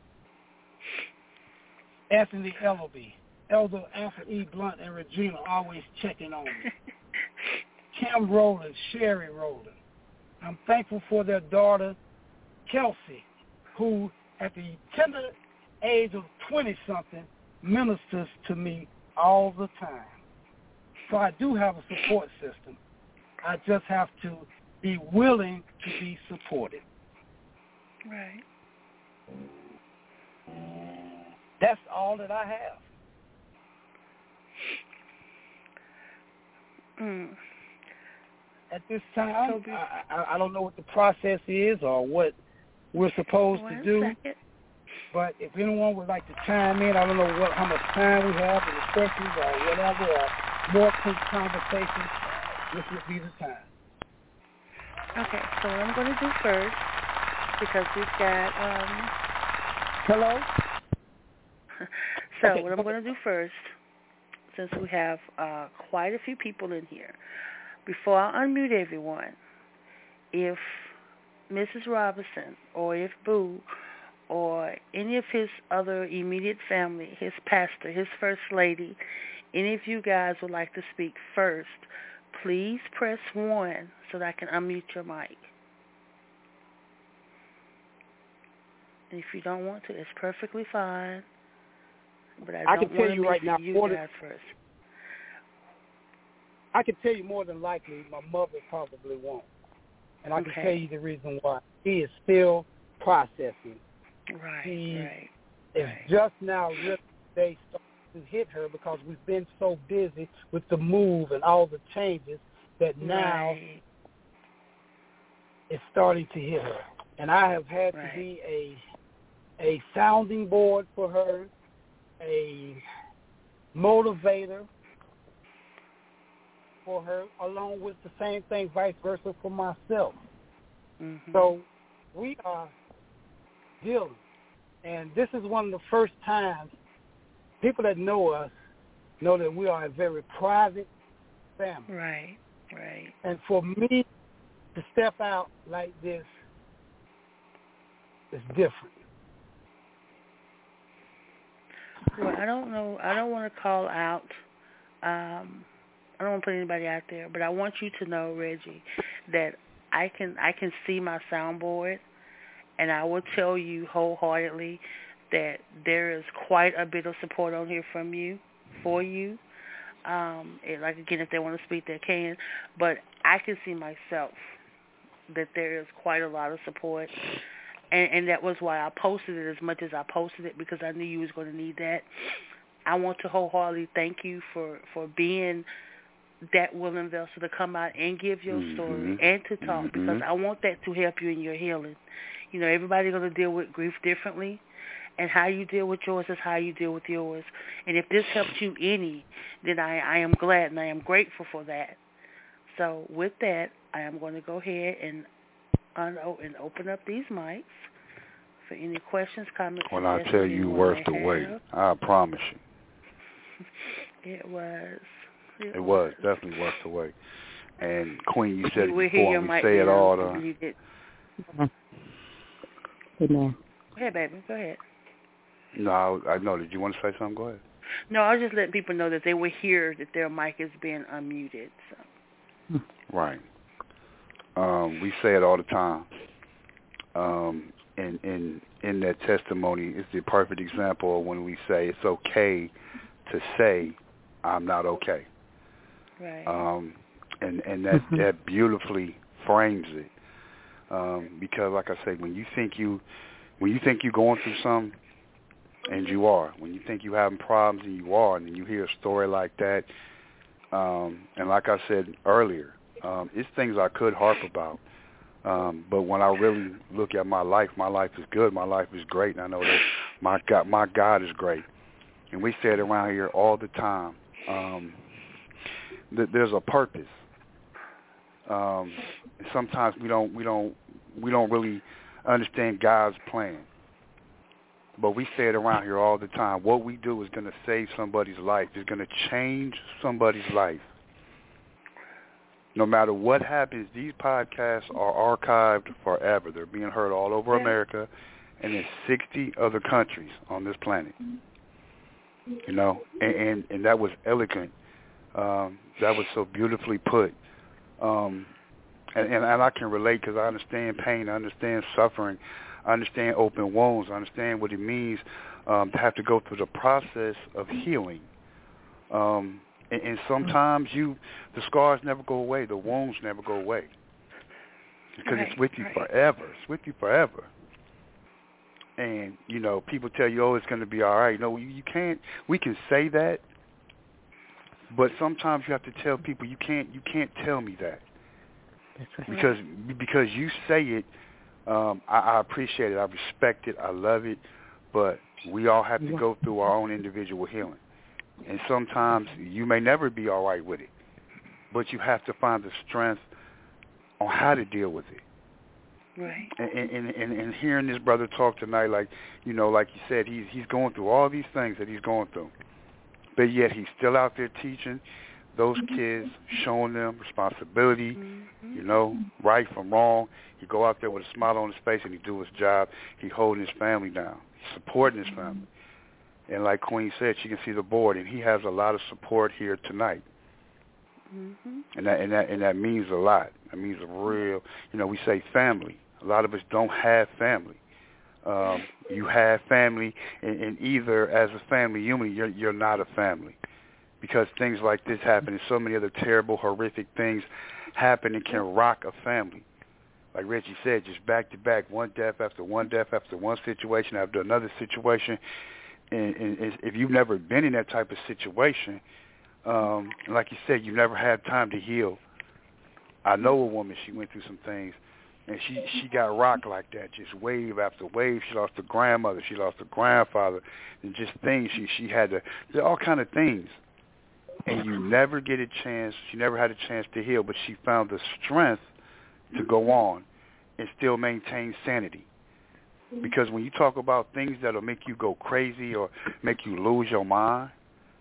Anthony Ellaby, Elder Alfred E. Blunt, and Regina always checking on me. Kim Rowland, Sherry Rowland. I'm thankful for their daughter, Kelsey, who at the tender age of twenty-something ministers to me all the time. So I do have a support system. I just have to be willing to be supported. Right. That's all that I have. Mm. At this time, I, I, I don't know what the process is or what we're supposed One to do. second. But if anyone would like to chime in, I don't know what how much time we have for the questions or whatever, or more quick conversations, this would be the time. Okay, so what I'm going to do first, because we've got... Um, Hello? so okay. what I'm going to do first, since we have uh, quite a few people in here, before I unmute everyone, if Missus Robinson or if Boo or any of his other immediate family, his pastor, his first lady, any of you guys would like to speak first, please press one so that I can unmute your mic. And if you don't want to, it's perfectly fine. But I, I don't can tell want you to right now, you more guys than, first. I can tell you more than likely my mother probably won't. And I Okay. can tell you the reason why. She is still processing. Right, she right. is right. just now really they start to hit her because we've been so busy with the move and all the changes that now right. it's starting to hit her. And I have had right. to be a a sounding board for her, a motivator for her, along with the same thing, vice versa for myself. Mm-hmm. So we are dealing. And this is one of the first times people that know us know that we are a very private family. Right, right. And for me to step out like this is different. Well, I don't know. I don't want to call out. Um, I don't want to put anybody out there, but I want you to know, Reggie, that I can I can see my soundboard, and I will tell you wholeheartedly that there is quite a bit of support on here from you, for you. Um, it, like, again, if they want to speak, they can. But I can see myself that there is quite a lot of support. And, and that was why I posted it as much as I posted it, because I knew you was going to need that. I want to wholeheartedly thank you for, for being that willing vessel to come out and give your mm-hmm. story and to talk, mm-hmm. because I want that to help you in your healing. You know, everybody's going to deal with grief differently, and how you deal with yours is how you deal with yours. And if this helps you any, then I, I am glad and I am grateful for that. So with that, I am going to go ahead and un- and open up these mics for any questions, comments. Well, I tell you, worth the wait. I promise you. It was. It, it was. was definitely worth the wait. And Queen, you said you it before, and we say it all the time. Amen. Go ahead, baby. Go ahead. No, I, I know. Did you want to say something? Go ahead. No, I was just letting people know that they will hear that their mic is being unmuted. So. Right. Um, we say it all the time. Um, and in in that testimony, it's the perfect example of when we say it's okay to say I'm not okay. Right. Um, and and that that beautifully frames it. Um, because, like I say, when you think you when you think you're going through something, and you are, when you think you're having problems, and you are, and then you hear a story like that, um, and like I said earlier, um, it's things I could harp about. Um, but when I really look at my life, my life is good. My life is great, and I know that my God, my God is great. And we say it around here all the time. Um, th- there's a purpose. Um, sometimes we don't we don't we don't really understand God's plan. But we say it around here all the time. What we do is going to save somebody's life. It's going to change somebody's life. No matter what happens, these podcasts are archived forever. They're being heard all over America and in sixty other countries on this planet. You know, and, and, and that was eloquent. Um, that was so beautifully put. Um, and, and, and I can relate because I understand pain. I understand suffering. I understand open wounds. I understand what it means um, to have to go through the process of healing. Um, and, and sometimes you, the scars never go away. The wounds never go away because right, it's with you right. forever. It's with you forever. And, you know, people tell you, oh, it's going to be all right. No, you, you can't. We can say that, but sometimes you have to tell people you can't. You can't tell me that. That's right. Because because you say it. Um, I, I appreciate it. I respect it. I love it. But we all have to go through our own individual healing. And sometimes you may never be all right with it. But you have to find the strength on how to deal with it. Right. And, and, and, and hearing this brother talk tonight, like, you know, like you said, he's, he's going through all these things that he's going through. But yet he's still out there teaching those kids, showing them responsibility, mm-hmm. you know, right from wrong. He go out there with a smile on his face and he do his job. He holding his family down. He's supporting his family. And like Queen said, she can see the board, and he has a lot of support here tonight. Mm-hmm. And that and that and that means a lot. That means a real, you know, we say family. A lot of us don't have family. Um, you have family, and, and either as a family unit, you're, you're not a family. Because things like this happen and so many other terrible, horrific things happen and can rock a family. Like Reggie said, just back to back, one death after one death after one situation after another situation. And, and if you've never been in that type of situation, um, like you said, you've never had time to heal. I know a woman, she went through some things, and she, she got rocked like that, just wave after wave. She lost her grandmother. She lost her grandfather. And just things she, she had to, all kind of things. And you never get a chance, she never had a chance to heal, but she found the strength to go on and still maintain sanity. Because when you talk about things that will make you go crazy or make you lose your mind,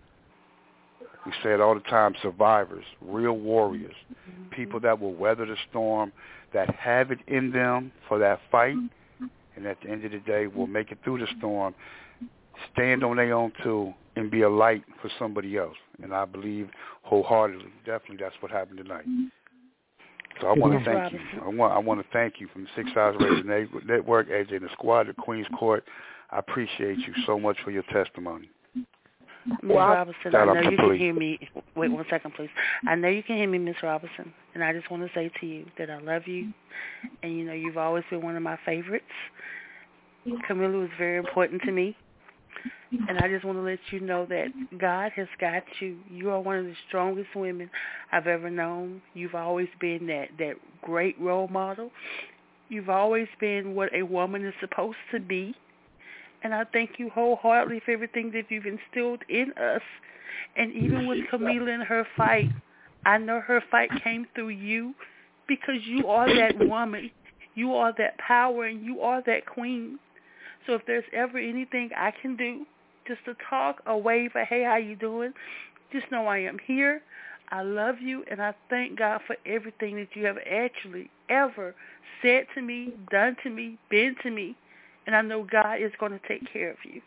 we say it all the time, survivors, real warriors, people that will weather the storm, that have it in them for that fight, and at the end of the day will make it through the storm, stand on their own too, and be a light for somebody else. And I believe wholeheartedly, definitely that's what happened tonight. So I want to thank you. I want I want to thank you from the Six Eyes Radio Network, A J and the squad, the Queen's Court. I appreciate you so much for your testimony. Miz Robinson, I know you can hear me. Wait one second, please. I know you can hear me, Miz Robinson, and I just want to say to you that I love you, and you know you've always been one of my favorites. Camilla was very important to me. And I just want to let you know that God has got you. You are one of the strongest women I've ever known. You've always been that, that great role model. You've always been what a woman is supposed to be. And I thank you wholeheartedly for everything that you've instilled in us. And even with Camila and her fight, I know her fight came through you because you are that woman. You are that power, and you are that queen. So if there's ever anything I can do, just to talk or wave a, hey, how you doing? Just know I am here. I love you, and I thank God for everything that you have actually ever said to me, done to me, been to me. And I know God is going to take care of you.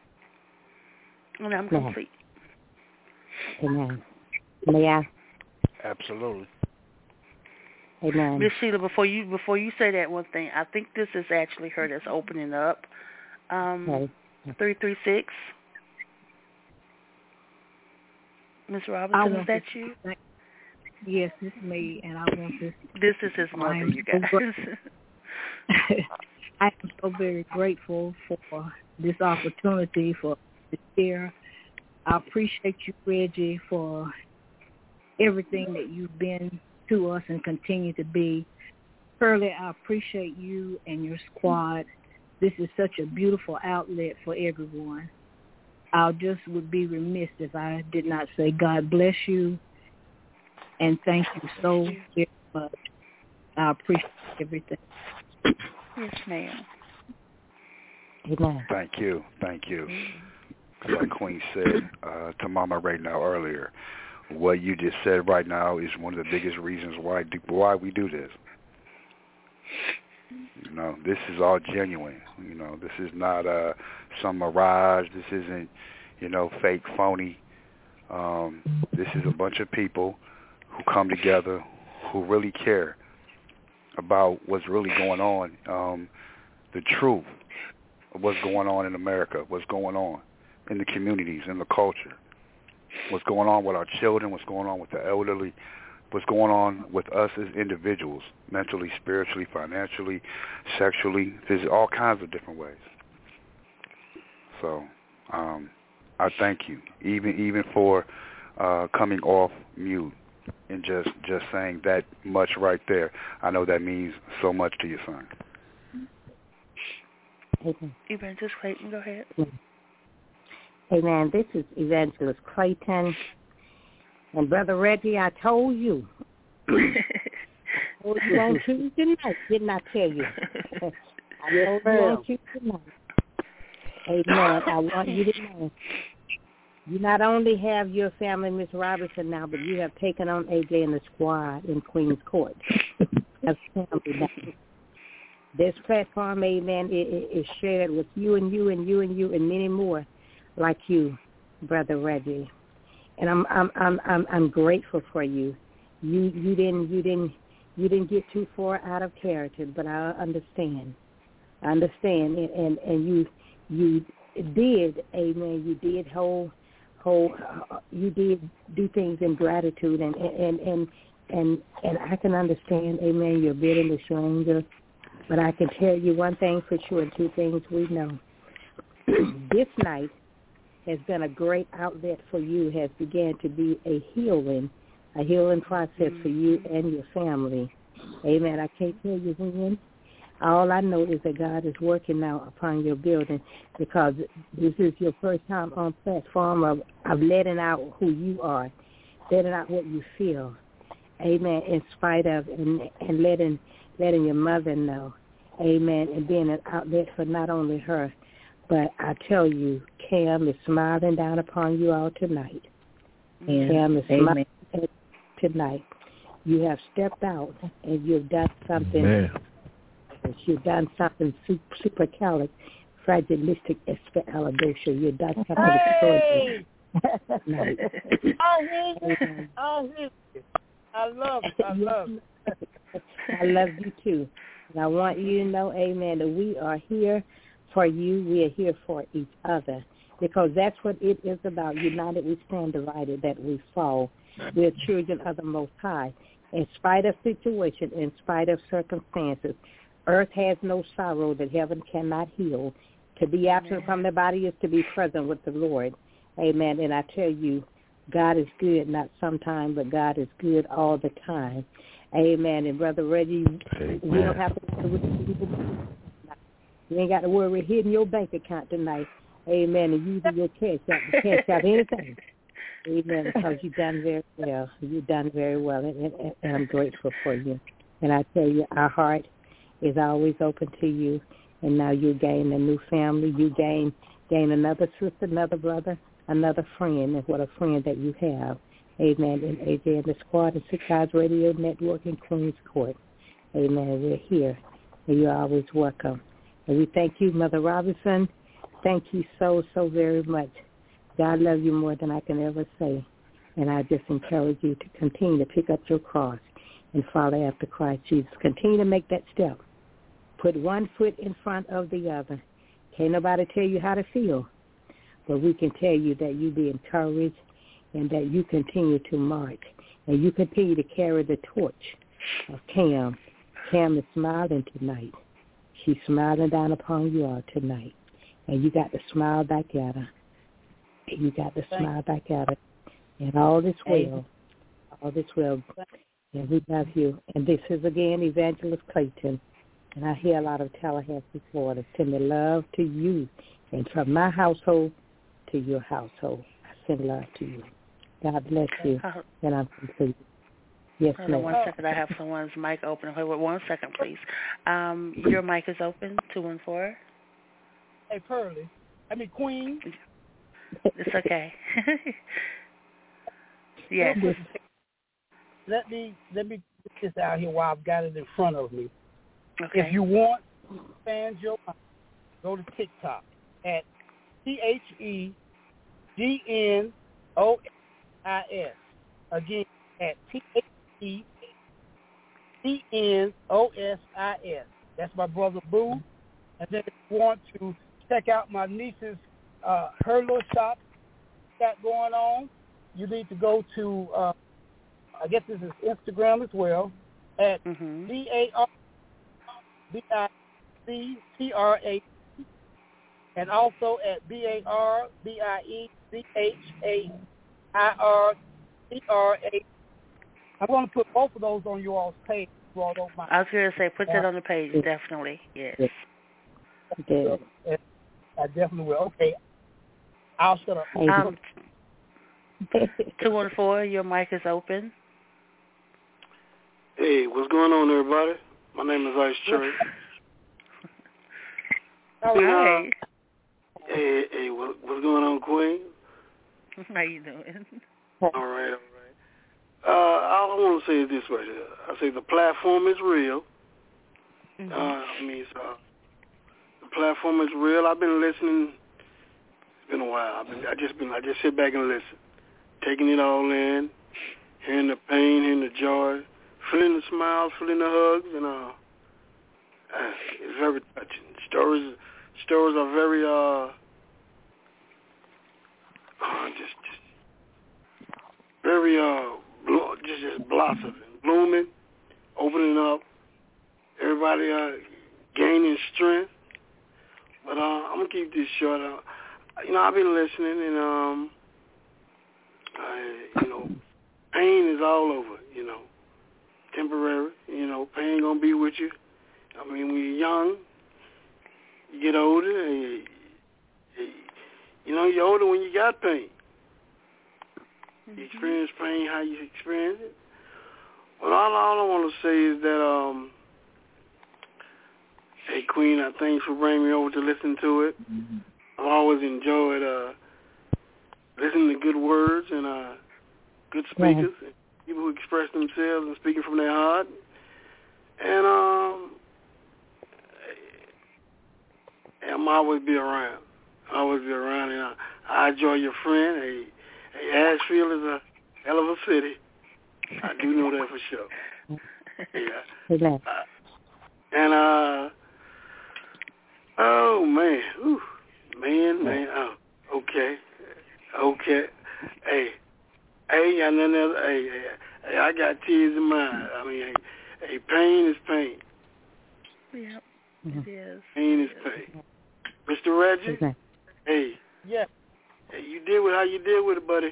And I'm Amen. complete. Amen. May I? Absolutely. Amen. Miss Sheila, before you before you say that one thing, I think this is actually her that's opening up. Um, okay. three three six. Miss Robinson, is that you? Yes, it's me, and I want this. This is his mother, you guys. I am so very grateful for this opportunity for to share. I appreciate you, Reggie, for everything that you've been to us and continue to be. Pearlie, I appreciate you and your squad. This is such a beautiful outlet for everyone. I just would be remiss if I did not say God bless you and thank you so very much. I appreciate everything. Yes, ma'am. Amen. Thank you. Thank you. Like Queen said uh, to Mama right now earlier, what you just said right now is one of the biggest reasons why do, why we do this. You know, this is all genuine. You know, this is not uh, some mirage. This isn't, you know, fake, phony. Um, this is a bunch of people who come together who really care about what's really going on, um, the truth of what's going on in America, what's going on in the communities, in the culture, what's going on with our children, what's going on with the elderly, what's going on with us as individuals, mentally, spiritually, financially, sexually. There's all kinds of different ways. So um, I thank you, even even for uh, coming off mute and just, just saying that much right there. I know that means so much to your son. Amen. Evangelist Clayton, go ahead. Amen. This is Evangelist Clayton. And Brother Reggie, I told you. I told you on Tuesday night, didn't I tell you? I told you on Tuesday night. Amen. I want you to know. You not only have your family, Miss Robinson, now, but you have taken on A J and the squad in Queens Court. That's family now. This platform, amen, is shared with you and you and you and you and many more like you, Brother Reggie. And I'm I'm I'm I'm I'm grateful for you. You you didn't you didn't you didn't get too far out of character, but I understand. I understand, and and, and you you did, amen. You did hold hold. Uh, you did do things in gratitude, and and and and and I can understand, amen. You're bitterness, you're anger, but I can tell you one thing for sure, and two things we know. This night has been a great outlet for you, has began to be a healing, a healing process mm-hmm. for you and your family. Amen. I can't tell you when. All I know is that God is working now upon your building, because this is your first time on platform of, of letting out who you are, letting out what you feel. Amen. In spite of, and, and letting letting your mother know. Amen. And being an outlet for not only her, but I tell you, Cam is smiling down upon you all tonight. Yeah. Cam is Amen. Smiling tonight. You have stepped out and you've done something. Man. You've done something super calic, fragilistic expialidocious. You've done something hey! extraordinary. I hear I hear I love it. I love it. I love you too. And I want you to know, amen, that we are here for you. We are here for each other, because that's what it is about. United we stand, divided that we fall. We are children of the Most High. In spite of situation, in spite of circumstances, earth has no sorrow that heaven cannot heal. To be absent Amen. From the body is to be present with the Lord. Amen. And I tell you, God is good, not sometime, but God is good all the time. Amen. And Brother Reggie, Amen. We don't have to worry with people. You ain't got to worry with hitting your bank account tonight. Amen. And using your cash out to cash out anything. Amen. Because you've done very well. You've done very well, and, and, and I'm grateful for you. And I tell you, our heart is always open to you, and now you gain a new family. You gain gain another sister, another brother, another friend, and what a friend that you have. Amen. And A J and the Squad and Six Eyes Radio Network in Queens Court. Amen. We're here, and you're always welcome. And we thank you, Mother Robinson. Thank you so, so very much. God loves you more than I can ever say. And I just encourage you to continue to pick up your cross and follow after Christ Jesus. Continue to make that step. Put one foot in front of the other. Can't nobody tell you how to feel, but we can tell you that you be encouraged and that you continue to march and you continue to carry the torch of Cam. Cam is smiling tonight. She's smiling down upon you all tonight, and you got to smile back at her. You got to smile back at her, and all is well. All is well, and we love you. And this is again Evangelist Clayton. And I hear a lot of Tallahassee, Florida. Send me love to you. And from my household to your household. I send love to you. God bless you. Uh, and I'm complete. Yes, Hold on ma'am. one second. I have someone's mic open. Hold on one second, please. Um, your mic is open, two one four. Hey, Pearlie. I mean, Queen. It's okay. Yes. Let me let me put this out here while I've got it in front of me. Okay. If you want to expand your mind, go to TikTok at T H E G N O S I S. Again, at T H E G N O S I S. That's my brother Boo. And then if you want to check out my niece's, uh, her little shop got going on, you need to go to, uh, I guess this is Instagram as well, at mm-hmm. B A R B I C T R A, and also at B A R B I E C H A I R T R A. I'm going to put both of those on your all's page. So I don't mind. I was going to say, put that on the page, definitely, yes. Okay. I definitely will. Okay. I'll shut up. Um, two one four, your mic is open. Hey, what's going on, everybody? My name is Ice Cherry. All right. Uh, hey, hey, what, what's going on, Queen? How you doing? All right, all right. Uh, all I want to say is this right here. I say the platform is real. Mm-hmm. Uh, I mean, so the platform is real. I've been listening. It's been a while. I've been, I just been. I just sit back and listen, taking it all in, hearing the pain, hearing the joy, feeling the smiles, feeling the hugs, and uh, uh it's very touching. Stories, stories are very uh, uh just, just very uh. Just, just blossoming, blooming, opening up, everybody uh, gaining strength. But uh, I'm going to keep this short. Uh, you know, I've been listening, and, um, I, you know, pain is all over, you know, temporary. You know, pain going to be with you. I mean, when you're young, you get older, and you, you know, you're older when you got pain. You experience pain, how you experience it. Well, all, all I want to say is that, um, hey, Queen, I thank you for bringing me over to listen to it. Mm-hmm. I've always enjoyed uh, listening to good words and uh, good speakers, mm-hmm. and people who express themselves and speaking from their heart. And um, I'm always be around. I'll always be around, and I, I enjoy your friend. Hey, Hey, Asheville is a hell of a city. I do know that for sure. Yeah. Uh, and, uh, oh, man. Ooh, man, man. Oh, okay. Okay. Hey, hey, got nothing else. Hey, hey, hey, I got tears in my eyes. I mean, hey, hey, pain is pain. Yep, it is. Pain is pain. Mister Reggie? Okay. Hey. Yeah. Hey, you deal with how you deal with it, buddy.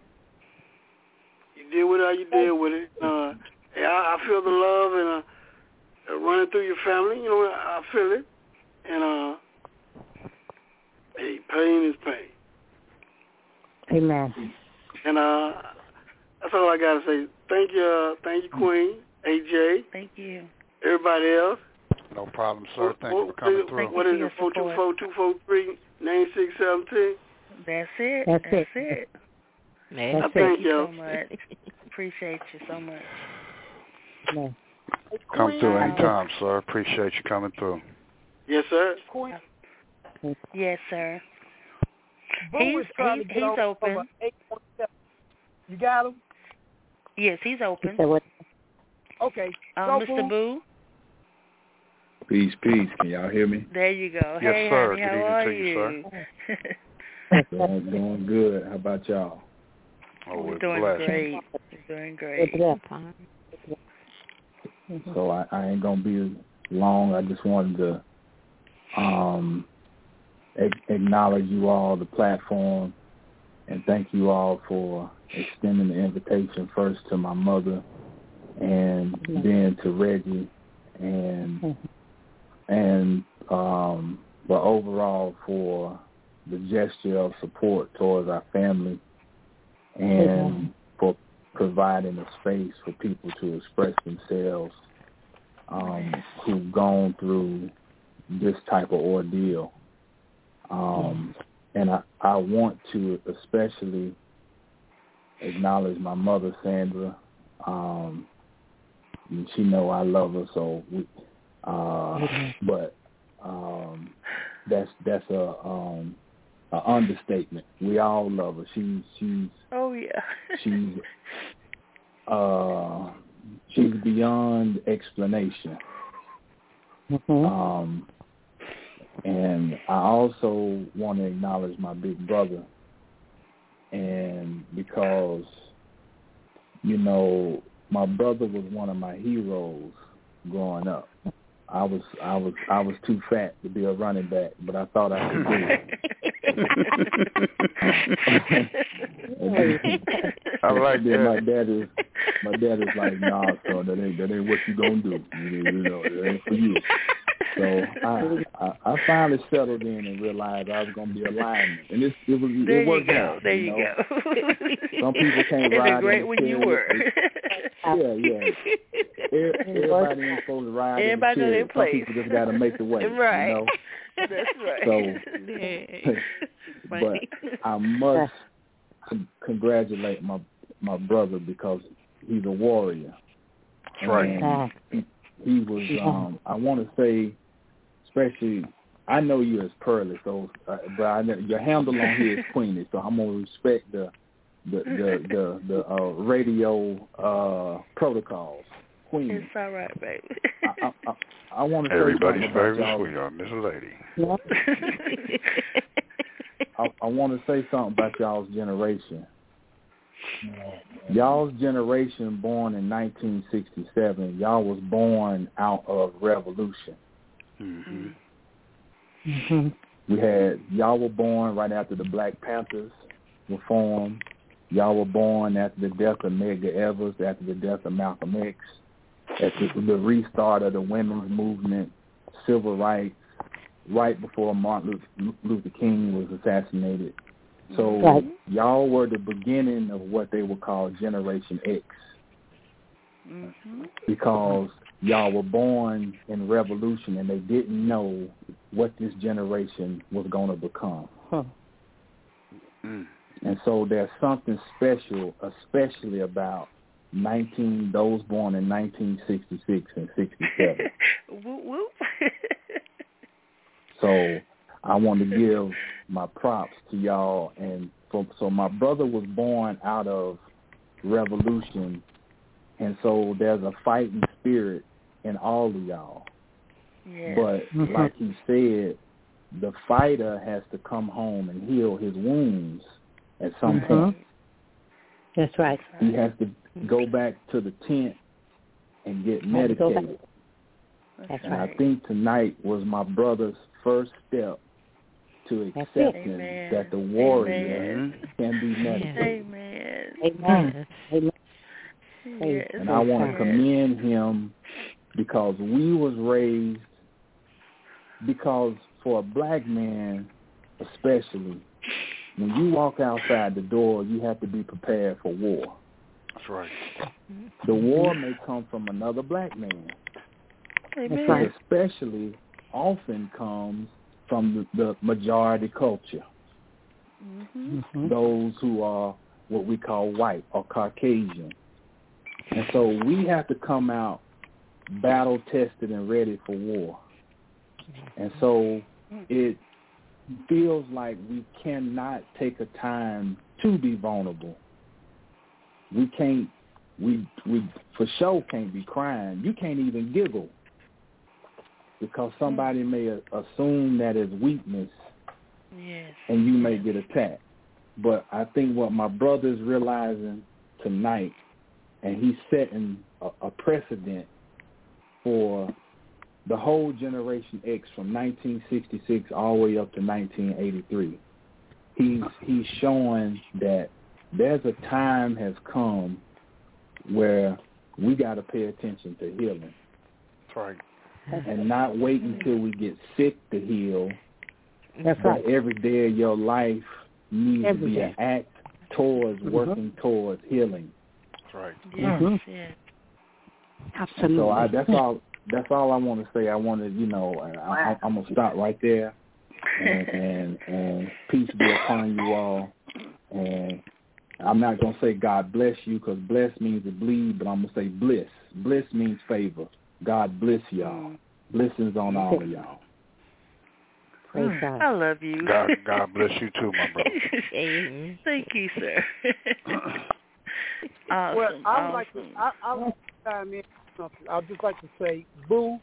You deal with it how you deal with it. Uh, hey, I, I feel the love and uh, running through your family. You know, I feel it. And uh, hey, pain is pain. Amen. And uh, that's all I gotta say. Thank you, uh, thank you, Queen, A J. Thank you. Everybody else. No problem, sir. Thank what, you for coming what, through. What is it? Four two four two four three nine six seventeen. That's it. That's, That's it. it. That's Thank it. you so much. Appreciate you so much. No. Come through anytime, sir. Appreciate you coming through. Yes, sir. Yes, sir. Boo He's, is trying he's, to get he's over open. You got him? Yes, he's open. Okay. Um, Go, Mister Boo. Boo. Peace, peace. Can y'all hear me? There you go. Yes, hey, sir. honey, Good how evening are to you, you? sir. doing, doing good. How about y'all? Oh, we're we're doing blessed. great. We're doing great. So I, I ain't gonna be long. I just wanted to um, a- acknowledge you all, the platform, and thank you all for extending the invitation first to my mother, and then to Reggie, and and um, but overall for the gesture of support towards our family and mm-hmm. for providing a space for people to express themselves um, who've gone through this type of ordeal. Um, and I, I want to especially acknowledge my mother, Sandra. Um, and she know I love her, so we, uh, mm-hmm. but um, that's that's a um, an understatement. We all love her. She's she's oh yeah. she's uh, she's beyond explanation. Mm-hmm. Um, and I also want to acknowledge my big brother, and because you know my brother was one of my heroes growing up. I was I was I was too fat to be a running back, but I thought I could do it. I like then that. My dad is my dad is like, nah, son, that ain't that ain't what you gonna do. You know, it ain't for you. So I, I I finally settled in and realized I was gonna be a lineman, and it it was there it worked you go. out. There you, you know? go. Some people can't Isn't ride. it great when you were? Yeah, yeah. Everybody ain't supposed to ride. Everybody in the know their Some place. people just got to make the way. Right. You know? That's right. So, but I must con- congratulate my my brother because he's a warrior. That's right. He, he was. Um, I want to say, especially. I know you as Pearly, so uh, but I know, your handle on here is Queenie, so I'm gonna respect the the the the, the uh, radio uh, protocols. Queenie. It's all right, baby. I, I, I, I want to say everybody's something favorite about sweetheart, Miss Lady. I, I want to say something about y'all's generation. Y'all's generation, born in nineteen sixty-seven, y'all was born out of revolution. Mm-hmm. Mm-hmm. We had, y'all were born right after the Black Panthers were formed. Y'all were born after the death of Medgar Evers, after the death of Malcolm X, after the restart of the women's movement, civil rights, right before Martin Luther King was assassinated. So right. Y'all were the beginning of what they would call Generation X. Mm-hmm. Because y'all were born in revolution and they didn't know what this generation was going to become. Huh. Mm. And so there's something special, especially about nineteen those born in nineteen sixty-six and sixty-seven. Whoop, whoop. So I want to give my props to y'all. And so, so my brother was born out of revolution, and so there's a fighting spirit in all of y'all. Yeah. But mm-hmm. like he said, the fighter has to come home and heal his wounds at some mm-hmm. point. That's right. He has to go back to the tent and get medicated. That's and right. I think tonight was my brother's first step to accepting that the warrior Amen. can be medicated. Amen. Amen. Amen. Yes. And I want to commend him because we was raised, because for a black man especially, when you walk outside the door, you have to be prepared for war. That's right. The war may come from another black man. Amen. It especially often comes from the, the majority culture. Mm-hmm. Those who are what we call white or Caucasian. And so we have to come out battle-tested and ready for war. And so it feels like we cannot take a time to be vulnerable. We can't, we we for sure can't be crying. You can't even giggle because somebody may assume that as weakness, yes. and you may get attacked. But I think what my brother's realizing tonight, and he's setting a, a precedent for the whole Generation X from nineteen sixty-six all the way up to nineteen eighty-three. He's he's showing that there's a time has come where we got to pay attention to healing. That's right. And not wait until we get sick to heal, That's but right. every day of your life needs Every to be day. an act towards Mhm. working towards healing. That's right. Yes, Mhm. yes. Absolutely. So I, that's all. That's all I want to say. I wanted, you know, I, I, I'm gonna stop right there, and, and and peace be upon you all. And I'm not gonna say God bless you, because bless means to bleed, but I'm gonna say bliss. Bliss means favor. God bless y'all. Blessings on all of y'all. Praise God. I love you. God, God bless you too, my brother. Amen. Thank you, sir. awesome. Well, I would awesome. like to. I, I would like to chime in something. I'd just like to say, Boo,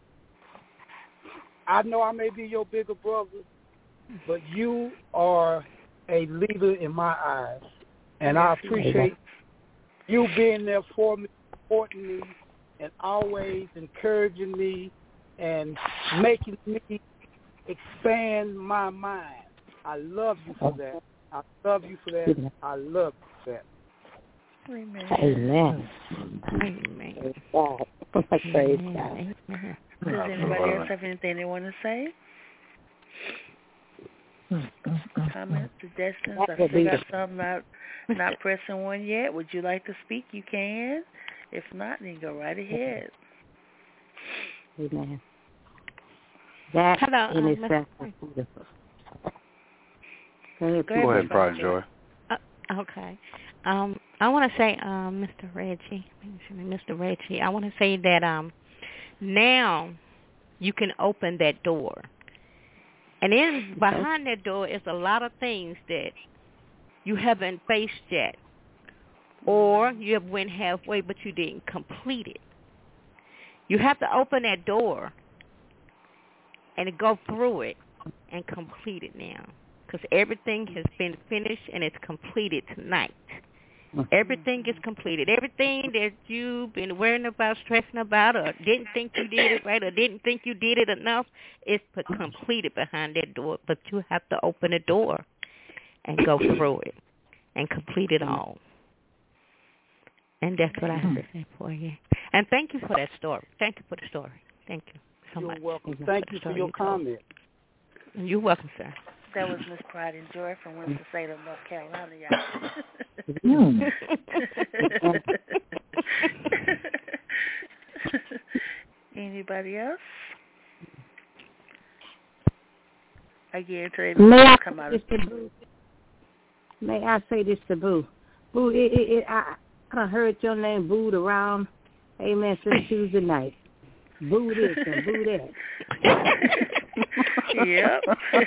I know I may be your bigger brother, but you are a leader in my eyes, and I appreciate you being there for me, supporting me, and always encouraging me and making me expand my mind. I love you for that. I love you for that. I love you for that. Amen. Amen. Amen. Praise God. Praise God. Does anybody else have anything they want to say? Comments, suggestions? I still got some not not pressing one yet. Would you like to speak? You can. If not, then go right ahead. Amen. That Hello, in um, itself is beautiful. Go ahead, Go ahead, and Pride and Joy. Uh, okay. Um, I want to say, um, Mister Reggie, Mister Reggie, I want to say that um, now you can open that door. And in behind that door is a lot of things that you haven't faced yet. Or you have went halfway, but you didn't complete it. You have to open that door and go through it and complete it now. Because everything has been finished and it's completed tonight. Everything is completed. Everything that you've been worrying about, stressing about, or didn't think you did it right, or didn't think you did it enough, is completed behind that door. But you have to open the door and go through it and complete it all. And that's what I have to say for you. And thank you for that story. Thank you for the story. Thank you so You're much. welcome. Thank you Thank for, you the for story your you told. comment. You're welcome, sir. That was Miss Pride and Joy from Winston-Salem, North Carolina, y'all. Mm. Anybody else? Again, today May I come out say of this to Boo? May I say this to Boo? Boo, it, it, it, I, I done heard your name booed around, amen, since Tuesday night. Boo this and boo that. Yep.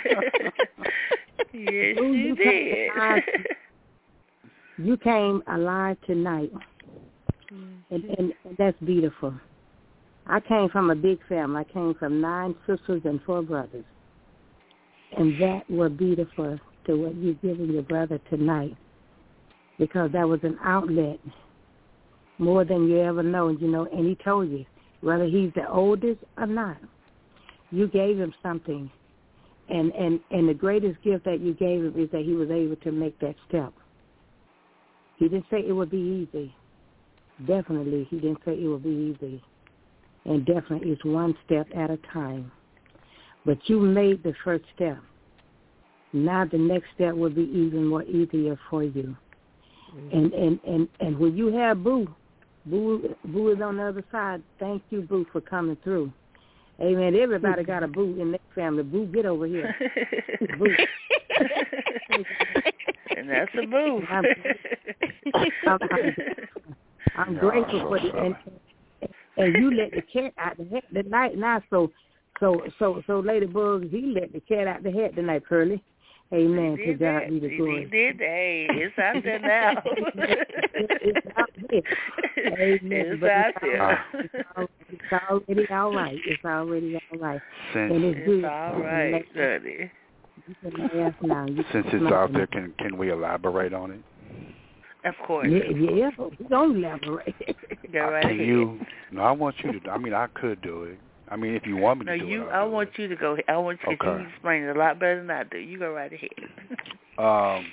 Yes, Boo, you, you did. Came alive, you came alive tonight, and, and, and that's beautiful. I came from a big family. I came from nine sisters and four brothers. And that was beautiful to what you're giving your brother tonight, because that was an outlet more than you ever know, you know, and he told you, whether he's the oldest or not, you gave him something. And, and, and the greatest gift that you gave him is that he was able to make that step. He didn't say it would be easy. Definitely, he didn't say it would be easy. And definitely it's one step at a time. But you made the first step. Now the next step will be even more easier for you. Mm-hmm. And, and, and, and when you have Boo, Boo, Boo is on the other side. Thank you, Boo, for coming through. Amen. Everybody got a Boo in their family. Boo, get over here. Boo. And that's a Boo. I'm, I'm, I'm, I'm grateful for the and, and you let the cat out the hat tonight now. So, so, so, so, Lady Bugs, he let the cat out the hat tonight, Pearly. Amen. To God be the glory. He did. Hey, it's out there now. It's out there. Amen. It's but out it's there. All, it's, all, it's already all right. It's already all right. Since, and it's, it's good. all right, honey. You can laugh now. You Since can it's out there, can can we elaborate on it? Of course. Yeah, yeah. We don't elaborate. Go right can ahead. you? No, I want you to. I mean, I could do it. I mean, if you want me no, to do you, it, I do want it. you to go. I want you to Okay. explain it a lot better than I do. You go right ahead. Um,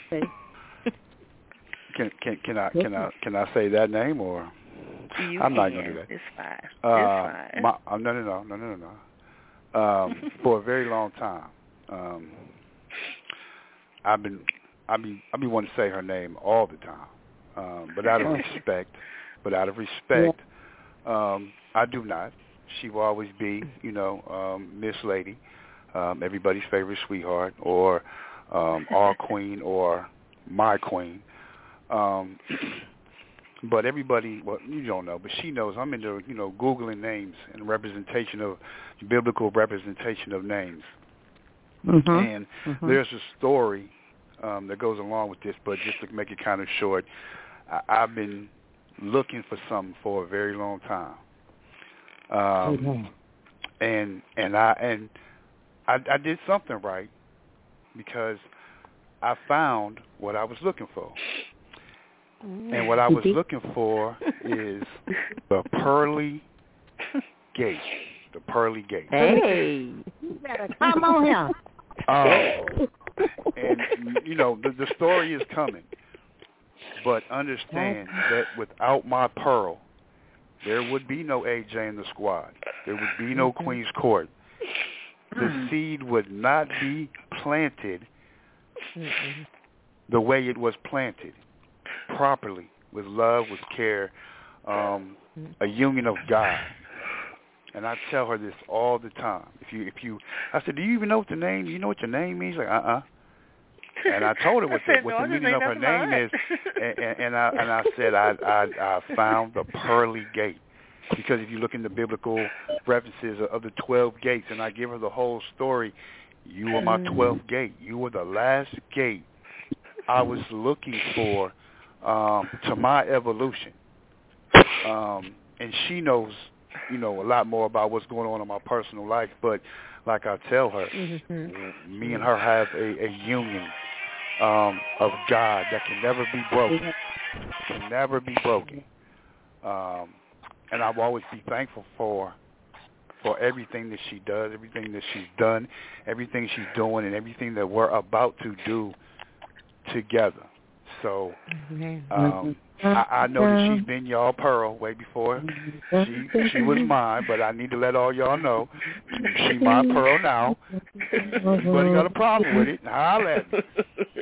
can can can I can I can I say that name or? You I'm can. not gonna do that. It's fine. Uh, it's fine. My, uh, no, no, no, no, no, no. Um, for a very long time, Um, I've been, I be, I be wanting to say her name all the time, um, but out of respect, but out of respect, um, I do not. She will always be, you know, um, Miss Lady, um, everybody's favorite sweetheart, or um, our queen, or my queen. Um, but everybody, well, you don't know, but she knows. I'm into, you know, Googling names and representation of, biblical representation of names. Mm-hmm. And mm-hmm. there's a story um, that goes along with this, but just to make it kind of short, I, I've been looking for something for a very long time. Um, mm-hmm. and and I and I, I did something right because I found what I was looking for. And what I was looking for is the pearly gate. The pearly gate. Hey, come on here. Um, and you know the, the story is coming, but understand that without my pearl, there would be no A J in the squad. There would be no Queen's Court. The seed would not be planted the way it was planted, properly, with love, with care, um, a union of God. And I tell her this all the time. If you, if you, I said, do you even know what the name? Do you know what your name means? Like, uh, uh And I told her what the, what the meaning of her name is, and, and, and I and I said I, I I found the pearly gate, because if you look in the biblical references of the twelve gates, and I give her the whole story, you were my twelfth gate. You were the last gate I was looking for um, to my evolution, um, and she knows, you know, a lot more about what's going on in my personal life. But like I tell her, mm-hmm. me and her have a, a union um, of God that can never be broken, can never be broken. Um, and I'll always be thankful for for everything that she does, everything that she's done, everything she's doing, and everything that we're about to do together. So um, I, I know that she's been y'all pearl way before she she was mine, but I need to let all y'all know she my pearl now. Anybody got a problem with it? Holler at me.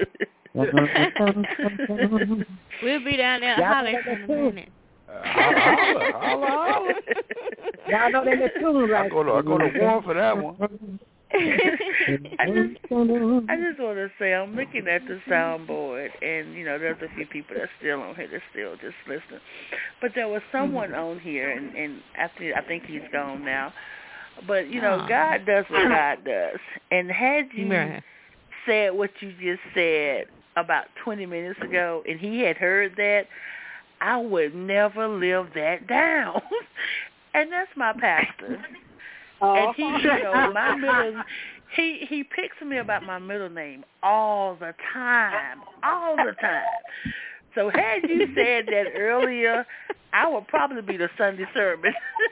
We'll be down there hollering in a minute. Uh, holla, holla, holla. Y'all know they tune right. I go to I go to war for that one. I just, I just want to say I'm looking at the soundboard, and you know there's a few people that's still on here that's still just listening. But there was someone on here, and, and after I think he's gone now. But you know, God does what God does, and had you right. said what you just said about twenty minutes ago, and he had heard that, I would never live that down. And that's my pastor. Oh. And he, you know, my middle, he he picks me about my middle name all the time, all the time. So had you said that earlier, I would probably be the Sunday sermon.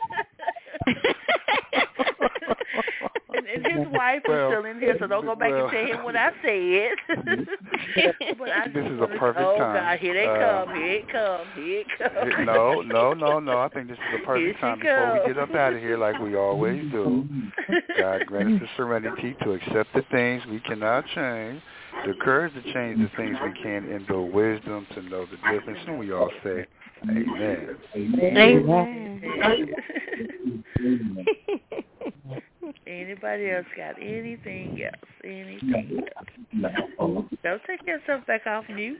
and, and his wife well, is still in here, so don't go back well, and tell him what I said. But I this is a perfect oh, time. Oh, God, here they uh, come, here it come, here it come. No, no, no, no. I think this is the perfect time before comes. we get up out of here like we always do. God grant us the serenity to accept the things we cannot change, the courage to change the things we can, and the wisdom to know the difference. And we all say, amen. Amen. Amen. Anybody else got anything else? Anything else? Don't take yourself back off mute.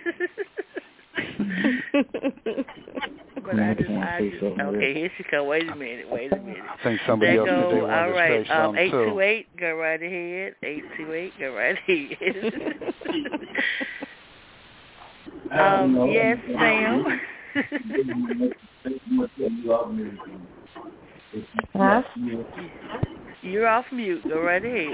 But I just, I just, okay, here she come. Wait a minute, wait a minute. I think somebody there else go, today wanted all right, to say um, something eight two eight, too. go right ahead. eight two eight, go right ahead. um, yes, ma'am. Huh? You're off mute. Go right ahead.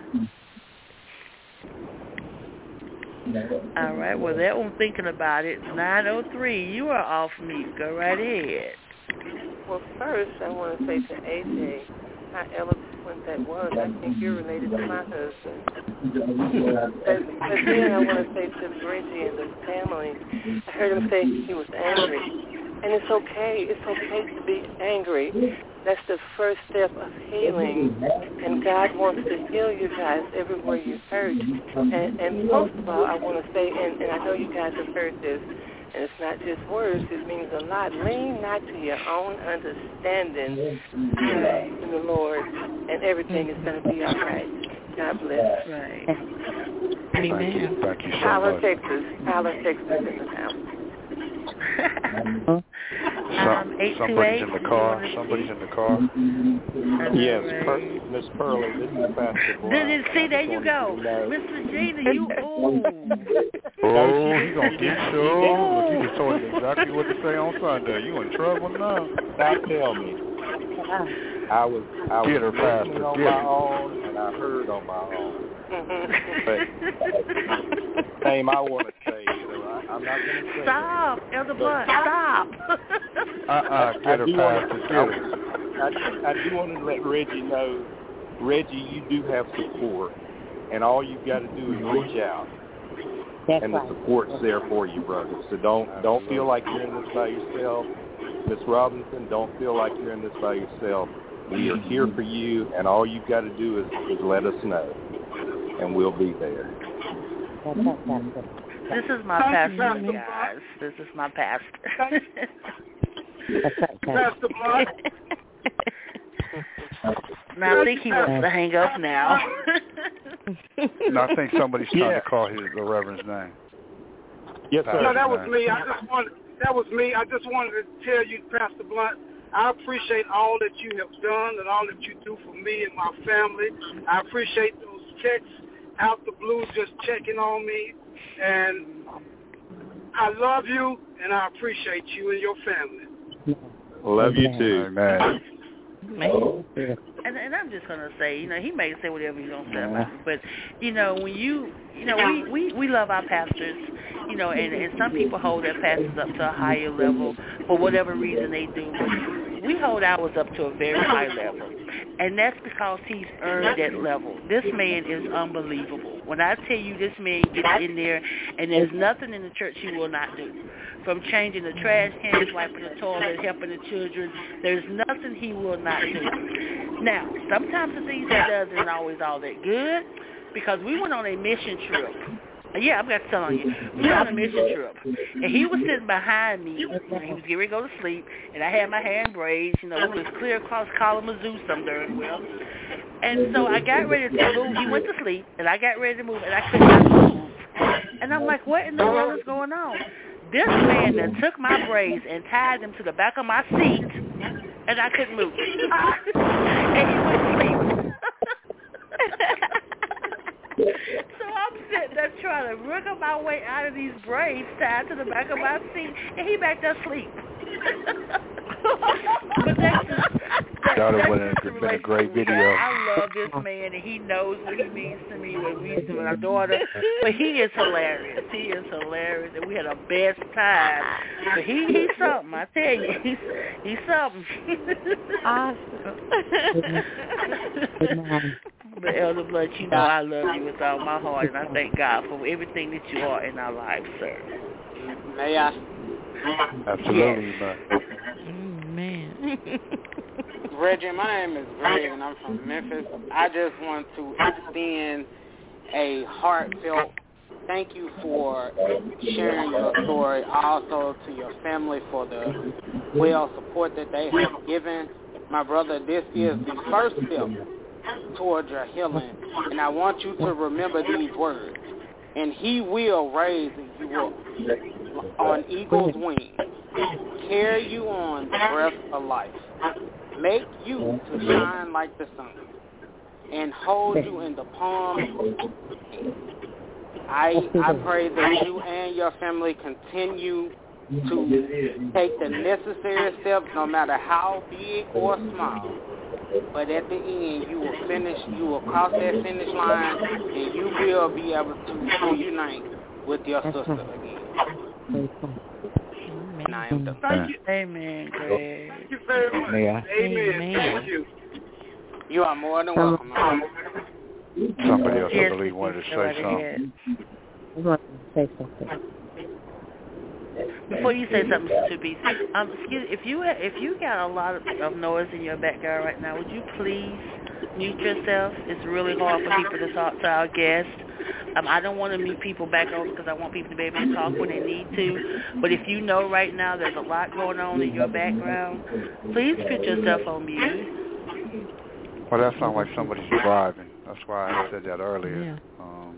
All right. Well, that one thinking about it. nine oh three, you are off mute. Go right ahead. Well, first, I want to say to A J how eloquent that was. I think you're related to my husband. but, but then I want to say to Bridgie and the family, I heard him say he was angry. And it's okay. It's okay to be angry. That's the first step of healing, and God wants to heal you guys everywhere you hurt. And, and most of all, I want to say, and, and I know you guys have heard this, and it's not just words, it means a lot. Lean not to your own understanding in the Lord, and everything is going to be all right. God bless. Right. Amen. Thank you, thank you so Tyler, much. Texas. Tyler, Texas in the house. Some, somebody's in the car. Somebody's in the car. Yes, per- Miss Pearlie, this is Pastor Blunt. Did it, see, there you go. Miss Regina, you, oh. Oh, he going to get you. Look, you just told him exactly what to say on Sunday. You in trouble now. Now tell me. I was, I was get her, listening Pastor. on Get my her. own, and I heard on my own. But same I want to say, either. I, I'm not going to say Stop, Elder Blunt, stop. Uh-uh, get her, Pastor, get her. I, I do want to let Reggie know, Reggie, you do have support, and all you've got to do is reach out. That's and right. the support's there for you, brother. So don't don't feel like you're in this by yourself. Miss Robinson, don't feel like you're in this by yourself. We are here for you, and all you've got to do is, is let us know, and we'll be there. This is my pastor, guys. This is my pastor. Pastor Blunt. Now I think he wants to hang up now. No, I think somebody's trying Yeah. to call his the Reverend's name. Yes, sir. No, that was me. I just wanted that was me. I just wanted to tell you, Pastor Blunt, I appreciate all that you have done and all that you do for me and my family. I appreciate those texts out the blue just checking on me. And I love you, and I appreciate you and your family. Love you too. Amen. Man. And, and I'm just gonna say, you know, he may say whatever he's gonna say about it, but you know, when you, you know, we, we, we love our pastors, you know, and, and some people hold their pastors up to a higher level for whatever reason they do. But we hold ours up to a very high level, and that's because he's earned that level. This man is unbelievable. When I tell you, this man gets in there, and there's nothing in the church he will not do. From changing the trash cans, wiping the toilet, helping the children, there's nothing he will not do. Now, sometimes the things he does isn't always all that good, because we went on a mission trip. Yeah, I've got to tell on you. We went on a mission trip, and he was sitting behind me, and he was getting ready to go to sleep, and I had my hair in braids. You know, we was clear across Kalamazoo some darn well. And so I got ready to move. He went to sleep, and I got ready to move, and I could not move. And I'm like, what in the world is going on? This man that took my braids and tied them to the back of my seat, and I couldn't move. And he went to sleep. So I'm sitting there trying to wriggle my way out of these braids tied to the back of my seat, and he back there asleep. But that's just, that, That would that's have just been a great video. I love this man, and he knows what he means to me when we used to with our daughter. But he is hilarious. He is hilarious, and we had a best time. But he he's something, I tell you. He's, he's something. Amen. But Elder Blood, you know I love you with all my heart, and I thank God for everything that you are in our lives, sir. May I? Absolutely, Yes. Man. Reggie, my name is Greg, and I'm from Memphis. I just want to extend a heartfelt thank you for sharing your story, also to your family for the well support that they have given. My brother, this is the first step towards your healing, and I want you to remember these words. And he will raise you up on eagle's wings, carry you on the breath of life, make you to shine like the sun, and hold you in the palm of his hand. I, I pray that you and your family continue to take the necessary steps, no matter how big or small. But at the end, you will finish, you will cross that finish line, and you will be able to reunite with your sister again. And I am done. Thank you. Amen, Greg. Thank you very much. May I? Amen. Amen. Thank you. You are more than welcome. Somebody else, Yes, I believe, wanted to go right say something. ahead. I want to say something. before you say something, Mister Two-Piece, um, excuse if you ha- if you got a lot of, of noise in your background right now, would you please mute yourself? It's really hard for people to talk to our guests. Um, I don't want to mute people back over because I want people to be able to talk when they need to. But if you know right now there's a lot going on in your background, please put yourself on mute. Well, that sounds like somebody's driving. That's why I said that earlier. Yeah. Um,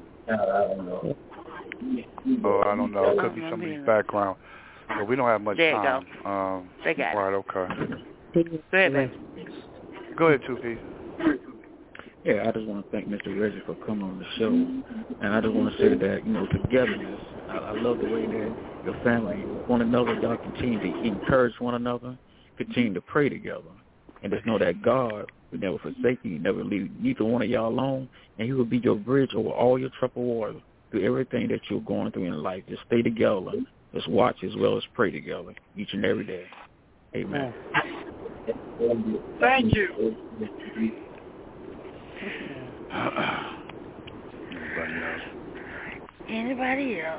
oh, I don't know. It could be somebody's background. But we don't have much there you time. Go. Um, they got right, it. okay. Go ahead, man. Go ahead, Two-Piece. Yeah, I just want to thank Mister Reggie for coming on the show. And I just want to say that, you know, togetherness, I, I love the way that your family, one another, y'all continue to encourage one another, continue to pray together. And just know that God will never forsake you, never leave neither one of y'all alone, and he will be your bridge over all your troubled water through everything that you're going through in life. Just stay together. Just watch as well as pray together each and every day. Amen. Thank you. Anybody else? Anybody else?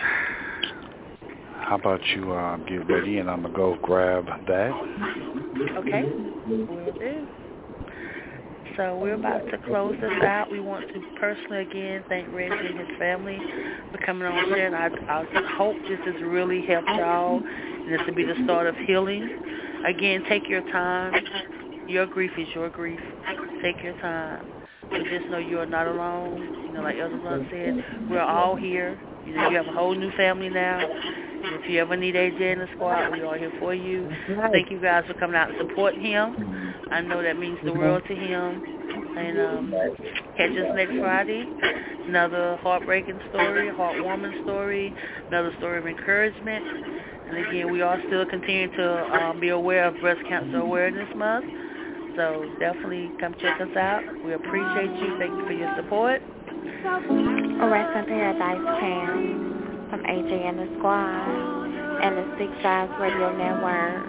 How about you uh, get ready and I'm going to go grab that? Okay, will do. So we're about to close this out. We want to personally, again, thank Reggie and his family for coming on here. And I, I hope this has really helped y'all. And this will be the start of healing. Again, take your time. Your grief is your grief. Take your time. So just know you are not alone. You know, like Elder Blunt said, we're all here. You know, you have a whole new family now. And if you ever need A J in the squad, we are here for you. Right. Thank you guys for coming out and supporting him. I know that means the world to him. And um, catch us next Friday. Another heartbreaking story, heartwarming story, another story of encouragement. And again, we are still continuing to um, be aware of Breast Cancer Awareness Month. So definitely come check us out. We appreciate you. Thank you for your support. Rest in Paradise Cam from A J and the Squad and the Six Sides Radio Network.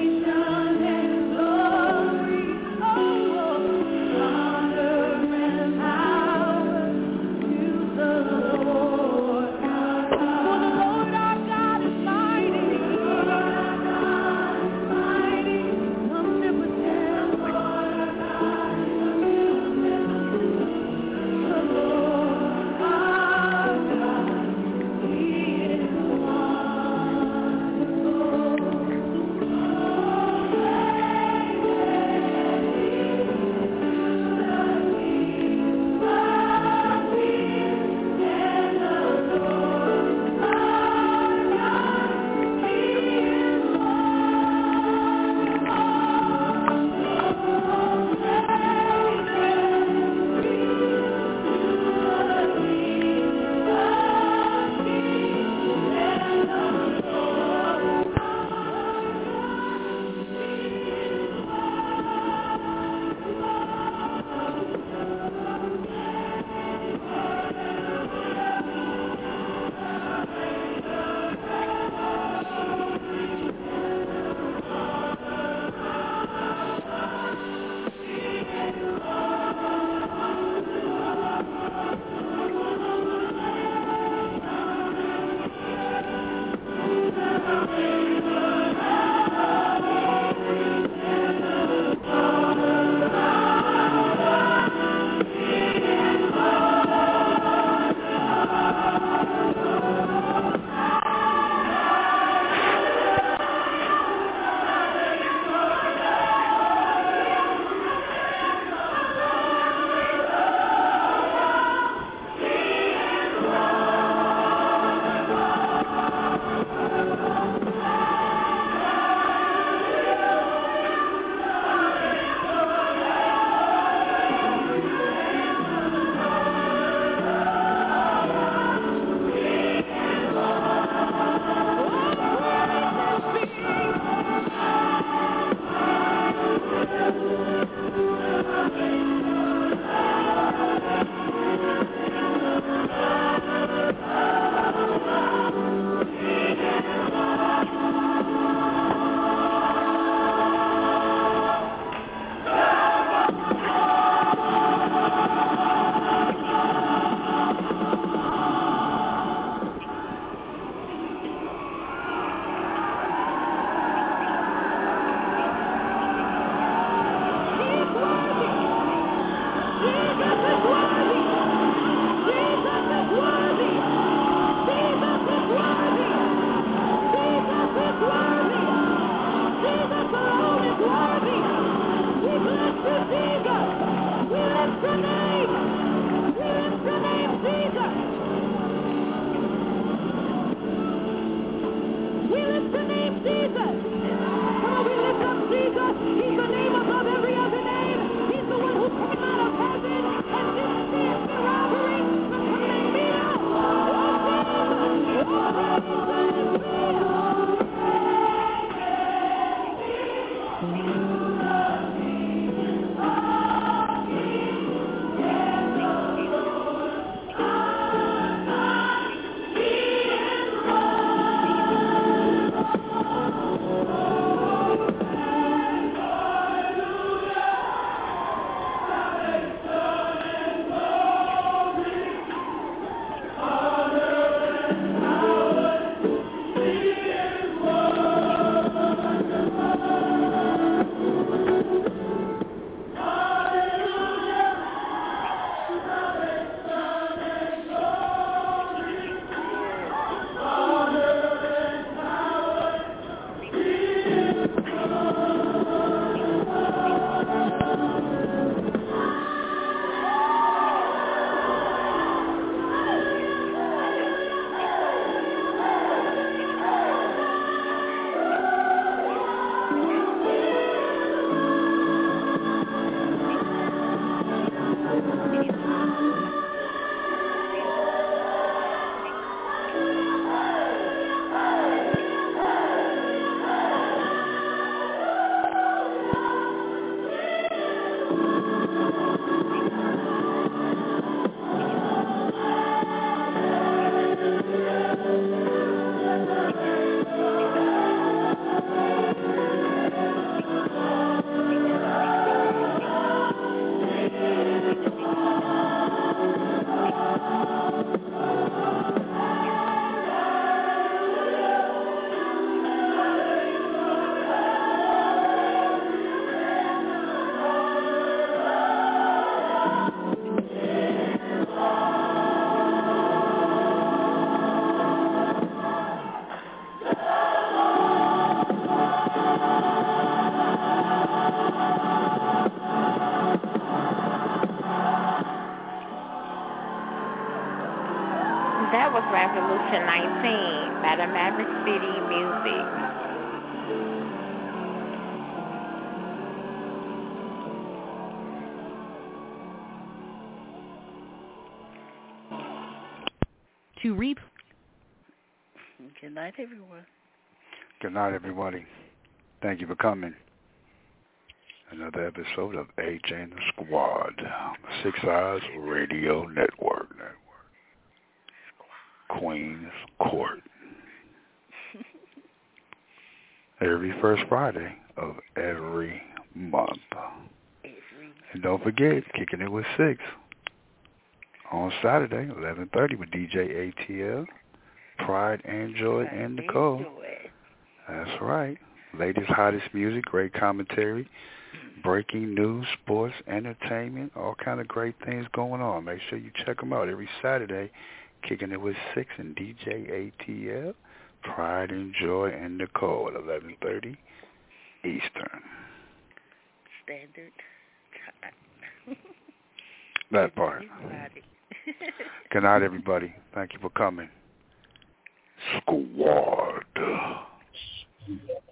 Salvation and glory, oh, honor and That was Revolution nineteen by the Maverick City Music. To reap. Good night, everyone. Good night, everybody. Thank you for coming. Another episode of A J and the Squad, Six Eyes Radio Network. Network. Queens Court. Every first Friday of every month. And don't forget, Kicking It With Six. On Saturday, eleven thirty with D J A T L, Pride and Joy and Nicole. That's right. Latest, hottest music, great commentary, breaking news, sports, entertainment, all kind of great things going on. Make sure you check them out every Saturday. Kicking It With Six and D J A T L, Pride and Joy and Nicole at eleven thirty Eastern. Standard time. That part. Good night, everybody. Thank you for coming. Squad.